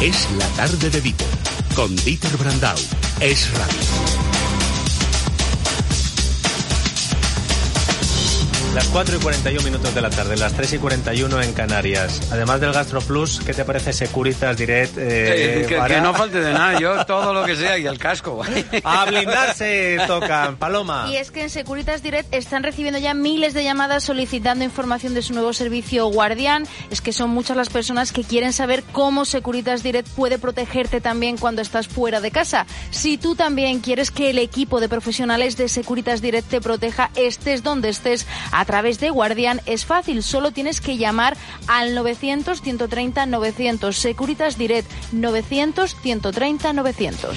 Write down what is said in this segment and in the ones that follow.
Es la tarde de Vigo, con Dieter Brandau. Es radio. Las 4:41 de la tarde, las 3:41 en Canarias. Además del GastroPlus, ¿qué te parece Securitas Direct? Que no falte de nada, yo todo lo que sea y el casco. A blindarse tocan, Paloma. Y es que en Securitas Direct están recibiendo ya miles de llamadas solicitando información de su nuevo servicio Guardián. Es que son muchas las personas que quieren saber cómo Securitas Direct puede protegerte también cuando estás fuera de casa. Si tú también quieres que el equipo de profesionales de Securitas Direct te proteja, estés donde estés, a través de Guardián es fácil, solo tienes que llamar al 900-130-900. Securitas Direct, 900-130-900.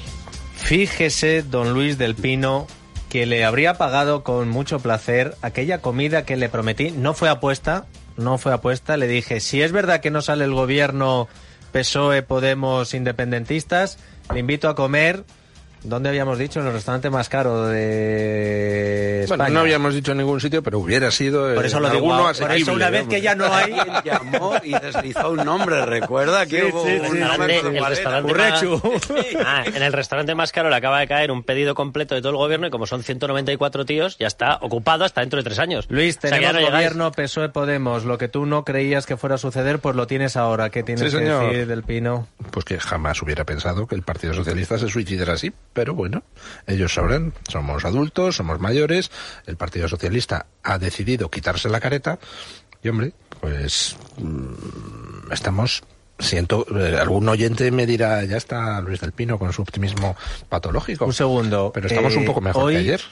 Fíjese, don Luis del Pino, que le habría pagado con mucho placer aquella comida que le prometí. No fue apuesta, le dije, si es verdad que no sale el gobierno PSOE, Podemos, independentistas, le invito a comer. ¿Dónde habíamos dicho? En el restaurante más caro de España. Bueno, no habíamos dicho en ningún sitio, pero hubiera sido por eso lo digo, por eso una vez que ya no hay... Llamó y deslizó un nombre, ¿recuerda? Que hubo un nombre el restaurante en el restaurante más caro le acaba de caer un pedido completo de todo el gobierno y como son 194 tíos, ya está ocupado hasta dentro de 3 años. Luis, tenemos gobierno PSOE Podemos. Lo que tú no creías que fuera a suceder, pues lo tienes ahora. ¿Qué tienes que decir, del Pino? Pues que jamás hubiera pensado que el Partido Socialista se suicidara así. Pero bueno, ellos sabrán, somos adultos, somos mayores, el Partido Socialista ha decidido quitarse la careta y, hombre, pues estamos... algún oyente me dirá, ya está Luis del Pino con su optimismo patológico. Un segundo. Pero estamos un poco mejor que ayer.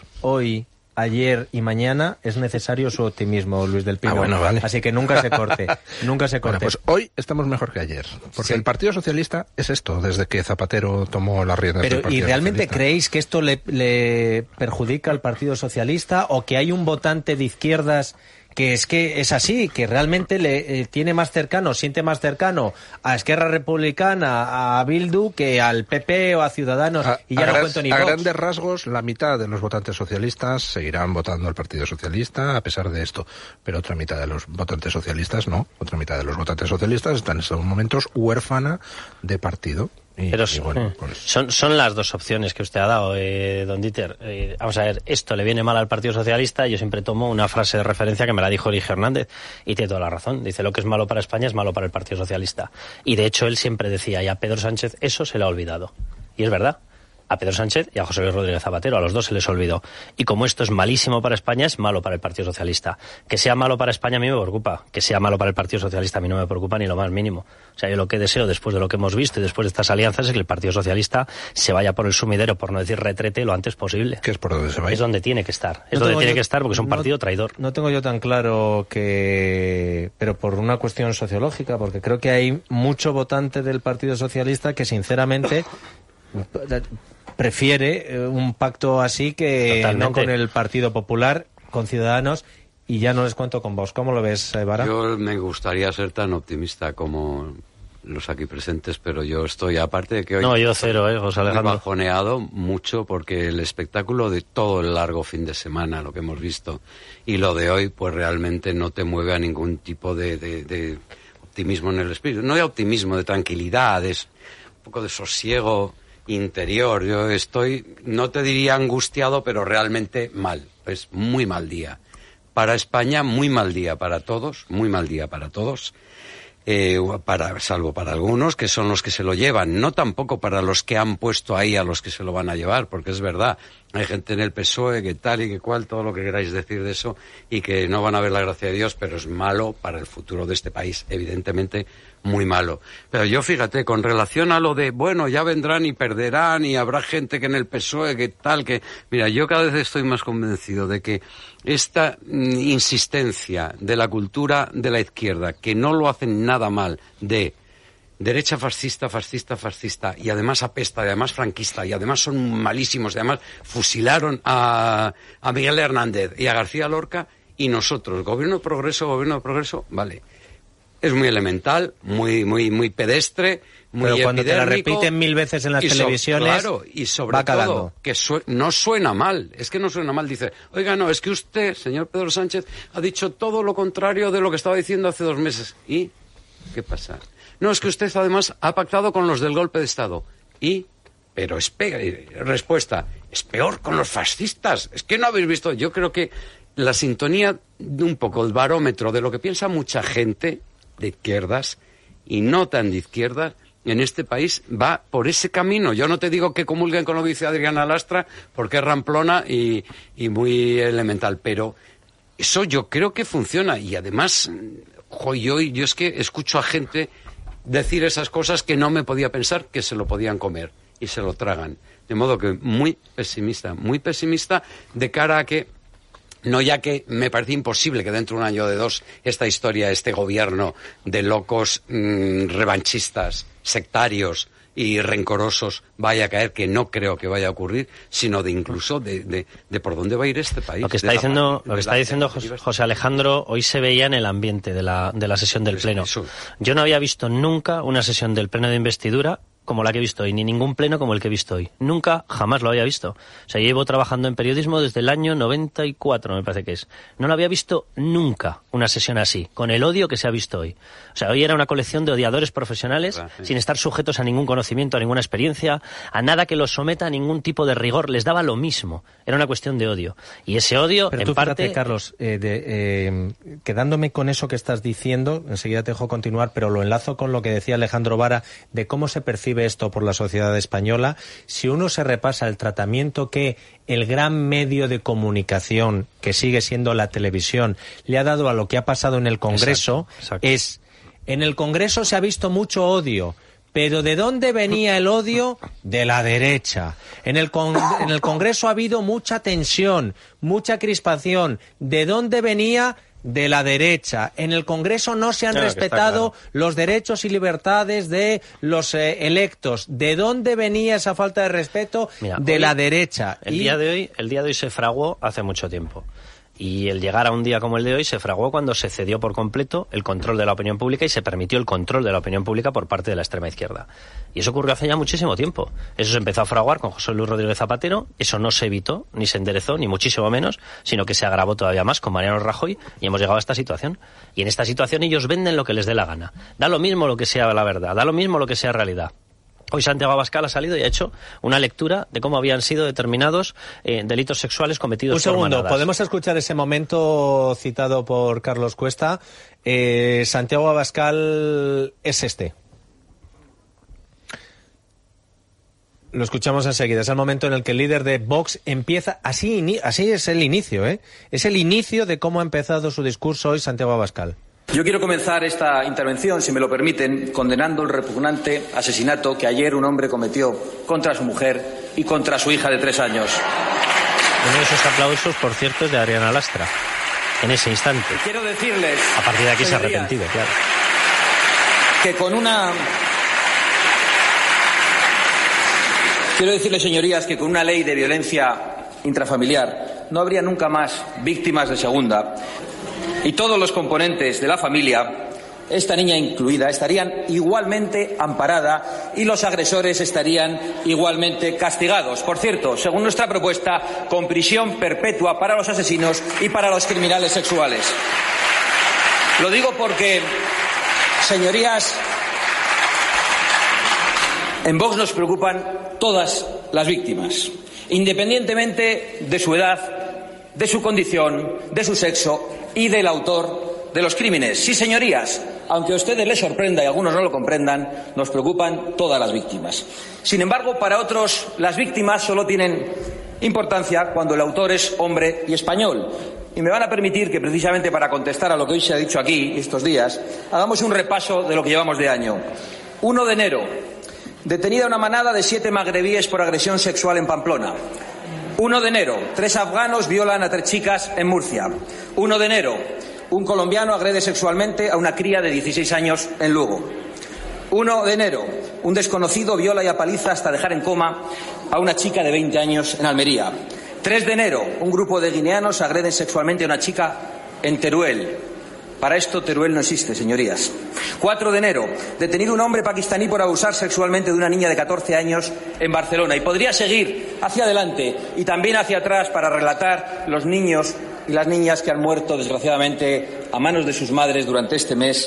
Ayer y mañana es necesario su optimismo, Luis del Pino. Bueno, vale. Así que nunca se corte, nunca se corte. Bueno, pues hoy estamos mejor que ayer, porque el Partido Socialista es esto, desde que Zapatero tomó las riendas del Partido Socialista. ¿Y realmente creéis que esto le perjudica al Partido Socialista o que hay un votante de izquierdas que es así, que realmente le tiene más cercano, siente más cercano a Esquerra Republicana, a Bildu, que al PP o a Ciudadanos? Y ya no cuento ni Vox. A grandes rasgos, la mitad de los votantes socialistas seguirán votando al Partido Socialista a pesar de esto, pero otra mitad de los votantes socialistas no. Otra mitad de los votantes socialistas están en estos momentos huérfana de partido. Pero bueno, pues... son las dos opciones que usted ha dado, don Dieter. Vamos a ver, esto le viene mal al Partido Socialista. Yo siempre tomo una frase de referencia que me la dijo Elige Hernández y tiene toda la razón. Dice, lo que es malo para España es malo para el Partido Socialista. Y de hecho él siempre decía, y a Pedro Sánchez eso se le ha olvidado. Y es verdad. A Pedro Sánchez y a José Luis Rodríguez Zapatero, a los dos se les olvidó. Y como esto es malísimo para España, es malo para el Partido Socialista. Que sea malo para España a mí me preocupa. Que sea malo para el Partido Socialista a mí no me preocupa ni lo más mínimo. O sea, yo lo que deseo después de lo que hemos visto y después de estas alianzas es que el Partido Socialista se vaya por el sumidero, por no decir retrete, lo antes posible. ¿Qué es por donde se va? Es donde tiene que estar. Es donde tiene que estar porque es un partido traidor. No tengo yo tan claro que... Pero por una cuestión sociológica, porque creo que hay mucho votante del Partido Socialista que sinceramente... prefiere un pacto así que totalmente. No con el Partido Popular, con Ciudadanos, y ya no les cuento con vos. ¿Cómo lo ves, Vara? Yo me gustaría ser tan optimista como los aquí presentes, pero yo estoy, aparte de que hoy... No, yo cero, José Alejandro. Me he bajoneado mucho porque el espectáculo de todo el largo fin de semana, lo que hemos visto, y lo de hoy, pues realmente no te mueve a ningún tipo de optimismo en el espíritu. No hay optimismo, de tranquilidad, es un poco de sosiego interior. Yo estoy, no te diría angustiado, pero realmente mal. Es muy mal día. Para España, muy mal día para todos, muy mal día para todos. Salvo para algunos, que son los que se lo llevan. No tampoco para los que han puesto ahí a los que se lo van a llevar, porque es verdad. Hay gente en el PSOE que tal y que cual, todo lo que queráis decir de eso, y que no van a ver la gracia de Dios, pero es malo para el futuro de este país, evidentemente muy malo. Pero yo, fíjate, con relación a lo de, bueno, ya vendrán y perderán y habrá gente que en el PSOE que tal, que... Mira, yo cada vez estoy más convencido de que esta insistencia de la cultura de la izquierda, que no lo hacen nada mal, de derecha fascista, y además apesta, y además franquista, y además son malísimos, y además fusilaron a Miguel Hernández y a García Lorca, y nosotros, gobierno de progreso, vale. Es muy elemental, muy pedestre, muy pero cuando epidérmico, te la repiten 1000 veces en las televisiones, claro, y sobre todo, que no suena mal, es que no suena mal, dice, oiga, no, es que usted, señor Pedro Sánchez, ha dicho todo lo contrario de lo que estaba diciendo hace 2 meses, ¿y? ¿Qué pasa? No, es que usted además ha pactado con los del golpe de Estado. Pero respuesta, es peor con los fascistas. Es que no habéis visto. Yo creo que la sintonía de un poco el barómetro de lo que piensa mucha gente de izquierdas y no tan de izquierdas en este país va por ese camino. Yo no te digo que comulguen con lo que dice Adriana Lastra porque es ramplona y muy elemental, pero eso yo creo que funciona. Y además, yo es que escucho a gente decir esas cosas que no me podía pensar que se lo podían comer y se lo tragan. De modo que muy pesimista de cara a que, no ya que me parece imposible que dentro de un año o de dos esta historia, este gobierno de locos revanchistas, sectarios y rencorosos vaya a caer, que no creo que vaya a ocurrir, sino de incluso de por dónde va a ir este país. Lo que está diciendo José Alejandro, hoy se veía en el ambiente de la sesión del Pleno. Yo no había visto nunca una sesión del Pleno de investidura como la que he visto hoy, ni ningún pleno como el que he visto hoy. Nunca, jamás lo había visto. O sea, llevo trabajando en periodismo desde el año 94, me parece que es. No lo había visto nunca una sesión así, con el odio que se ha visto hoy. O sea, hoy era una colección de odiadores profesionales, sin estar sujetos a ningún conocimiento, a ninguna experiencia, a nada que los someta a ningún tipo de rigor. Les daba lo mismo. Era una cuestión de odio. Y ese odio, pero en tú, parte... Fíjate, Carlos, quedándome con eso que estás diciendo, enseguida te dejo continuar, pero lo enlazo con lo que decía Alejandro Vara de cómo se percibe esto por la sociedad española. Si uno se repasa el tratamiento que el gran medio de comunicación, que sigue siendo la televisión, le ha dado a lo que ha pasado en el Congreso, exacto. En el Congreso se ha visto mucho odio. ¿Pero de dónde venía el odio? De la derecha. En el Congreso ha habido mucha tensión, mucha crispación. ¿De dónde venía? De la derecha. En el Congreso no se han respetado los derechos y libertades de los electos. ¿De dónde venía esa falta de respeto? De la derecha. El día de hoy se fraguó hace mucho tiempo. Y el llegar a un día como el de hoy se fraguó cuando se cedió por completo el control de la opinión pública y se permitió el control de la opinión pública por parte de la extrema izquierda. Y eso ocurrió hace ya muchísimo tiempo. Eso se empezó a fraguar con José Luis Rodríguez Zapatero, eso no se evitó, ni se enderezó, ni muchísimo menos, sino que se agravó todavía más con Mariano Rajoy y hemos llegado a esta situación. Y en esta situación ellos venden lo que les dé la gana. Da lo mismo lo que sea la verdad, da lo mismo lo que sea realidad. Hoy Santiago Abascal ha salido y ha hecho una lectura de cómo habían sido determinados delitos sexuales cometidos por manadas. Un segundo, ¿podemos escuchar ese momento citado por Carlos Cuesta? Santiago Abascal es este. Lo escuchamos enseguida. Es el momento en el que el líder de Vox empieza... Así es el inicio, ¿eh? Es el inicio de cómo ha empezado su discurso hoy Santiago Abascal. Yo quiero comenzar esta intervención, si me lo permiten, condenando el repugnante asesinato que ayer un hombre cometió contra su mujer y contra su hija de 3 años. Uno de esos aplausos, por cierto, es de Adriana Lastra, en ese instante. Quiero decirles... A partir de aquí se ha arrepentido, claro. Que con una... Quiero decirles, señorías, que con una ley de violencia intrafamiliar no habría nunca más víctimas de segunda. Y todos los componentes de la familia, esta niña incluida, estarían igualmente amparadas y los agresores estarían igualmente castigados. Por cierto, según nuestra propuesta, con prisión perpetua para los asesinos y para los criminales sexuales. Lo digo porque, señorías, en Vox nos preocupan todas las víctimas, independientemente de su edad, de su condición, de su sexo y del autor de los crímenes. Sí, señorías, aunque a ustedes les sorprenda y algunos no lo comprendan, nos preocupan todas las víctimas. Sin embargo, para otros, las víctimas solo tienen importancia cuando el autor es hombre y español. Y me van a permitir que, precisamente para contestar a lo que hoy se ha dicho aquí estos días, hagamos un repaso de lo que llevamos de año. 1 de enero, detenida una manada de 7 magrebíes por agresión sexual en Pamplona. 1 de enero, 3 afganos violan a 3 chicas en Murcia. 1 de enero, un colombiano agrede sexualmente a una cría de 16 años en Lugo. 1 de enero, un desconocido viola y apaliza hasta dejar en coma a una chica de 20 años en Almería. 3 de enero, un grupo de guineanos agreden sexualmente a una chica en Teruel. Para esto Teruel no existe, señorías. 4 de enero, detenido un hombre pakistaní por abusar sexualmente de una niña de 14 años en Barcelona. Y podría seguir hacia adelante y también hacia atrás para relatar los niños y las niñas que han muerto, desgraciadamente, a manos de sus madres durante este mes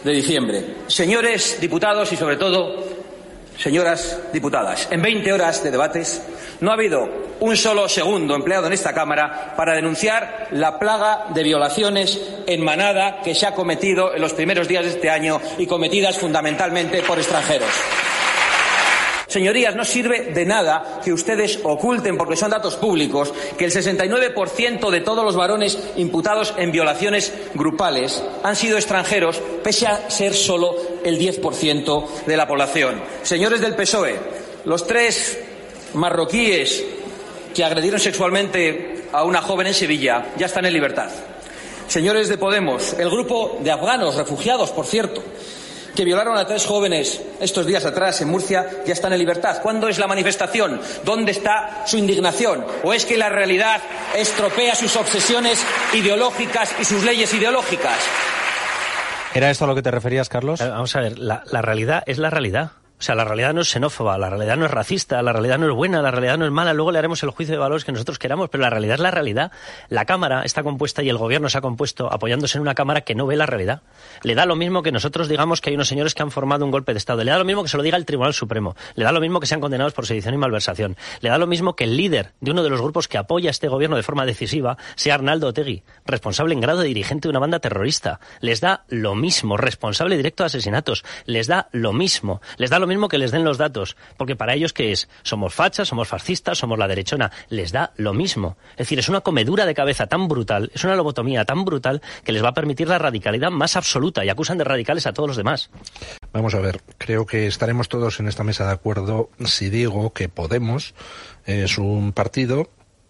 de diciembre. Señores diputados y, sobre todo, señoras diputadas, en 20 horas de debates no ha habido un solo segundo empleado en esta Cámara para denunciar la plaga de violaciones en manada que se ha cometido en los primeros días de este año y cometidas fundamentalmente por extranjeros. Señorías, no sirve de nada que ustedes oculten, porque son datos públicos, que el 69% de todos los varones imputados en violaciones grupales han sido extranjeros, pese a ser solo el 10% de la población. Señores del PSOE, los 3 marroquíes que agredieron sexualmente a una joven en Sevilla ya están en libertad. Señores de Podemos, el grupo de afganos, refugiados, por cierto, que violaron a 3 jóvenes estos días atrás en Murcia, ya están en libertad. ¿Cuándo es la manifestación? ¿Dónde está su indignación? ¿O es que la realidad estropea sus obsesiones ideológicas y sus leyes ideológicas? ¿Era esto a lo que te referías, Carlos? Vamos a ver, la realidad es la realidad. O sea, la realidad no es xenófoba, la realidad no es racista, la realidad no es buena, la realidad no es mala. Luego le haremos el juicio de valores que nosotros queramos, pero la realidad es la realidad. La Cámara está compuesta y el Gobierno se ha compuesto apoyándose en una Cámara que no ve la realidad. Le da lo mismo que nosotros digamos que hay unos señores que han formado un golpe de Estado. Le da lo mismo que se lo diga el Tribunal Supremo. Le da lo mismo que sean condenados por sedición y malversación. Le da lo mismo que el líder de uno de los grupos que apoya a este Gobierno de forma decisiva sea Arnaldo Otegi, responsable en grado de dirigente de una banda terrorista. Les da lo mismo, responsable directo de asesinatos. Les da lo mismo. Les da lo mismo que les den los datos. Porque para ellos, ¿qué es? Somos fachas, somos fascistas, somos la derechona. Les da lo mismo. Es decir, es una comedura de cabeza tan brutal, es una lobotomía tan brutal que les va a permitir la radicalidad más absoluta y acusan de radicales a todos los demás. Vamos a ver, creo que estaremos todos en esta mesa de acuerdo si digo que Podemos es un partido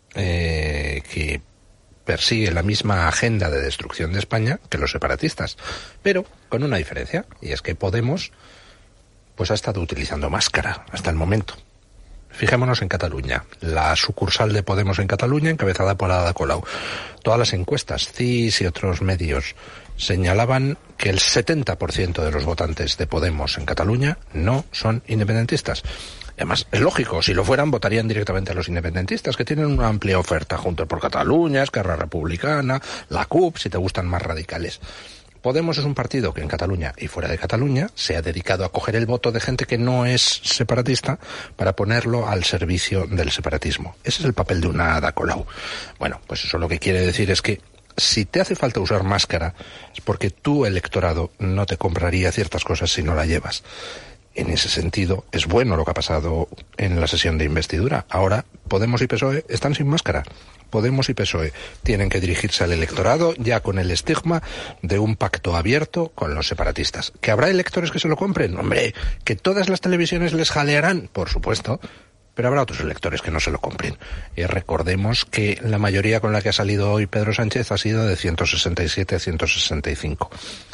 que persigue la misma agenda de destrucción de España que los separatistas, pero con una diferencia, y es que Podemos pues ha estado utilizando máscara hasta el momento. Fijémonos en Cataluña, la sucursal de Podemos en Cataluña, encabezada por Ada Colau. Todas las encuestas, CIS y otros medios, señalaban que el 70% de los votantes de Podemos en Cataluña no son independentistas. Además, es lógico, si lo fueran, votarían directamente a los independentistas, que tienen una amplia oferta, Juntos por Cataluña, Esquerra Republicana, la CUP, si te gustan más radicales. Podemos es un partido que en Cataluña y fuera de Cataluña se ha dedicado a coger el voto de gente que no es separatista para ponerlo al servicio del separatismo. Ese es el papel de una Ada Colau. Bueno, pues eso lo que quiere decir es que si te hace falta usar máscara es porque tu electorado no te compraría ciertas cosas si no la llevas. En ese sentido, es bueno lo que ha pasado en la sesión de investidura. Ahora, Podemos y PSOE están sin máscara. Podemos y PSOE tienen que dirigirse al electorado ya con el estigma de un pacto abierto con los separatistas. ¿Que habrá electores que se lo compren? Hombre, ¿que todas las televisiones les jalearán? Por supuesto. Pero habrá otros electores que no se lo compren. Y recordemos que la mayoría con la que ha salido hoy Pedro Sánchez ha sido de 167 a 165.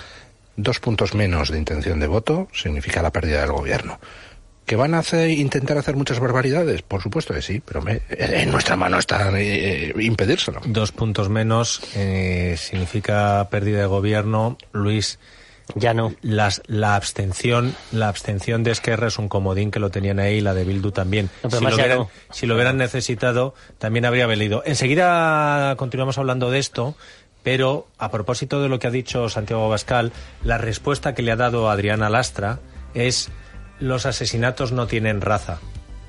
2 puntos menos de intención de voto significa la pérdida del gobierno. ¿Que van a intentar hacer muchas barbaridades? Por supuesto que sí, pero en nuestra mano está impedírselo. 2 puntos menos significa pérdida de gobierno. Luis, ya no. La abstención de Esquerra es un comodín que lo tenían ahí, la de Bildu también. No, si lo hubieran necesitado, también habría valido. Enseguida continuamos hablando de esto. Pero, a propósito de lo que ha dicho Santiago Abascal, la respuesta que le ha dado Adriana Lastra es: los asesinatos no tienen raza,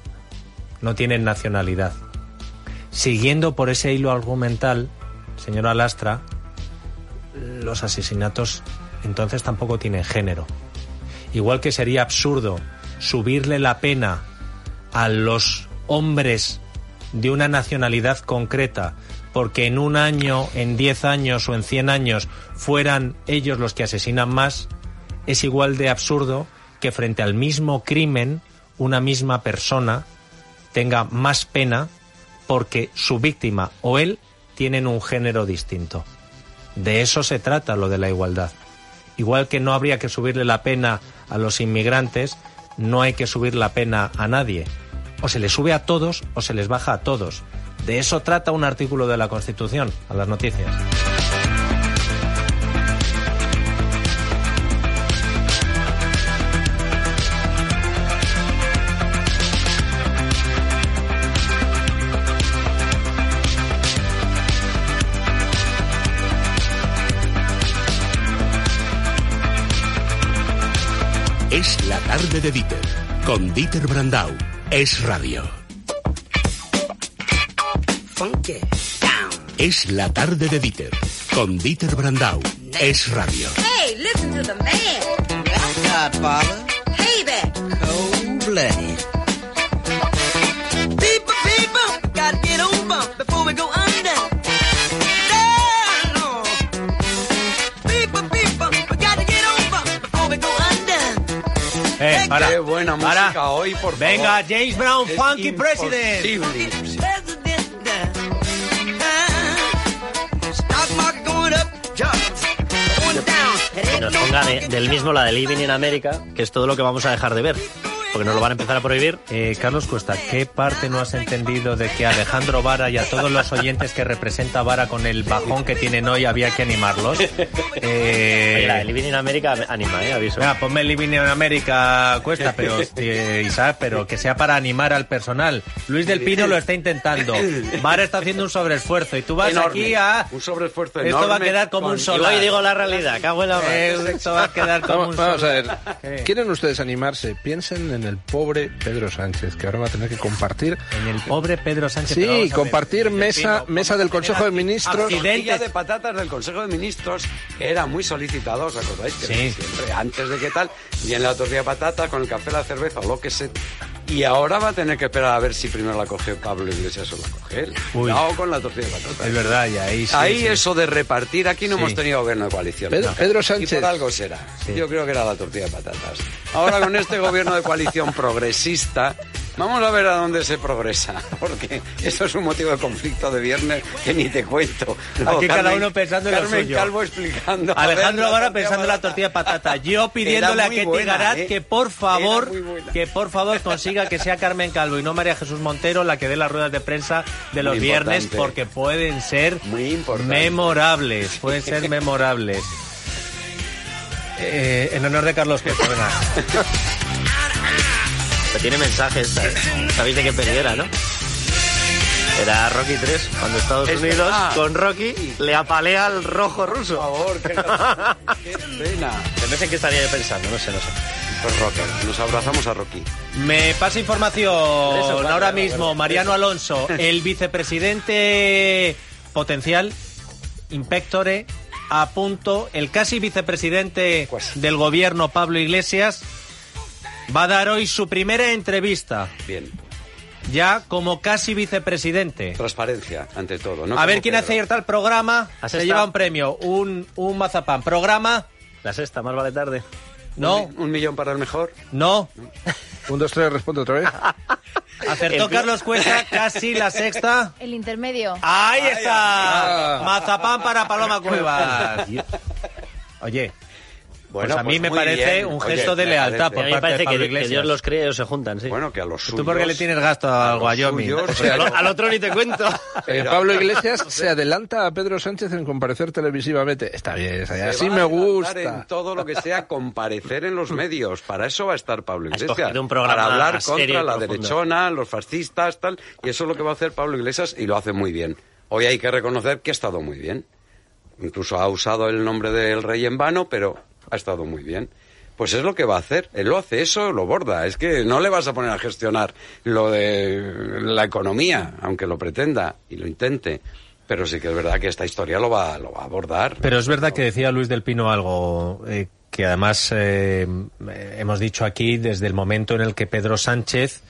no tienen nacionalidad. Siguiendo por ese hilo argumental, señora Lastra, los asesinatos entonces tampoco tienen género. Igual que sería absurdo subirle la pena a los hombres de una nacionalidad concreta porque en un año, en 10 años o en 100 años fueran ellos los que asesinan más, es igual de absurdo que frente al mismo crimen una misma persona tenga más pena porque su víctima o él tienen un género distinto. De eso se trata lo de la igualdad. Igual que no habría que subirle la pena a los inmigrantes, no hay que subir la pena a nadie. O se les sube a todos o se les baja a todos. De eso trata un artículo de la Constitución. A las noticias. Es la tarde de Dieter, con Dieter Brandau. Es radio. Es la tarde de Dieter, con Dieter Brandau. Es radio. Hey, listen to the man. Godfather. Hey there. Cold-blooded. People, gotta get over before we go under. No. People, we gotta get over before we go under. Para. Qué buena música hoy, por favor. Venga, James Brown, Es Funky President. imposible. Stock market going up, jobs going down. Que nos ponga del mismo la de Living in America, que es todo lo que vamos a dejar de ver, porque nos lo van a empezar a prohibir. Carlos Cuesta, ¿qué parte no has entendido de que a Alejandro Vara y a todos los oyentes que representa Vara con el bajón que tienen hoy había que animarlos? Oye, la de Living in America anima, aviso. Venga, ponme Living in America, Cuesta, pero Isaac, pero que sea para animar al personal. Luis del Pino lo está intentando. Vara está haciendo un sobreesfuerzo y tú vas Enorme. aquí a... Un sobreesfuerzo enorme. Esto va a quedar como un Y solar. hoy digo la realidad, cago en la madre. Esto va a quedar como un Vamos a solar. ver, ¿quieren ustedes animarse? Piensen en el pobre Pedro Sánchez, que ahora va a tener que compartir. En el pobre Pedro Sánchez. pero vamos Sí, a compartir ver, mesa del Consejo de Ministros. Tortilla de patatas del Consejo de Ministros era muy solicitado, ¿os acordáis? Que Sí. siempre, antes de que tal, viene la tortilla de patatas con el café, la cerveza o lo que sea. Y ahora va a tener que esperar a ver si primero la coge Pablo Iglesias o la coge él. Uy. Cuidado con la tortilla de patatas. Es verdad, y ahí sí. Ahí sí. eso de repartir, aquí no Sí. hemos tenido gobierno de coalición. Pedro Sánchez. Y por algo será. Sí. Yo creo que era la tortilla de patatas. Ahora con este gobierno de coalición progresista, vamos a ver a dónde se progresa. Porque eso es un motivo de conflicto de viernes que ni te cuento. Aquí cada uno pensando en lo Carmen suyo. Calvo explicando. Alejandro A ver, Vara pensando en la tortilla de patata. Yo pidiéndole Era a muy Ketty buena, Garat ¿eh? que por favor, Era muy buena. consiga que sea Carmen Calvo y no María Jesús Montero la que dé las ruedas de prensa de los Muy viernes, importante. porque pueden ser Muy importante. memorables. Pueden ser memorables. En honor de Carlos Cuesta, venga. Pero tiene mensajes, ¿sabéis de qué peli era, no? Era Rocky 3, cuando Estados Es Unidos, verdad. con Rocky, le apalea al rojo ruso. Por favor, qué pena. No sé en qué estaría yo pensando, no sé. Pues Rocker, nos abrazamos a Rocky. Me pasa Tres o información cuatro, ahora ¿no? mismo, Mariano Alonso, el vicepresidente potencial, Inspectore, a punto, el casi vicepresidente Pues. del gobierno, Pablo Iglesias, va a dar hoy su primera entrevista, Bien. ya como casi vicepresidente. Transparencia, ante todo. ¿no? A ver Como quién Pedro. acierta el programa, ¿Has se estado? lleva un premio, un mazapán. ¿Programa? La sexta, más vale tarde. No, ¿Un millón para el mejor? no. 1, 2, 3, responde otra vez. Acertó Carlos Cuesta, casi la sexta. El intermedio. ¡Ahí está! ah. Mazapán para Paloma Cuevas. Oye, Bueno, pues a mí me muy parece bien. un Oye, gesto de me lealtad parece. por A mí me parte de parece Pablo que Iglesias. Dios los cree o se juntan, sí. Bueno, que a los suyos... ¿Tú por qué le tienes gasto a al los Wyoming? suyos, sea, Al otro ni te cuento. Pablo Iglesias se adelanta a Pedro Sánchez en comparecer televisivamente. Está bien, Se así va me a adelantar gusta. en todo lo que sea comparecer en los medios. Para eso va a estar Pablo Has Iglesias. cogido un programa para hablar serio contra y la profundo. derechona, los fascistas, tal. Y eso es lo que va a hacer Pablo Iglesias y lo hace muy bien. Hoy hay que reconocer que ha estado muy bien. Incluso ha usado el nombre del rey en vano, pero ha estado muy bien. Pues es lo que va a hacer. Él lo hace eso, lo borda. Es que no le vas a poner a gestionar lo de la economía, aunque lo pretenda y lo intente. Pero sí que es verdad que esta historia lo va a abordar. Pero es verdad que decía Luis del Pino algo que además hemos dicho aquí desde el momento en el que Pedro Sánchez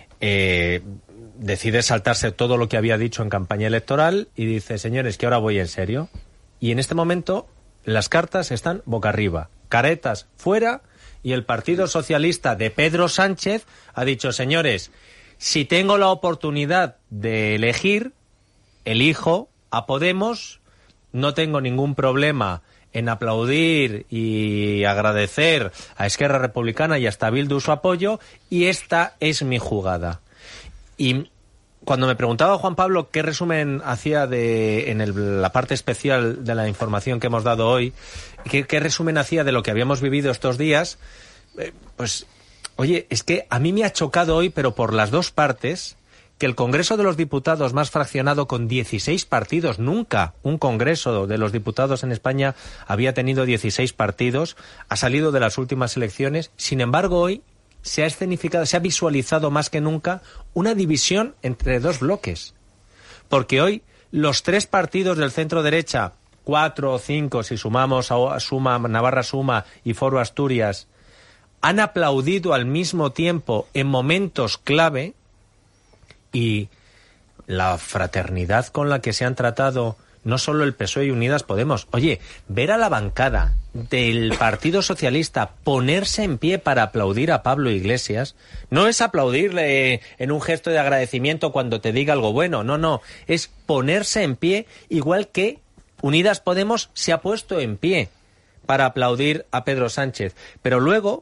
decide saltarse todo lo que había dicho en campaña electoral y dice, señores, que ahora voy en serio. Y en este momento las cartas están boca arriba, caretas fuera, y el Partido Socialista de Pedro Sánchez ha dicho, señores, si tengo la oportunidad de elegir, elijo a Podemos, no tengo ningún problema en aplaudir y agradecer a Esquerra Republicana y hasta Bildu su apoyo, y esta es mi jugada. Y cuando me preguntaba Juan Pablo qué resumen hacía en la parte especial de la información que hemos dado hoy, qué resumen hacía de lo que habíamos vivido estos días, pues, oye, es que a mí me ha chocado hoy, pero por las dos partes, que el Congreso de los Diputados más fraccionado con 16 partidos, nunca un Congreso de los Diputados en España había tenido 16 partidos, ha salido de las últimas elecciones. Sin embargo, hoy se ha escenificado, se ha visualizado más que nunca una división entre dos bloques. Porque hoy los tres partidos del centro derecha, 4 o 5 si sumamos a Suma, Navarra Suma y Foro Asturias, han aplaudido al mismo tiempo en momentos clave, y la fraternidad con la que se han tratado no solo el PSOE y Unidas Podemos. Oye, ver a la bancada del Partido Socialista ponerse en pie para aplaudir a Pablo Iglesias no es aplaudirle en un gesto de agradecimiento cuando te diga algo bueno, no, es ponerse en pie, igual que Unidas Podemos se ha puesto en pie para aplaudir a Pedro Sánchez. Pero luego,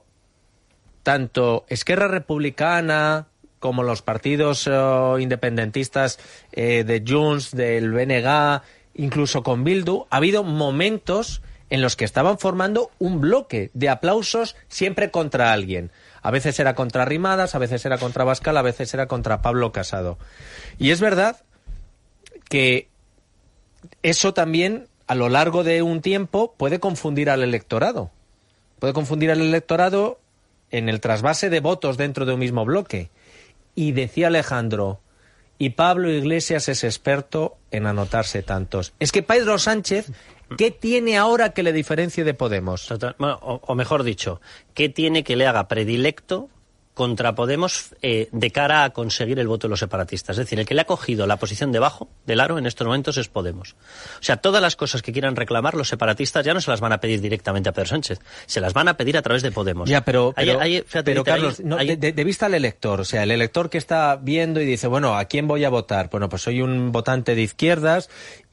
tanto Esquerra Republicana como los partidos independentistas de Junts, del BNG, incluso con Bildu, ha habido momentos en los que estaban formando un bloque de aplausos siempre contra alguien. A veces era contra Arrimadas, a veces era contra Abascal, a veces era contra Pablo Casado. Y es verdad que eso también, a lo largo de un tiempo, puede confundir al electorado. Puede confundir al electorado en el trasvase de votos dentro de un mismo bloque. Y decía Alejandro, y Pablo Iglesias es experto en anotarse tantos. Es que Pedro Sánchez, ¿qué tiene ahora que le diferencie de Podemos? Bueno, o mejor dicho, ¿qué tiene que le haga predilecto contra Podemos de cara a conseguir el voto de los separatistas? Es decir, el que le ha cogido la posición debajo del aro en estos momentos es Podemos. O sea, todas las cosas que quieran reclamar los separatistas ya no se las van a pedir directamente a Pedro Sánchez, se las van a pedir a través de Podemos. Ya, pero fíjate, Carlos, de vista al elector, o sea, el elector que está viendo y dice, bueno, ¿a quién voy a votar? Bueno, pues soy un votante de izquierdas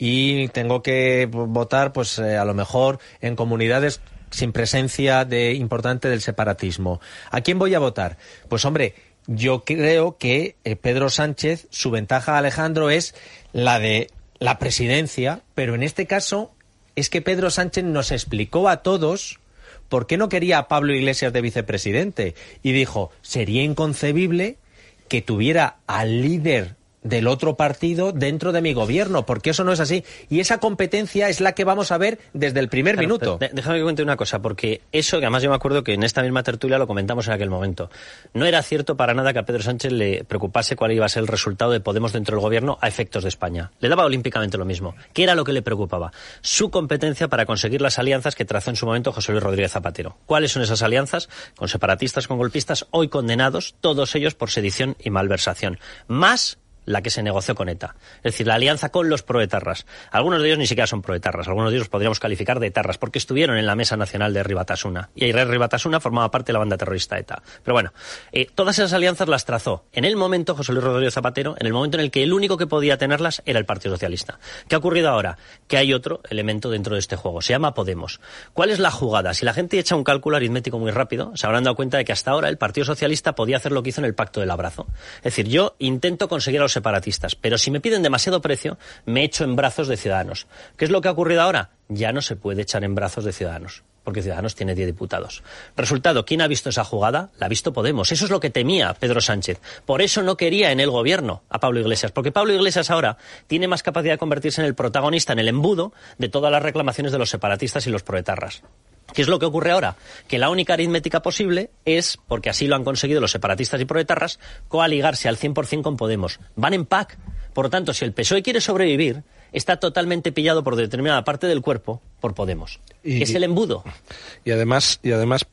y tengo que votar, pues a lo mejor en comunidades sin presencia importante del separatismo. ¿A quién voy a votar? Pues hombre, yo creo que Pedro Sánchez, su ventaja, Alejandro, es la de la presidencia, pero en este caso es que Pedro Sánchez nos explicó a todos por qué no quería a Pablo Iglesias de vicepresidente, y dijo, sería inconcebible que tuviera al líder del otro partido dentro de mi gobierno, porque eso no es así. Y esa competencia es la que vamos a ver desde el primer minuto. Déjame que cuente una cosa, porque eso, que además yo me acuerdo que en esta misma tertulia lo comentamos en aquel momento. No era cierto para nada que a Pedro Sánchez le preocupase cuál iba a ser el resultado de Podemos dentro del gobierno a efectos de España. Le daba olímpicamente lo mismo. ¿Qué era lo que le preocupaba? Su competencia para conseguir las alianzas que trazó en su momento José Luis Rodríguez Zapatero. ¿Cuáles son esas alianzas? Con separatistas, con golpistas, hoy condenados, todos ellos por sedición y malversación. Más la que se negoció con ETA. Es decir, la alianza con los proetarras. Algunos de ellos ni siquiera son proetarras, algunos de ellos podríamos calificar de etarras, porque estuvieron en la Mesa Nacional de Herri Batasuna. Y Herri Batasuna formaba parte de la banda terrorista ETA. Pero bueno, todas esas alianzas las trazó en el momento José Luis Rodríguez Zapatero, en el momento en el que el único que podía tenerlas era el Partido Socialista. ¿Qué ha ocurrido ahora? Que hay otro elemento dentro de este juego. Se llama Podemos. ¿Cuál es la jugada? Si la gente echa un cálculo aritmético muy rápido, se habrán dado cuenta de que hasta ahora el Partido Socialista podía hacer lo que hizo en el Pacto del Abrazo. Es decir, yo intento conseguir a los separatistas, pero si me piden demasiado precio, me echo en brazos de Ciudadanos. ¿Qué es lo que ha ocurrido ahora? Ya no se puede echar en brazos de Ciudadanos, porque Ciudadanos tiene 10 diputados. Resultado, ¿quién ha visto esa jugada? La ha visto Podemos. Eso es lo que temía Pedro Sánchez. Por eso no quería en el gobierno a Pablo Iglesias, porque Pablo Iglesias ahora tiene más capacidad de convertirse en el protagonista, en el embudo de todas las reclamaciones de los separatistas y los proetarras. ¿Qué es lo que ocurre ahora? Que la única aritmética posible es, porque así lo han conseguido los separatistas y proetarras, coaligarse al 100% con Podemos. Van en pack. Por lo tanto, si el PSOE quiere sobrevivir, está totalmente pillado por determinada parte del cuerpo por Podemos. Es el embudo. Y además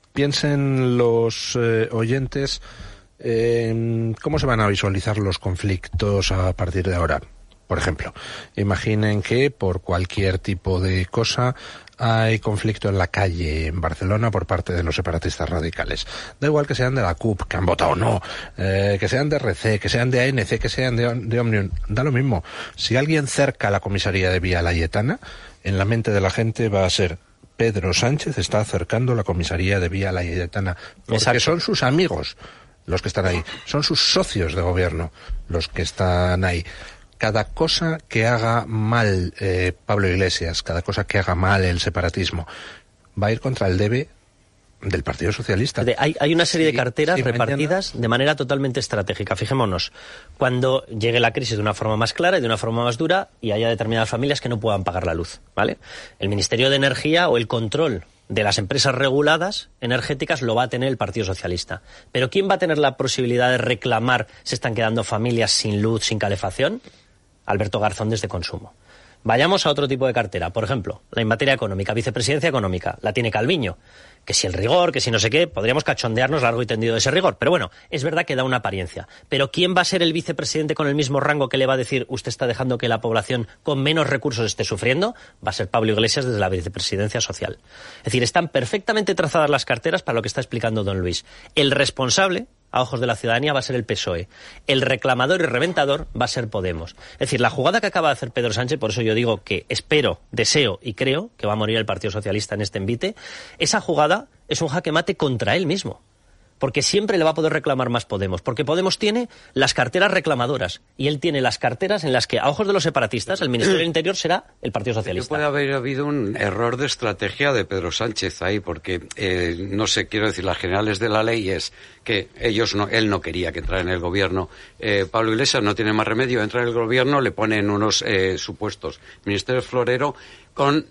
piensen los oyentes cómo se van a visualizar los conflictos a partir de ahora. Por ejemplo, imaginen que por cualquier tipo de cosa hay conflicto en la calle en Barcelona por parte de los separatistas radicales. Da igual que sean de la CUP, que han votado o no, que sean de RC, que sean de ANC, que sean de Òmnium, da lo mismo. Si alguien cerca la comisaría de Vía Laietana, en la mente de la gente va a ser: Pedro Sánchez está acercando la comisaría de Vía Laietana, porque exacto, son sus amigos los que están ahí, son sus socios de gobierno los que están ahí. Cada cosa que haga mal Pablo Iglesias, cada cosa que haga mal el separatismo, va a ir contra el debe del Partido Socialista. Hay una serie de carteras sí, repartidas de manera totalmente estratégica. Fijémonos, cuando llegue la crisis de una forma más clara y de una forma más dura y haya determinadas familias que no puedan pagar la luz, ¿vale? El Ministerio de Energía o el control de las empresas reguladas energéticas lo va a tener el Partido Socialista. Pero ¿quién va a tener la posibilidad de reclamar se están quedando familias sin luz, sin calefacción? Alberto Garzón desde Consumo. Vayamos a otro tipo de cartera. Por ejemplo, la en materia económica, vicepresidencia económica, la tiene Calviño. Que si el rigor, que si no sé qué, podríamos cachondearnos largo y tendido de ese rigor. Pero bueno, es verdad que da una apariencia. Pero ¿quién va a ser el vicepresidente con el mismo rango que le va a decir usted está dejando que la población con menos recursos esté sufriendo? Va a ser Pablo Iglesias desde la vicepresidencia social. Es decir, están perfectamente trazadas las carteras para lo que está explicando don Luis. El responsable, a ojos de la ciudadanía, va a ser el PSOE. El reclamador y reventador va a ser Podemos. Es decir, la jugada que acaba de hacer Pedro Sánchez, por eso yo digo que espero, deseo y creo que va a morir el Partido Socialista en este envite, esa jugada es un jaque mate contra él mismo. Porque siempre le va a poder reclamar más Podemos. Porque Podemos tiene las carteras reclamadoras. Y él tiene las carteras en las que, a ojos de los separatistas, el Ministerio del Interior será el Partido Socialista. Puede haber habido un error de estrategia de Pedro Sánchez ahí, porque, no sé, quiero decir, las generales de la ley es que él no quería que entrara en el gobierno. Pablo Iglesias no tiene más remedio, entra en el gobierno, le ponen unos supuestos. Ministerio Florero, con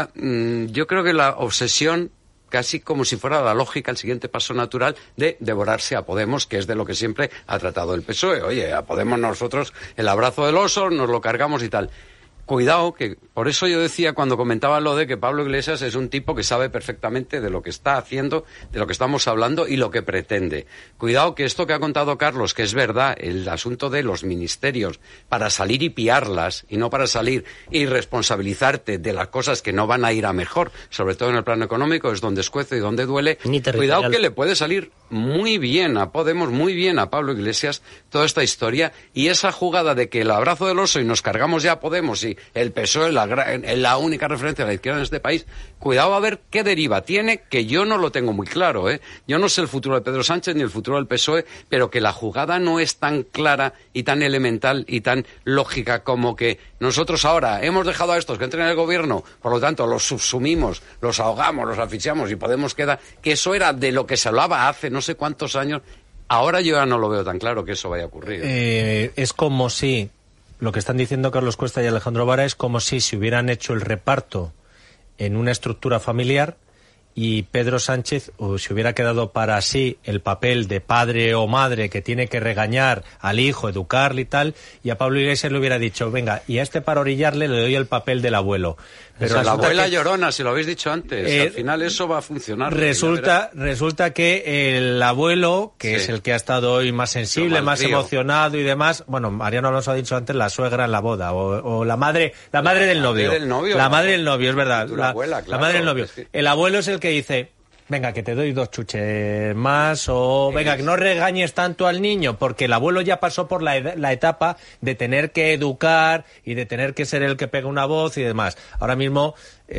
yo creo que la obsesión, casi como si fuera la lógica, el siguiente paso natural de devorarse a Podemos, que es de lo que siempre ha tratado el PSOE. Oye, a Podemos nosotros el abrazo del oso, nos lo cargamos y tal. Cuidado, que por eso yo decía cuando comentaba lo de que Pablo Iglesias es un tipo que sabe perfectamente de lo que está haciendo, de lo que estamos hablando y lo que pretende. Cuidado que esto que ha contado Carlos, que es verdad, el asunto de los ministerios, para salir y piarlas y no para salir y responsabilizarte de las cosas que no van a ir a mejor, sobre todo en el plano económico, es donde escuece y donde duele. Cuidado que le puede salir muy bien a Podemos, muy bien a Pablo Iglesias toda esta historia, y esa jugada de que el abrazo del oso y nos cargamos ya a Podemos y el PSOE es la única referencia de la izquierda en este país. Cuidado a ver qué deriva tiene, que yo no lo tengo muy claro, ¿eh? Yo no sé el futuro de Pedro Sánchez ni el futuro del PSOE, pero que la jugada no es tan clara y tan elemental y tan lógica como que nosotros ahora hemos dejado a estos que entren en el gobierno, por lo tanto los subsumimos, los ahogamos, los asfixiamos y Podemos queda, que eso era de lo que se hablaba hace no sé cuántos años. Ahora yo ya no lo veo tan claro que eso vaya a ocurrir. Es como si lo que están diciendo Carlos Cuesta y Alejandro Vara es como si se hubieran hecho el reparto en una estructura familiar y Pedro Sánchez se hubiera quedado para sí el papel de padre o madre que tiene que regañar al hijo, educarle y tal, y a Pablo Iglesias le hubiera dicho, venga, y a este para orillarle le doy el papel del abuelo. Pero la abuela llorona, si lo habéis dicho antes, al final eso va a funcionar. Resulta que el abuelo, que es el que ha estado hoy más sensible, más emocionado y demás, bueno, Mariano Alonso ha dicho antes la suegra en la boda, o la madre del novio. La madre del novio, es verdad. La madre del novio. El abuelo es el que dice, venga, que te doy 2 chuches más, o venga, que no regañes tanto al niño, porque el abuelo ya pasó por la etapa de tener que educar y de tener que ser el que pega una voz y demás. Ahora mismo,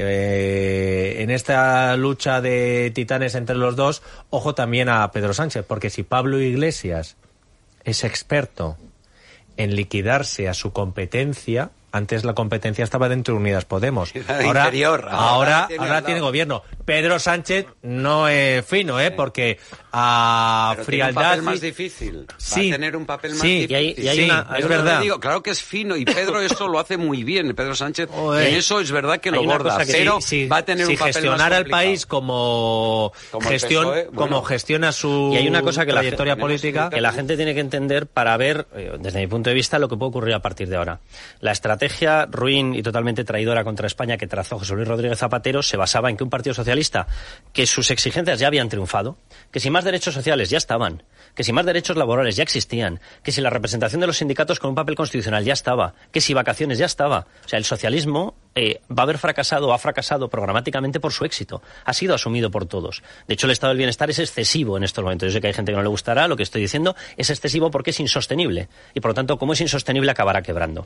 en esta lucha de titanes entre los dos, ojo también a Pedro Sánchez, porque si Pablo Iglesias es experto en liquidarse a su competencia, antes la competencia estaba dentro de Unidas Podemos. Ahora tiene gobierno. Pedro Sánchez no es fino, porque a frialdad... Tiene un papel más difícil. Sí, va a tener un papel más sí, difícil. Es verdad. Digo, claro que es fino, y Pedro eso lo hace muy bien, Pedro Sánchez. En eso es verdad que lo borda, pero va a tener un papel más gestionar al complicado. país como gestiona su y hay una cosa que trayectoria política, que la gente tiene que entender para ver, desde mi punto de vista, lo que puede ocurrir a partir de ahora. La estrategia ruin y totalmente traidora contra España que trazó José Luis Rodríguez Zapatero se basaba en que un partido socialista, que sus exigencias ya habían triunfado, que si más derechos sociales ya estaban, que si más derechos laborales ya existían, que si la representación de los sindicatos con un papel constitucional ya estaba, que si vacaciones ya estaba. O sea, el socialismo va a haber fracasado o ha fracasado programáticamente por su éxito. Ha sido asumido por todos. De hecho, el estado del bienestar es excesivo en estos momentos. Yo sé que hay gente que no le gustará lo que estoy diciendo. Es excesivo porque es insostenible. Y, por lo tanto, como es insostenible, acabará quebrando.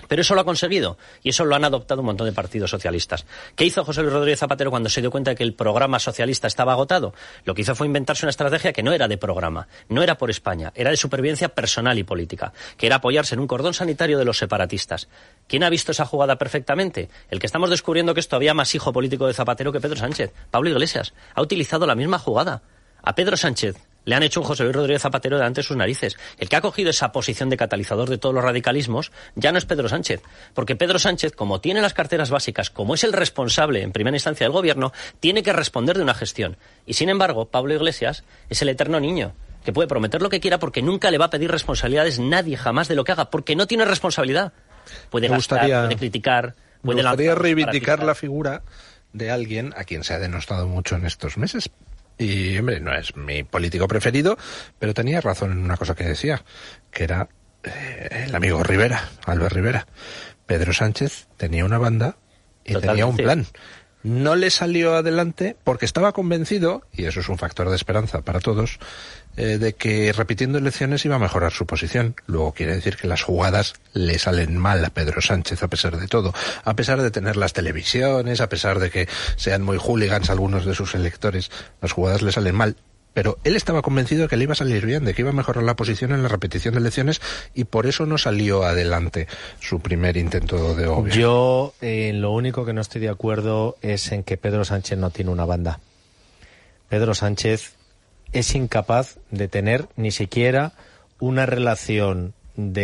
Pero eso lo ha conseguido y eso lo han adoptado un montón de partidos socialistas. ¿Qué hizo José Luis Rodríguez Zapatero cuando se dio cuenta de que el programa socialista estaba agotado? Lo que hizo fue inventarse una estrategia que no era de programa, no era por España, era de supervivencia personal y política, que era apoyarse en un cordón sanitario de los separatistas. ¿Quién ha visto esa jugada perfectamente? El que estamos descubriendo que es todavía más hijo político de Zapatero que Pedro Sánchez. Pablo Iglesias ha utilizado la misma jugada. A Pedro Sánchez le han hecho un José Luis Rodríguez Zapatero delante de sus narices. El que ha cogido esa posición de catalizador de todos los radicalismos ya no es Pedro Sánchez. Porque Pedro Sánchez, como tiene las carteras básicas, como es el responsable en primera instancia del gobierno, tiene que responder de una gestión. Y sin embargo, Pablo Iglesias es el eterno niño, que puede prometer lo que quiera porque nunca le va a pedir responsabilidades nadie jamás de lo que haga, porque no tiene responsabilidad. Puede gastar, puede criticar, puede lanzar. Me gustaría reivindicar la figura de alguien a quien se ha denostado mucho en estos meses. Y, hombre, no es mi político preferido, pero tenía razón en una cosa que decía, que era el amigo Rivera, Albert Rivera. Pedro Sánchez tenía una banda y tenía un plan. No le salió adelante porque estaba convencido, y eso es un factor de esperanza para todos, de que repitiendo elecciones iba a mejorar su posición. Luego quiere decir que las jugadas le salen mal a Pedro Sánchez a pesar de todo, a pesar de tener las televisiones, a pesar de que sean muy hooligans algunos de sus electores, las jugadas le salen mal. Pero él estaba convencido de que le iba a salir bien, de que iba a mejorar la posición en la repetición de elecciones y por eso no salió adelante su primer intento de gobierno. Yo lo único que no estoy de acuerdo es en que Pedro Sánchez no tiene una banda. Pedro Sánchez es incapaz de tener ni siquiera una relación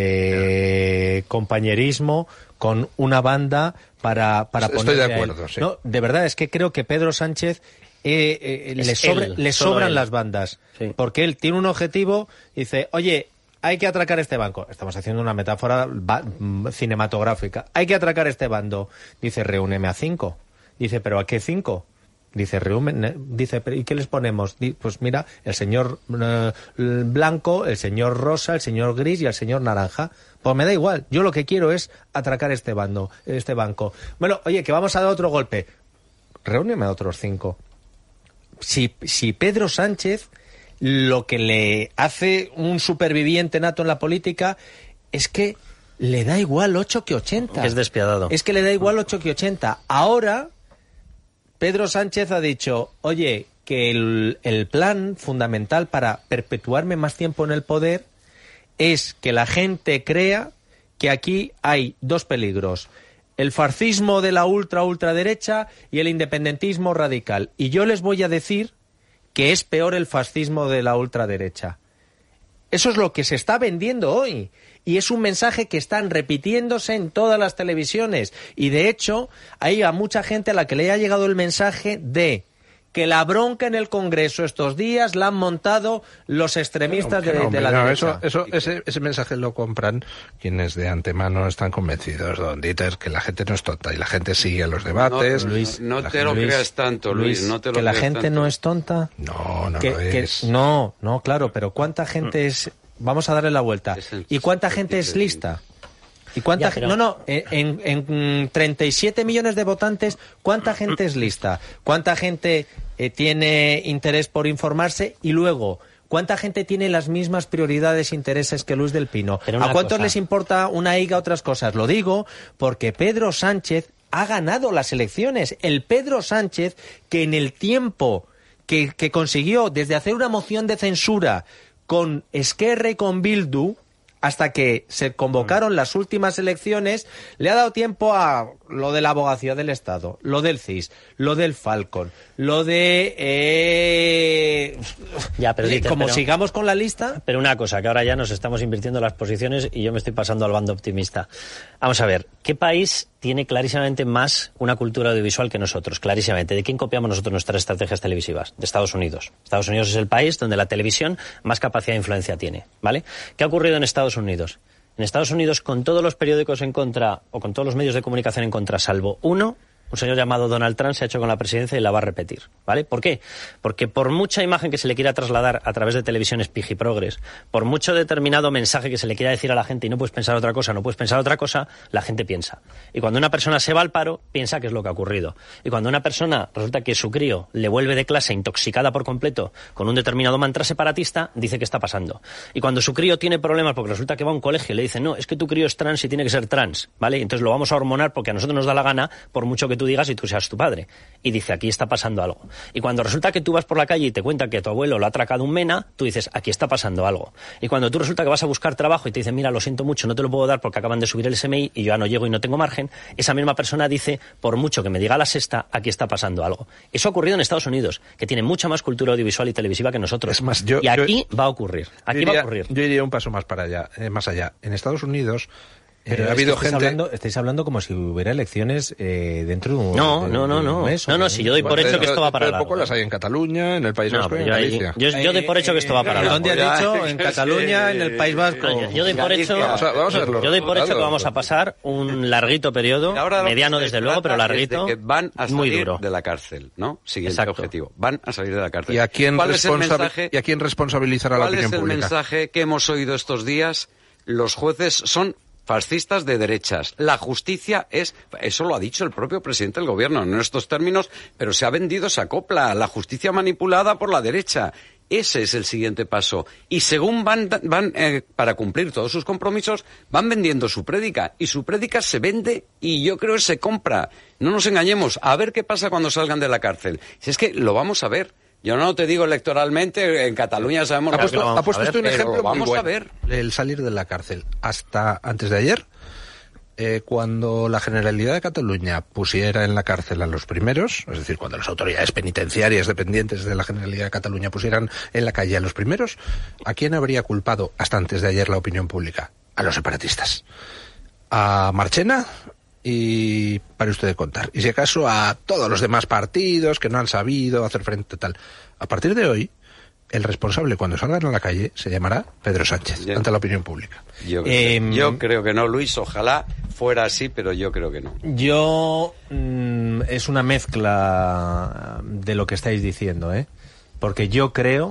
de compañerismo con una banda para Estoy de acuerdo, sí. No, de verdad, es que creo que Pedro Sánchez le sobran las bandas, sí. Porque él tiene un objetivo, dice, oye, hay que atracar este banco. Estamos haciendo una metáfora cinematográfica. Hay que atracar este bando. Dice, reúneme a 5. Dice, ¿pero a qué 5? Dice, dice, ¿y qué les ponemos? Pues mira, el señor blanco, el señor rosa, el señor gris y el señor naranja. Pues me da igual. Yo lo que quiero es atracar este banco. Bueno, oye, que vamos a dar otro golpe. Reúneme a otros 5. Si Pedro Sánchez lo que le hace un superviviente nato en la política es que le da igual 8 que 80. Es despiadado. Es que le da igual 8 que 80. Ahora, Pedro Sánchez ha dicho, oye, que el plan fundamental para perpetuarme más tiempo en el poder es que la gente crea que aquí hay dos peligros. El fascismo de la ultraderecha y el independentismo radical. Y yo les voy a decir que es peor el fascismo de la ultraderecha. Eso es lo que se está vendiendo hoy. Y es un mensaje que están repitiéndose en todas las televisiones. Y de hecho, hay a mucha gente a la que le ha llegado el mensaje de que la bronca en el Congreso estos días la han montado los extremistas de la derecha. Ese mensaje lo compran quienes de antemano están convencidos, don Dieter, que la gente no es tonta y la gente sigue a los debates. No te lo creas tanto, Luis. No te lo ¿Que la creas gente tanto. No es tonta? No lo es. No, claro, pero ¿cuánta gente es...? Vamos a darle la vuelta. ¿Y cuánta gente es lista? ¿Y cuánta gente? No, en 37 millones de votantes, ¿cuánta gente es lista? ¿Cuánta gente tiene interés por informarse? Y luego, ¿cuánta gente tiene las mismas prioridades e intereses que Luis del Pino? ¿A cuántos les importa una higa otras cosas? Lo digo porque Pedro Sánchez ha ganado las elecciones. El Pedro Sánchez que en el tiempo que consiguió, desde hacer una moción de censura con Esquerra y con Bildu, hasta que se convocaron las últimas elecciones, le ha dado tiempo a lo de la abogacía del Estado, lo del CIS, lo del Falcon, lo de... sigamos con la lista... Pero una cosa, que ahora ya nos estamos invirtiendo las posiciones y yo me estoy pasando al bando optimista. Vamos a ver, ¿qué país tiene clarísimamente más una cultura audiovisual que nosotros? Clarísimamente. ¿De quién copiamos nosotros nuestras estrategias televisivas? De Estados Unidos. Estados Unidos es el país donde la televisión más capacidad de influencia tiene, ¿vale? ¿Qué ha ocurrido en Estados Unidos? En Estados Unidos, con todos los periódicos en contra, o con todos los medios de comunicación en contra, salvo uno, un señor llamado Donald Trump se ha hecho con la presidencia y la va a repetir, ¿vale? ¿Por qué? Porque por mucha imagen que se le quiera trasladar a través de televisiones pijiprogres, por mucho determinado mensaje que se le quiera decir a la gente y no puedes pensar otra cosa, la gente piensa. Y cuando una persona se va al paro, piensa que es lo que ha ocurrido. Y cuando una persona resulta que su crío le vuelve de clase intoxicada por completo con un determinado mantra separatista, dice que está pasando. Y cuando su crío tiene problemas porque resulta que va a un colegio y le dicen, no, es que tu crío es trans y tiene que ser trans, ¿vale? Entonces lo vamos a hormonar porque a nosotros nos da la gana, por mucho que tú digas y tú seas tu padre. Y dice, aquí está pasando algo. Y cuando resulta que tú vas por la calle y te cuentan que tu abuelo lo ha atracado un mena, tú dices, aquí está pasando algo. Y cuando tú resulta que vas a buscar trabajo y te dicen, mira, lo siento mucho, no te lo puedo dar porque acaban de subir el SMI y yo ya no llego y no tengo margen, esa misma persona dice, por mucho que me diga la sexta, aquí está pasando algo. Eso ha ocurrido en Estados Unidos, que tiene mucha más cultura audiovisual y televisiva que nosotros. Es más, y aquí va a ocurrir. Yo iría un paso más más allá. En Estados Unidos Pero ha habido gente... Estáis hablando como si hubiera elecciones dentro de un mes. No, si yo doy por hecho que esto va para largo. Poco las hay en Cataluña, en el País Vasco y en Galicia. Yo doy por hecho que esto va para largo. ¿Dónde has dicho? En Cataluña, en el País Vasco. Yo doy por hecho que vamos a pasar un larguito periodo, mediano desde luego, pero larguito, que van a muy salir duro de la cárcel, ¿no? Siguiente objetivo. Van a salir de la cárcel. ¿Y a quién responsabilizará a la opinión pública? ¿Cuál es el mensaje que hemos oído estos días? Los jueces son fascistas de derechas. La justicia es... Eso lo ha dicho el propio presidente del gobierno, no en estos términos, pero se ha vendido esa copla. La justicia manipulada por la derecha. Ese es el siguiente paso. Y según van para cumplir todos sus compromisos, van vendiendo su prédica. Y su prédica se vende y yo creo que se compra. No nos engañemos. A ver qué pasa cuando salgan de la cárcel. Si es que lo vamos a ver. Yo no te digo electoralmente, en Cataluña sabemos... Ha puesto usted un ejemplo muy bueno. A ver. El salir de la cárcel. Hasta antes de ayer, cuando la Generalidad de Cataluña pusiera en la cárcel a los primeros, es decir, cuando las autoridades penitenciarias dependientes de la Generalidad de Cataluña pusieran en la calle a los primeros, ¿a quién habría culpado hasta antes de ayer la opinión pública? A los separatistas. A Marchena... Y para usted de contar. Y si acaso a todos los demás partidos que no han sabido hacer frente a tal. A partir de hoy, el responsable cuando salgan a la calle se llamará Pedro Sánchez, ante la opinión pública. Yo creo que no, Luis. Ojalá fuera así, pero yo creo que no. Es una mezcla de lo que estáis diciendo, ¿eh? Porque yo creo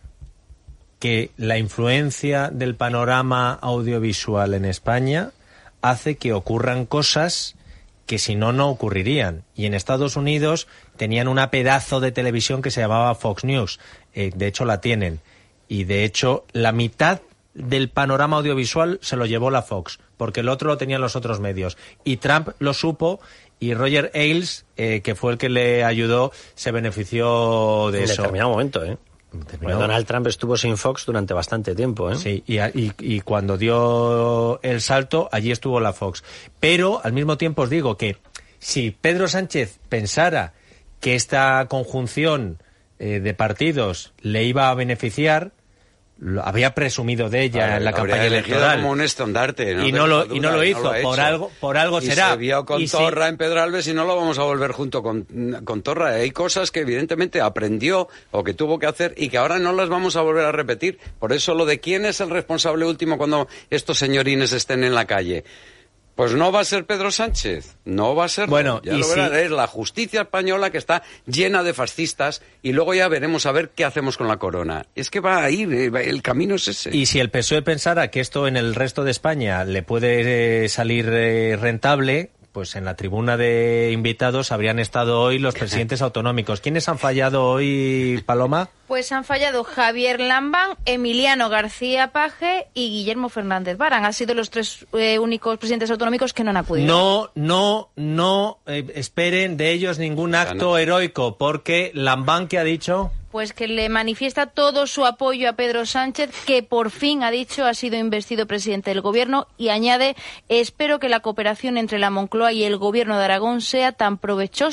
que la influencia del panorama audiovisual en España hace que ocurran cosas que si no, no ocurrirían. Y en Estados Unidos tenían una pedazo de televisión que se llamaba Fox News. De hecho, la tienen. Y de hecho, la mitad del panorama audiovisual se lo llevó la Fox, porque el otro lo tenían los otros medios. Y Trump lo supo, y Roger Ailes, que fue el que le ayudó, se benefició de eso. En determinado momento, Donald Trump estuvo sin Fox durante bastante tiempo, Sí, y cuando dio el salto, allí estuvo la Fox. Pero, al mismo tiempo, os digo que si Pedro Sánchez pensara que esta conjunción de partidos le iba a beneficiar, había presumido de ella en la campaña electoral como un estandarte, y no lo hizo. Por algo será. Se vio con Torra en Pedralbes y no lo vamos a volver junto con Torra. Hay cosas que evidentemente aprendió o que tuvo que hacer y que ahora no las vamos a volver a repetir. Por eso lo de quién es el responsable último cuando estos señorines estén en la calle. Pues no va a ser Pedro Sánchez, no va a ser. Bueno, ya lo verán, es la justicia española que está llena de fascistas y luego ya veremos a ver qué hacemos con la corona. Es que va a ir, el camino es ese. Y si el PSOE pensara que esto en el resto de España le puede salir rentable, pues en la tribuna de invitados habrían estado hoy los presidentes autonómicos. ¿Quiénes han fallado hoy, Paloma? Pues han fallado Javier Lambán, Emiliano García Paje y Guillermo Fernández Vara. Han sido los tres únicos presidentes autonómicos que no han acudido. No esperen de ellos ningún acto heroico, porque Lambán, ¿qué ha dicho? Pues que le manifiesta todo su apoyo a Pedro Sánchez, que por fin, ha dicho, ha sido investido presidente del gobierno, y añade: espero que la cooperación entre la Moncloa y el gobierno de Aragón sea tan provechosa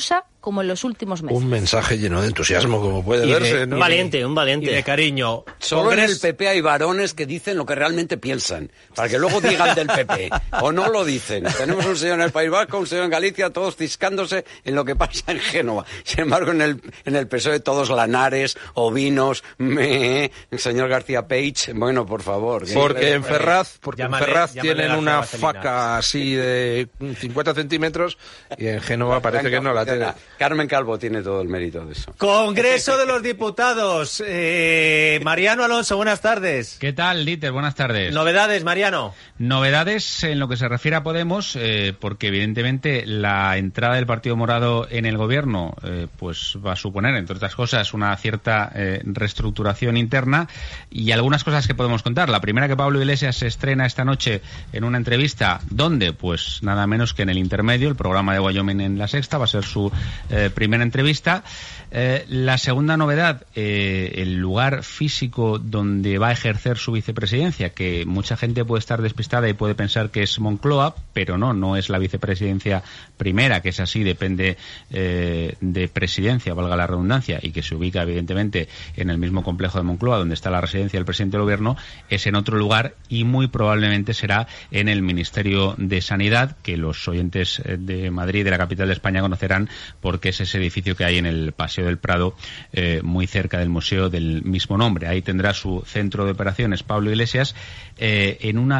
como en los últimos meses. Un mensaje lleno de entusiasmo, como puede verse, ¿no? Un valiente. Y de cariño. Solo en el PP hay varones que dicen lo que realmente piensan, para que luego digan del PP, o no lo dicen. Tenemos un señor en el País Vasco, un señor en Galicia, todos ciscándose en lo que pasa en Génova. Sin embargo, en el PSOE todos lanares, ovinos, el señor García Page, bueno, por favor. Porque en Ferraz, Llámale tienen las una vaselinas. faca así de 50 centímetros y en Génova parece que no la tiene. Carmen Calvo tiene todo el mérito de eso. Congreso de los Diputados. Mariano Alonso, buenas tardes. ¿Qué tal, Dieter? Buenas tardes. Novedades, Mariano. Novedades en lo que se refiere a Podemos, porque evidentemente la entrada del Partido Morado en el gobierno pues va a suponer, entre otras cosas, una cierta reestructuración interna y algunas cosas que podemos contar. La primera, que Pablo Iglesias se estrena esta noche en una entrevista. ¿Dónde? Pues nada menos que en El Intermedio, el programa de Wyoming en La Sexta. Va a ser su primera entrevista. La segunda novedad, el lugar físico donde va a ejercer su vicepresidencia, que mucha gente puede estar despistada y puede pensar que es Moncloa, pero no es la vicepresidencia primera, que es así, depende de presidencia, valga la redundancia, y que se ubica evidentemente en el mismo complejo de Moncloa, donde está la residencia del presidente del gobierno. Es en otro lugar y muy probablemente será en el Ministerio de Sanidad, que los oyentes de Madrid, de la capital de España, conocerán porque es ese edificio que hay en el Paseo del Prado, muy cerca del museo del mismo nombre. Ahí tendrá su centro de operaciones Pablo Iglesias, en una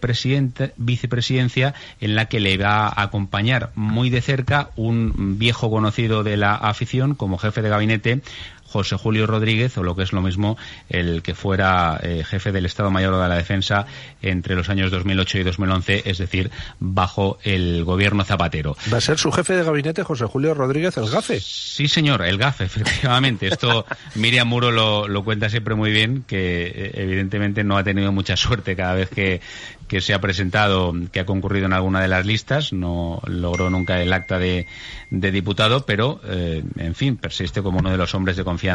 vicepresidencia en la que le va a acompañar muy de cerca un viejo conocido de la afición como jefe de gabinete, José Julio Rodríguez, o lo que es lo mismo, el que fuera jefe del Estado Mayor de la Defensa entre los años 2008 y 2011, es decir, bajo el gobierno Zapatero. ¿Va a ser su jefe de gabinete José Julio Rodríguez, el GAFE? Sí, señor, el GAFE, efectivamente. Esto Miriam Muro lo cuenta siempre muy bien, que evidentemente no ha tenido mucha suerte cada vez que se ha presentado, que ha concurrido en alguna de las listas. No logró nunca el acta de diputado, pero en fin, persiste como uno de los hombres de confianza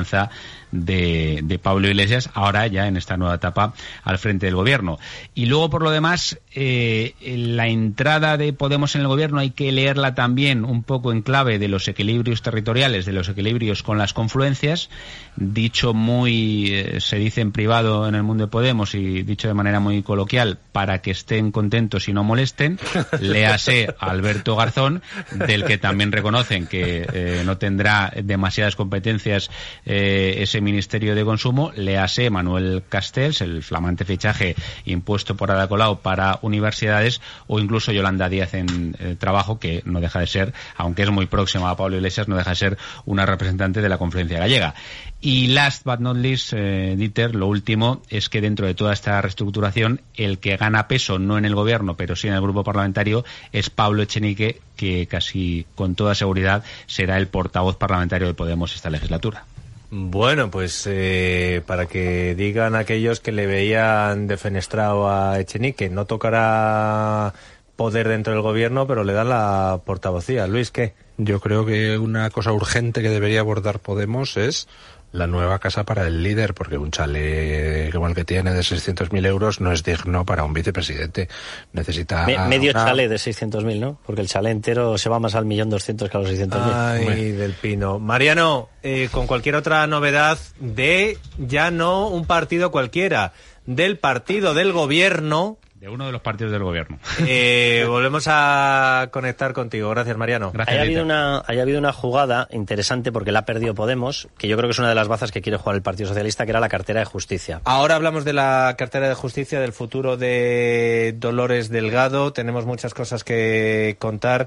de Pablo Iglesias, ahora ya en esta nueva etapa al frente del gobierno. Y luego, por lo demás, la entrada de Podemos en el gobierno hay que leerla también un poco en clave de los equilibrios territoriales, de los equilibrios con las confluencias. Dicho se dice en privado en el mundo de Podemos y dicho de manera muy coloquial, para que estén contentos y no molesten, léase Alberto Garzón, del que también reconocen que no tendrá demasiadas competencias ese Ministerio de Consumo. Léase Manuel Castells, el flamante fichaje impuesto por Ada Colau para universidades, o incluso Yolanda Díaz en Trabajo, que no deja de ser, aunque es muy próxima a Pablo Iglesias, no deja de ser una representante de la confluencia gallega. Y last but not least, Dieter, lo último es que dentro de toda esta reestructuración, el que gana peso, no en el gobierno, pero sí en el grupo parlamentario, es Pablo Echenique, que casi con toda seguridad será el portavoz parlamentario de Podemos esta legislatura. Bueno, pues para que digan aquellos que le veían defenestrado a Echenique, no tocará poder dentro del gobierno, pero le dan la portavocía. Luis, ¿qué? Yo creo que una cosa urgente que debería abordar Podemos es la nueva casa para el líder, porque un chalet como el que tiene de 600.000 euros no es digno para un vicepresidente. Necesita medio chalet de 600.000, ¿no? Porque el chalet entero se va más al 1.200.000 que a los 600.000. Ay, del Pino. Mariano, con cualquier otra novedad de ya no un partido cualquiera, del partido del gobierno. De uno de los partidos del gobierno. Volvemos a conectar contigo. Gracias, Mariano. Gracias. Haya habido una jugada interesante, porque la ha perdido Podemos, que yo creo que es una de las bazas que quiere jugar el Partido Socialista, que era la cartera de Justicia. Ahora hablamos de la cartera de Justicia, del futuro de Dolores Delgado. Tenemos muchas cosas que contar.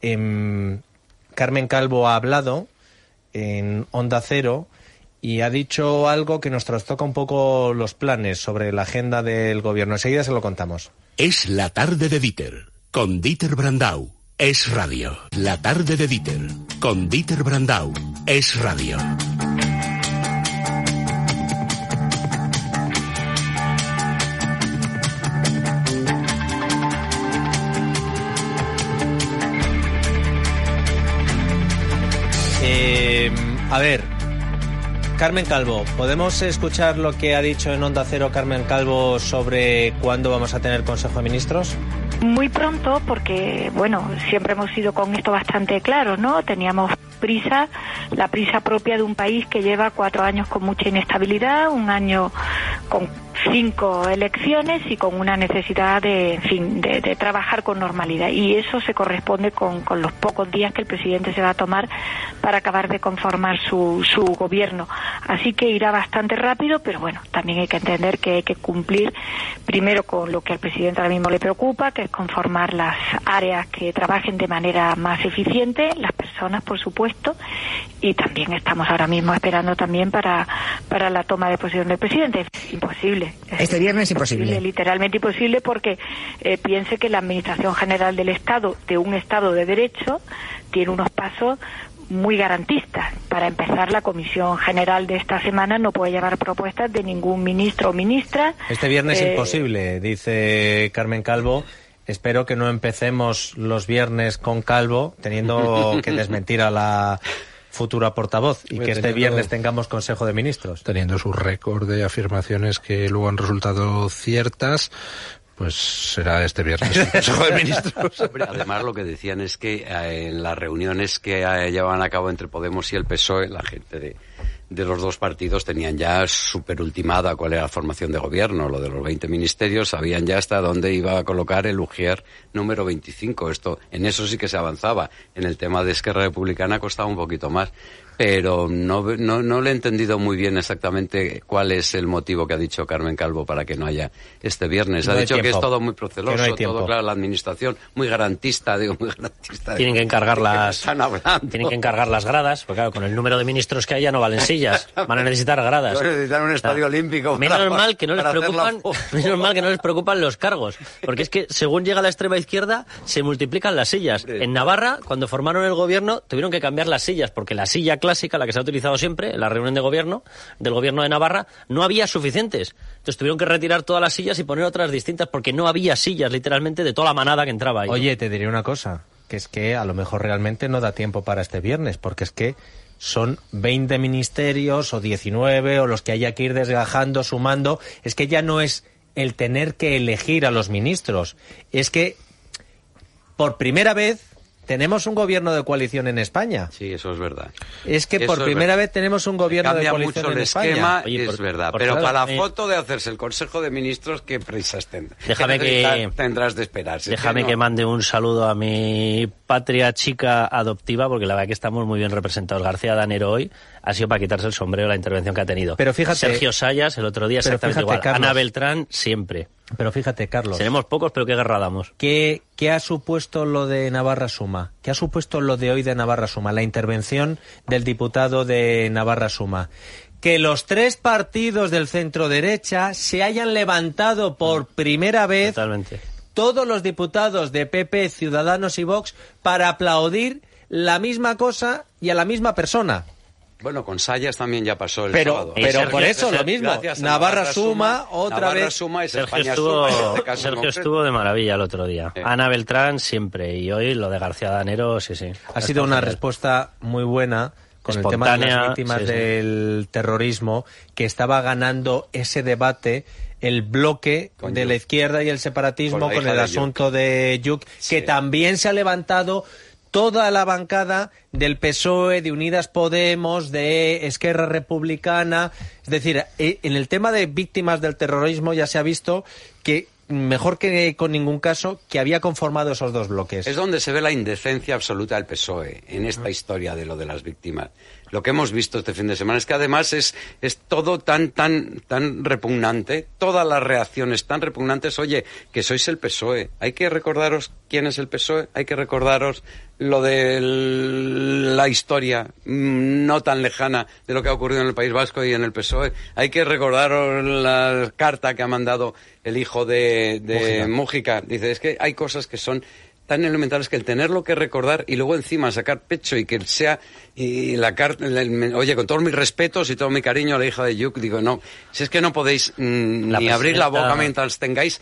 Carmen Calvo ha hablado en Onda Cero y ha dicho algo que nos trastoca un poco los planes sobre la agenda del gobierno. Enseguida se lo contamos. Es la tarde de Dieter, con Dieter Brandau. Es radio. La tarde de Dieter, con Dieter Brandau. Es radio. A ver, Carmen Calvo, ¿podemos escuchar lo que ha dicho en Onda Cero Carmen Calvo sobre cuándo vamos a tener Consejo de Ministros? Muy pronto, porque, bueno, siempre hemos sido con esto bastante claros, ¿no? Teníamos prisa, la prisa propia de un país que lleva 4 años con mucha inestabilidad, un año con 5 elecciones y con una necesidad de trabajar con normalidad, y eso se corresponde con los pocos días que el presidente se va a tomar para acabar de conformar su gobierno. Así que irá bastante rápido, pero bueno, también hay que entender que hay que cumplir primero con lo que al presidente ahora mismo le preocupa, que es conformar las áreas que trabajen de manera más eficiente, las personas, por supuesto, y también estamos ahora mismo esperando también para la toma de posesión del presidente. Es imposible. Este viernes imposible. Literalmente imposible, porque piense que la Administración General del Estado, de un Estado de Derecho, tiene unos pasos muy garantistas. Para empezar, la Comisión General de esta semana no puede llevar propuestas de ningún ministro o ministra. Este viernes imposible, dice Carmen Calvo. Espero que no empecemos los viernes con Calvo, teniendo que desmentir a la futura portavoz, y que este viernes tengamos Consejo de Ministros. Teniendo su récord de afirmaciones que luego han resultado ciertas, pues será este viernes el Consejo de Ministros. Además, lo que decían es que en las reuniones que llevaban a cabo entre Podemos y el PSOE, la gente de los dos partidos tenían ya súper ultimada cuál era la formación de gobierno, lo de los 20 ministerios, sabían ya hasta dónde iba a colocar el Ujier número 25. En eso sí que se avanzaba. En el tema de Esquerra Republicana costaba un poquito más, pero no le he entendido muy bien exactamente cuál es el motivo que ha dicho Carmen Calvo para que no haya este viernes. No ha hay dicho tiempo, que es todo muy proceloso, todo claro, la administración muy garantista, Tienen que encargar están hablando. Tienen que encargar las gradas, porque claro, con el número de ministros que haya no valen sillas, van a necesitar gradas. Van a necesitar un estadio olímpico. Menos mal que no les preocupan los cargos, porque es que según llega la extrema izquierda se multiplican las sillas. En Navarra, cuando formaron el gobierno, tuvieron que cambiar las sillas, porque la silla clásica, la que se ha utilizado siempre en la reunión de gobierno del gobierno de Navarra, no había suficientes. Entonces tuvieron que retirar todas las sillas y poner otras distintas, porque no había sillas, literalmente, de toda la manada que entraba ahí. Oye, te diré una cosa, que es que a lo mejor realmente no da tiempo para este viernes, porque es que son 20 ministerios o 19 o los que haya que ir desgajando, sumando. Es que ya no es el tener que elegir a los ministros, es que por primera vez tenemos un gobierno de coalición en España. Sí, eso es verdad. Es que por primera vez tenemos un gobierno de coalición en España. Cambia mucho el esquema, es verdad. Pero para la foto de hacerse el Consejo de Ministros, ¿qué prisas tendrás? Tendrás de esperar. Déjame que mande un saludo a mi patria chica adoptiva, porque la verdad que estamos muy bien representados. García Danero hoy ha sido para quitarse el sombrero la intervención que ha tenido. Pero fíjate, Sergio Sayas el otro día exactamente igual. Carlos, Ana Beltrán siempre. Pero fíjate, Carlos. Seremos pocos, pero qué guerra damos. ¿Qué ha supuesto lo de Navarra Suma? ¿Qué ha supuesto lo de hoy de Navarra Suma? La intervención del diputado de Navarra Suma. Que los 3 partidos del centro derecha se hayan levantado por primera vez. Totalmente. Todos los diputados de PP, Ciudadanos y Vox para aplaudir la misma cosa y a la misma persona. Bueno, con Sayas también ya pasó el sábado. Pero por eso lo mismo. Navarra Suma, otra vez. Suma es Sergio estuvo de maravilla el otro día. Sí. Ana Beltrán siempre, y hoy lo de García Danero, sí. Ha sido una respuesta muy buena con espontánea, el tema de las víctimas del terrorismo, que estaba ganando ese debate el bloque de la izquierda y el separatismo con el asunto de Yuc, que también se ha levantado toda la bancada del PSOE, de Unidas Podemos, de Esquerra Republicana. Es decir, en el tema de víctimas del terrorismo ya se ha visto que, mejor que con ningún caso, que había conformado esos dos bloques. Es donde se ve la indecencia absoluta del PSOE, en esta historia de lo de las víctimas. Lo que hemos visto este fin de semana es que además es todo tan repugnante, todas las reacciones tan repugnantes. Oye, que sois el PSOE, hay que recordaros quién es el PSOE, hay que recordaros lo de la historia no tan lejana de lo que ha ocurrido en el País Vasco y en el PSOE, hay que recordaros la carta que ha mandado el hijo de Mújica. Dice, es que hay cosas que son tan elementales que el tenerlo que recordar y luego encima sacar pecho y que sea y la carta, oye, con todos mis respetos y todo mi cariño a la hija de Yuc, digo, no, si es que no podéis ni abrir la boca mientras tengáis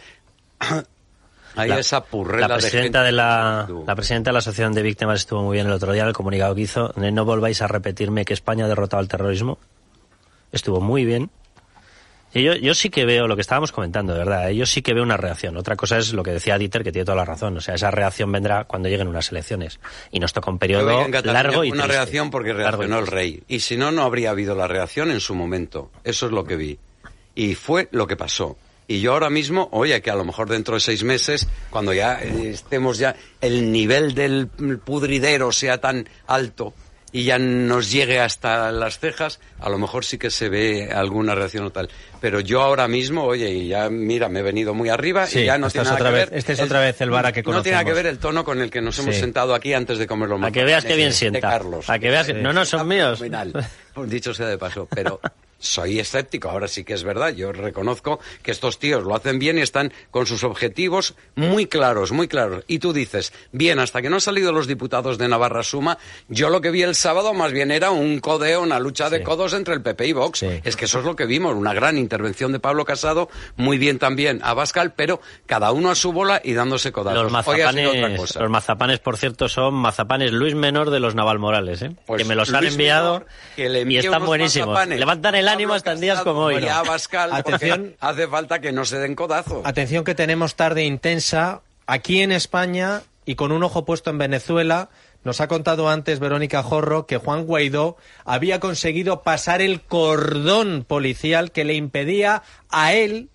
ahí esa purrela la presidenta de gente. La presidenta de la Asociación de Víctimas estuvo muy bien el otro día en el comunicado que hizo. No volváis a repetirme que España ha derrotado al terrorismo. Estuvo muy bien. Yo sí que veo lo que estábamos comentando, de verdad. Yo sí que veo una reacción. Otra cosa es lo que decía Dieter, que tiene toda la razón. O sea, esa reacción vendrá cuando lleguen unas elecciones. Y nos toca un periodo largo y una triste. reacción porque reaccionó el rey. Y si no, no habría habido la reacción en su momento. Eso es lo que vi. Y fue lo que pasó. Y yo ahora mismo, oye, que a lo mejor dentro de 6 meses, cuando ya estemos ya, el nivel del pudridero sea tan alto y ya nos llegue hasta las cejas, a lo mejor sí que se ve alguna reacción o tal. Pero yo ahora mismo, oye, y ya mira, me he venido muy arriba y ya no tiene nada que ver. Este es otra vez el Vara que conocemos. No tiene nada que ver el tono con el que nos hemos sentado aquí antes de comer los macarrones. A que veas que bien sienta. Carlos. A que veas que... No, son míos. Dicho sea de paso, pero... Soy escéptico, ahora sí que es verdad. Yo reconozco que estos tíos lo hacen bien y están con sus objetivos muy claros, muy claros. Y tú dices, bien, hasta que no han salido los diputados de Navarra Suma, yo lo que vi el sábado más bien era un codeo, una lucha de codos entre el PP y Vox. Sí. Es que eso es lo que vimos, una gran intervención de Pablo Casado, muy bien también Abascal, pero cada uno a su bola y dándose codazos. Los mazapanes, por cierto, son mazapanes Luis Menor de los Navalmorales, pues que me los han enviado y están buenísimos. Mazapanes. Levantan el ánimo hasta en días como hoy. Y a Abascal, atención, hace falta que no se den codazos. Atención que tenemos tarde intensa aquí en España y con un ojo puesto en Venezuela. Nos ha contado antes Verónica Jorro que Juan Guaidó había conseguido pasar el cordón policial que le impedía a él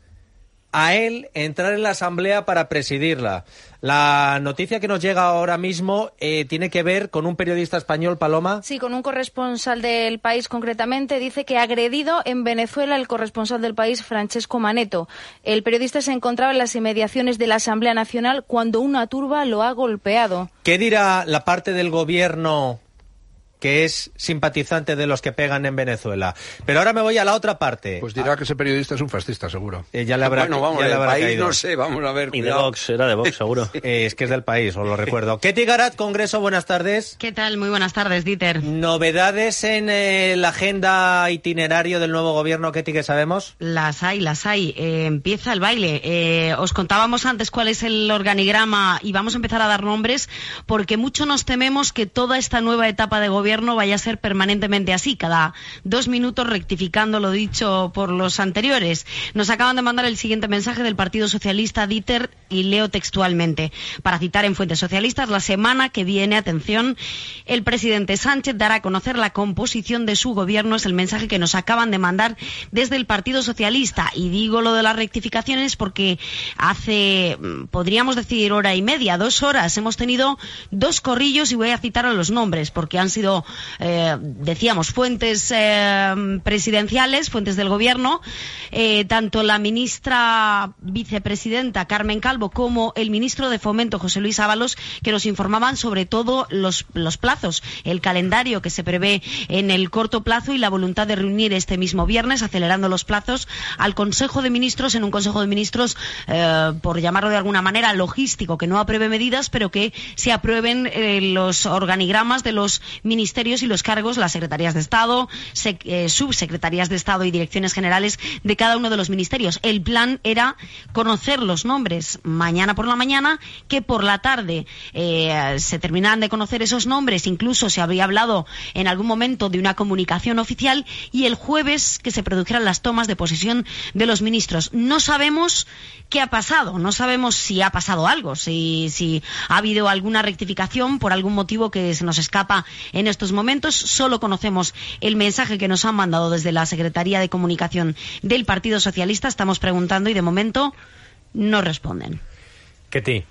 entrar en la asamblea para presidirla. La noticia que nos llega ahora mismo tiene que ver con un periodista español, Paloma. Sí, con un corresponsal del País concretamente. Dice que ha agredido en Venezuela el corresponsal del País, Francesco Maneto. El periodista se encontraba en las inmediaciones de la Asamblea Nacional cuando una turba lo ha golpeado. ¿Qué dirá la parte del gobierno que es simpatizante de los que pegan en Venezuela? Pero ahora me voy a la otra parte. Pues dirá que ese periodista es un fascista, seguro. Ya le habrá, bueno, vamos, ya le habrá País caído. No sé, vamos a ver. Y de Vox, era de Vox, seguro. Es que es del País, os lo recuerdo. Ketty Garat, Congreso, buenas tardes. ¿Qué tal? Muy buenas tardes, Dieter. ¿Novedades en la agenda itinerario del nuevo gobierno, Ketty, que sabemos? Las hay. Empieza el baile. Os contábamos antes cuál es el organigrama y vamos a empezar a dar nombres porque mucho nos tememos que toda esta nueva etapa de gobierno vaya a ser permanentemente así, cada 2 minutos rectificando lo dicho por los anteriores. Nos acaban de mandar el siguiente mensaje del Partido Socialista, Dieter, y leo textualmente. Para citar en fuentes socialistas, la semana que viene, atención, el presidente Sánchez dará a conocer la composición de su gobierno, es el mensaje que nos acaban de mandar desde el Partido Socialista. Y digo lo de las rectificaciones porque hace, podríamos decir, 1 hora y media, 2 horas, hemos tenido 2 corrillos y voy a citar a los nombres porque han sido decíamos, fuentes presidenciales, fuentes del gobierno, tanto la ministra vicepresidenta Carmen Calvo como el ministro de Fomento José Luis Ábalos, que nos informaban sobre todo los plazos, el calendario que se prevé en el corto plazo y la voluntad de reunir este mismo viernes, acelerando los plazos, al Consejo de Ministros, en un Consejo de Ministros, por llamarlo de alguna manera, logístico, que no apruebe medidas, pero que se aprueben los organigramas de los ministerios y los cargos, las secretarías de Estado, subsecretarías de Estado y direcciones generales de cada uno de los ministerios. El plan era conocer los nombres mañana por la mañana, que por la tarde se terminaran de conocer esos nombres, incluso se habría hablado en algún momento de una comunicación oficial, y el jueves que se produjeran las tomas de posesión de los ministros. No sabemos qué ha pasado, no sabemos si ha pasado algo, si ha habido alguna rectificación por algún motivo que se nos escapa en estos momentos. Solo conocemos el mensaje que nos han mandado desde la Secretaría de Comunicación del Partido Socialista. Estamos preguntando y de momento no responden. Ketty,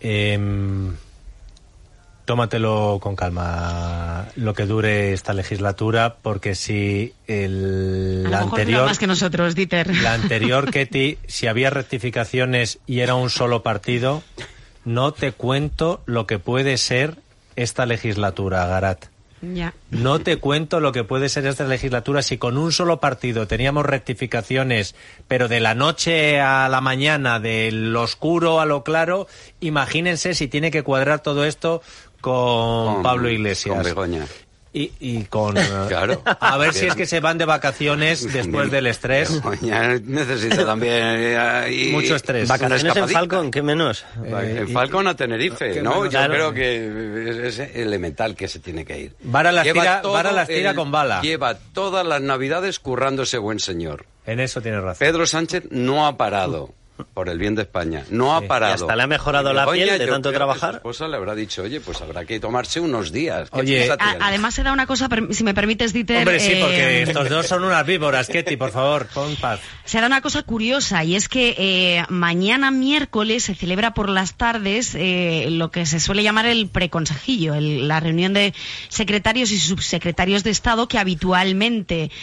tómatelo con calma lo que dure esta legislatura, porque si la anterior más que nosotros, Dieter. La anterior, Ketty, si había rectificaciones y era un solo partido, no te cuento lo que puede ser esta legislatura, Garat. Ya. No te cuento lo que puede ser esta legislatura si con un solo partido teníamos rectificaciones, pero de la noche a la mañana, del oscuro a lo claro. Imagínense si tiene que cuadrar todo esto con Pablo Iglesias. Con Begoña. Y con... Claro. A ver si es que se van de vacaciones después del estrés. Begoña necesita también... mucho estrés. ¿Vacaciones en Falcon? ¿Qué menos? En Falcon a Tenerife, ¿no? Yo creo que es elemental que se tiene que ir. Vara las tira con bala. Lleva todas las navidades currando ese buen señor. En eso tienes razón. Pedro Sánchez no ha parado. Por el bien de España. No ha parado. Y hasta le ha mejorado la piel de tanto trabajar. Su esposa le habrá dicho, oye, pues habrá que tomarse unos días. Oye, además se da una cosa, si me permites, Dieter... Hombre, sí, porque estos dos son unas víboras. Ketty, por favor, pon paz. Se da una cosa curiosa, y es que mañana miércoles se celebra por las tardes lo que se suele llamar el preconsejillo, la reunión de secretarios y subsecretarios de Estado, que habitualmente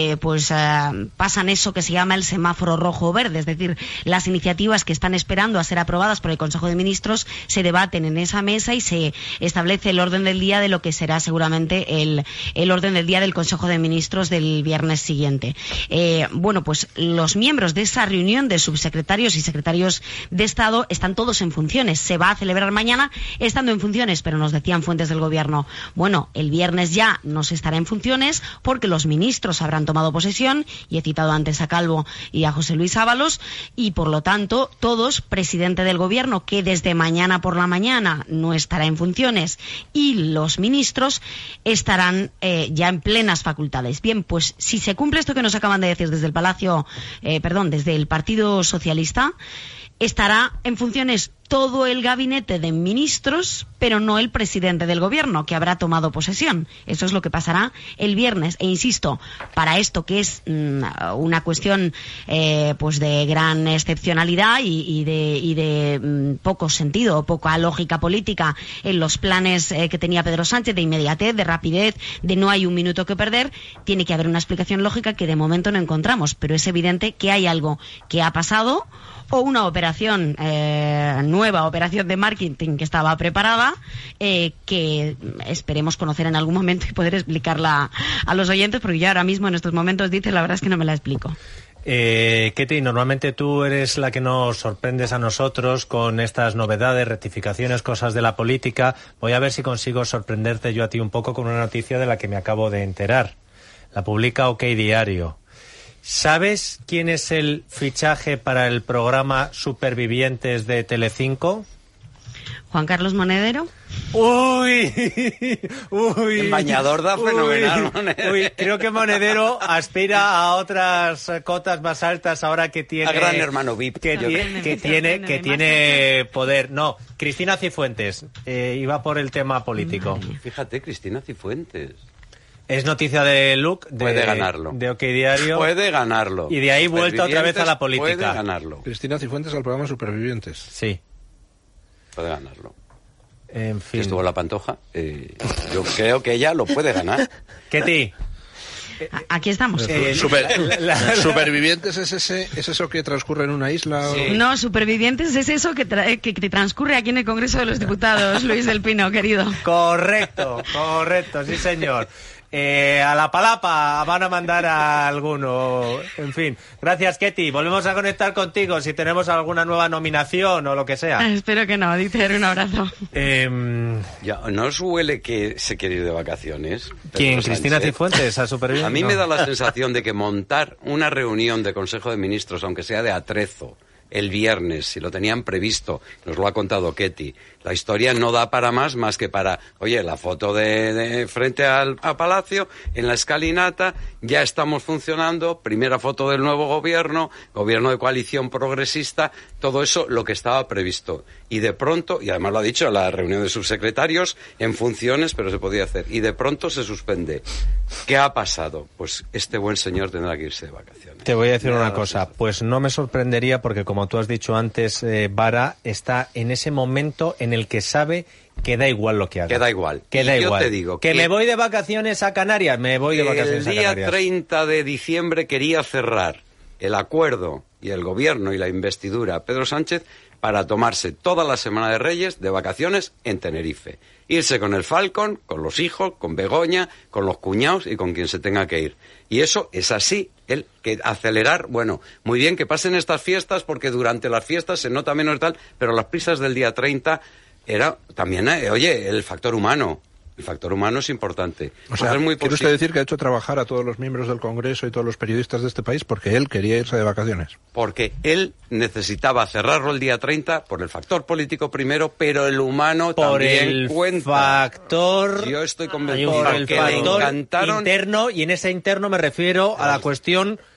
pasan eso que se llama el semáforo rojo o verde, es decir, las iniciativas que están esperando a ser aprobadas por el Consejo de Ministros se debaten en esa mesa y se establece el orden del día de lo que será seguramente el orden del día del Consejo de Ministros del viernes siguiente. Pues los miembros de esa reunión de subsecretarios y secretarios de Estado están todos en funciones. Se va a celebrar mañana estando en funciones, pero nos decían fuentes del Gobierno, bueno, el viernes ya no se estará en funciones porque los ministros habrán tomado posesión, y he citado antes a Calvo y a José Luis Ábalos, y por lo tanto, todos, presidente del Gobierno, que desde mañana por la mañana no estará en funciones, y los ministros estarán ya en plenas facultades. Bien, pues si se cumple esto que nos acaban de decir desde desde el Partido Socialista, estará en funciones todo el gabinete de ministros, pero no el presidente del Gobierno, que habrá tomado posesión. Eso es lo que pasará el viernes. E insisto, para esto que es una cuestión de gran excepcionalidad y de poco sentido, poca lógica política en los planes que tenía Pedro Sánchez, de inmediatez, de rapidez, de no hay un minuto que perder, tiene que haber una explicación lógica que de momento no encontramos. Pero es evidente que hay algo que ha pasado, o una operación, nueva operación de marketing que estaba preparada, que esperemos conocer en algún momento y poder explicarla a los oyentes, porque yo ahora mismo en estos momentos, dice, la verdad es que no me la explico. Ketty, normalmente tú eres la que nos sorprendes a nosotros con estas novedades, rectificaciones, cosas de la política. Voy a ver si consigo sorprenderte yo a ti un poco con una noticia de la que me acabo de enterar. La publica OK Diario. ¿Sabes quién es el fichaje para el programa Supervivientes de Telecinco? ¿Juan Carlos Monedero? ¡Uy! El bañador da fenomenal, Monedero. Uy, creo que Monedero aspira a otras cotas más altas ahora que tiene... A gran hermano VIP. Que tiene poder. No, Cristina Cifuentes. Iba por el tema político. Fíjate, Cristina Cifuentes. Es noticia de Luke, puede ganarlo. De OK Diario. Puede ganarlo. Y de ahí vuelta otra vez a la política. Puede ganarlo. Cristina Cifuentes al programa Supervivientes. Sí. Puede ganarlo. En fin. Estuvo la Pantoja. Yo creo que ella lo puede ganar. Ketty. Aquí estamos. ¿Supervivientes es eso que transcurre en una isla? Sí. No, Supervivientes es eso que transcurre aquí en el Congreso de los Diputados, Luis del Pino, querido. Correcto, sí señor. A la palapa van a mandar a alguno. En fin, gracias, Ketty. Volvemos a conectar contigo si tenemos alguna nueva nominación o lo que sea. Espero que no, Dieter, un abrazo. Ya, ¿no os huele que se quiere ir de vacaciones? ¿Quién? ¿Cristina Cifuentes? ¿A Supervivientes? A mí me da la sensación de que montar una reunión de Consejo de Ministros, aunque sea de atrezo, el viernes, si lo tenían previsto, nos lo ha contado Ketty, la historia no da para más que para, oye, la foto de frente al Palacio, en la escalinata, ya estamos funcionando, primera foto del nuevo gobierno de coalición progresista, todo eso lo que estaba previsto. Y de pronto, y además lo ha dicho, la reunión de subsecretarios en funciones, pero se podía hacer, y de pronto se suspende. ¿Qué ha pasado? Pues este buen señor tendrá que irse de vacaciones. Te voy a decir una cosa, pues no me sorprendería porque, como tú has dicho antes, Vara está en ese momento en el que sabe que da igual lo que haga. Que da igual. Yo te digo que me voy de vacaciones a Canarias, me voy de vacaciones a Canarias. El día 30 de diciembre quería cerrar el acuerdo y el gobierno y la investidura Pedro Sánchez para tomarse toda la Semana de Reyes de vacaciones en Tenerife. Irse con el Falcon, con los hijos, con Begoña, con los cuñados y con quien se tenga que ir. Y eso es así, que acelerar, bueno, muy bien que pasen estas fiestas porque durante las fiestas se nota menos tal, pero las prisas del día 30 era también, el factor humano. El factor humano es importante. O sea, ¿quiere usted decir que ha hecho trabajar a todos los miembros del Congreso y todos los periodistas de este país porque él quería irse de vacaciones? Porque él necesitaba cerrarlo el día 30 por el factor político primero, pero el humano por también el cuenta. Factor, yo estoy convencido por el que factor le encantaron interno, y en ese interno me refiero a la cuestión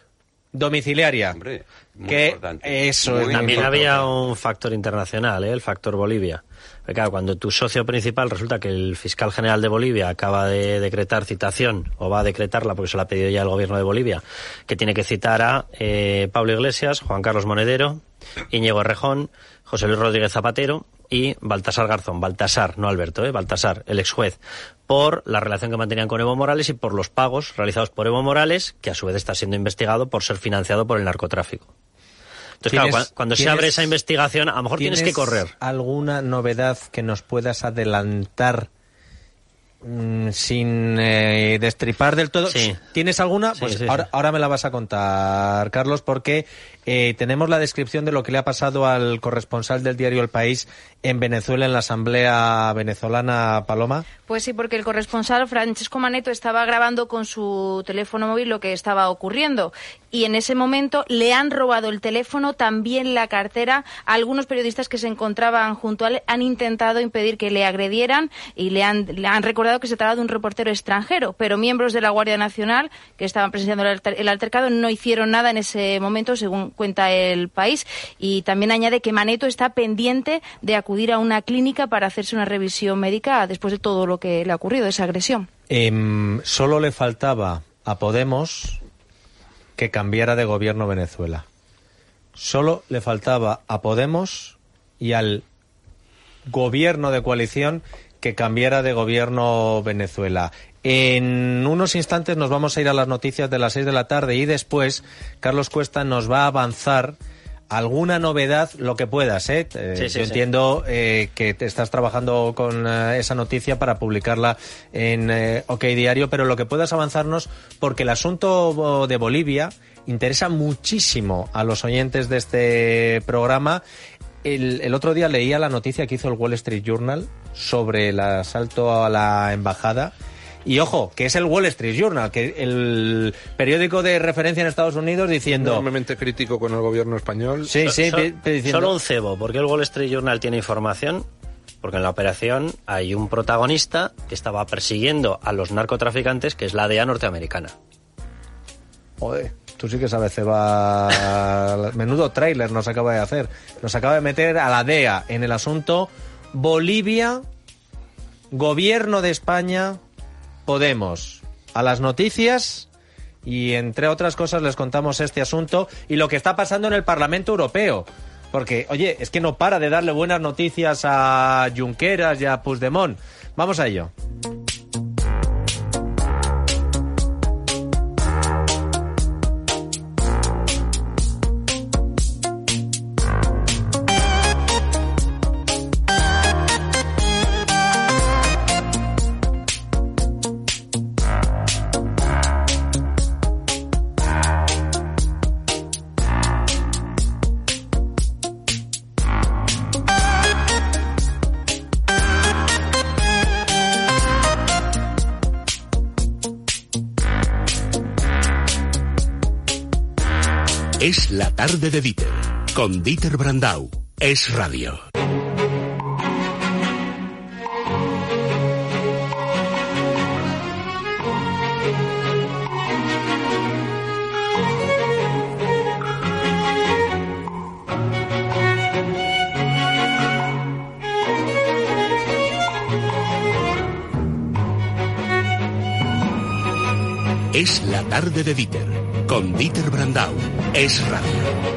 domiciliaria. Hombre, muy que importante. Eso Muy es También importante. había un factor internacional, el factor Bolivia. Porque claro, cuando tu socio principal resulta que el fiscal general de Bolivia acaba de decretar citación, o va a decretarla porque se la ha pedido ya el gobierno de Bolivia, que tiene que citar a Pablo Iglesias, Juan Carlos Monedero, Íñigo Errejón, José Luis Rodríguez Zapatero y Baltasar Garzón. Baltasar, no Alberto, Baltasar, el ex juez, por la relación que mantenían con Evo Morales y por los pagos realizados por Evo Morales, que a su vez está siendo investigado por ser financiado por el narcotráfico. Entonces, claro, cuando se abre esa investigación, a lo mejor tienes que correr. ¿Alguna novedad que nos puedas adelantar sin destripar del todo? Sí. ¿Tienes alguna? Sí, Pues sí, ahora me la vas a contar, Carlos, porque tenemos la descripción de lo que le ha pasado al corresponsal del diario El País en Venezuela, en la Asamblea Venezolana, Paloma. Pues sí, porque el corresponsal Francesco Maneto estaba grabando con su teléfono móvil lo que estaba ocurriendo y en ese momento le han robado el teléfono, también la cartera. Algunos periodistas que se encontraban junto a él han intentado impedir que le agredieran y le han recordado que se trata de un reportero extranjero, pero miembros de la Guardia Nacional que estaban presenciando el altercado no hicieron nada en ese momento, según cuenta El País, y también añade que Maneto está pendiente de acudir a una clínica para hacerse una revisión médica después de todo lo que le ha ocurrido, esa agresión. Solo le faltaba a Podemos que cambiara de gobierno Venezuela. Solo le faltaba a Podemos y al gobierno de coalición que cambiara de gobierno Venezuela. En unos instantes nos vamos a ir a las noticias de las 6 de la tarde y después Carlos Cuesta nos va a avanzar alguna novedad, lo que puedas, Yo entiendo que te estás trabajando con esa noticia para publicarla en OK Diario, pero lo que puedas avanzarnos, porque el asunto de Bolivia interesa muchísimo a los oyentes de este programa. El otro día leía la noticia que hizo el Wall Street Journal sobre el asalto a la embajada. Y ojo, que es el Wall Street Journal, que el periódico de referencia en Estados Unidos, diciendo... Enormemente crítico con el gobierno español. Sí, diciendo... Solo un cebo, porque el Wall Street Journal tiene información, porque en la operación hay un protagonista que estaba persiguiendo a los narcotraficantes, que es la DEA norteamericana. Joder, tú sí que sabes, Ceba. Menudo tráiler nos acaba de hacer. Nos acaba de meter a la DEA en el asunto Bolivia, Gobierno de España, Podemos. A las noticias y, entre otras cosas, les contamos este asunto y lo que está pasando en el Parlamento Europeo. Porque, oye, es que no para de darle buenas noticias a Junqueras y a Puigdemont. Vamos a ello. Es la tarde de Dieter, con Dieter Brandau. Es radio. Es la tarde de Dieter, con Dieter Brandau. Es radio.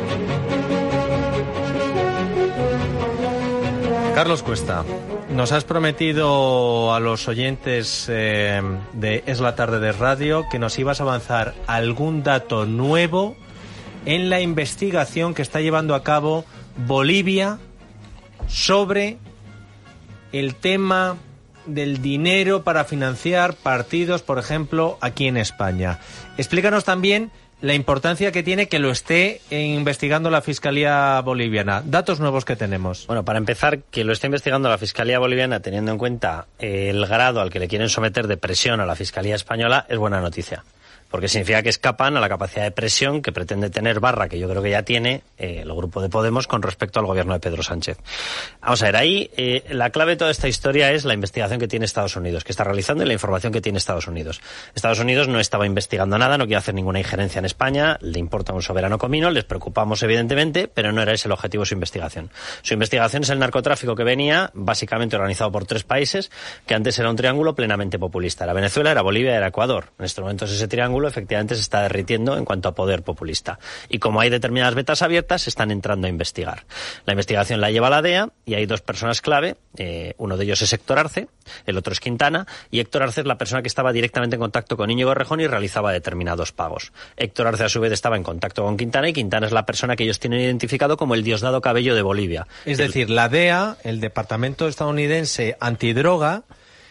Carlos Cuesta, nos has prometido a los oyentes de Es la tarde de radio que nos ibas a avanzar algún dato nuevo en la investigación que está llevando a cabo Bolivia sobre el tema del dinero para financiar partidos, por ejemplo, aquí en España. Explícanos también la importancia que tiene que lo esté investigando la Fiscalía Boliviana. Datos nuevos que tenemos. Bueno, para empezar, que lo esté investigando la Fiscalía Boliviana, teniendo en cuenta el grado al que le quieren someter de presión a la Fiscalía Española, es buena noticia. porque significa que escapan a la capacidad de presión que pretende tener Barra, que yo creo que ya tiene el grupo de Podemos con respecto al gobierno de Pedro Sánchez. Vamos a ver, ahí la clave de toda esta historia es la investigación que tiene Estados Unidos, que está realizando, y la información que tiene Estados Unidos. Estados Unidos no estaba investigando nada, no quiere hacer ninguna injerencia en España, le importa un soberano comino, les preocupamos evidentemente, pero no era ese el objetivo de su investigación. Su investigación es el narcotráfico que venía básicamente organizado por 3 países, que antes era un triángulo plenamente populista. Era Venezuela, era Bolivia, era Ecuador. En estos momentos ese triángulo efectivamente se está derritiendo en cuanto a poder populista. Y como hay determinadas vetas abiertas, se están entrando a investigar. La investigación la lleva la DEA y hay 2 personas clave. Uno de ellos es Héctor Arce, el otro es Quintana, y Héctor Arce es la persona que estaba directamente en contacto con Íñigo Errejón y realizaba determinados pagos. Héctor Arce a su vez estaba en contacto con Quintana, y Quintana es la persona que ellos tienen identificado como el Diosdado Cabello de Bolivia. Es decir, la DEA, el Departamento Estadounidense Antidroga,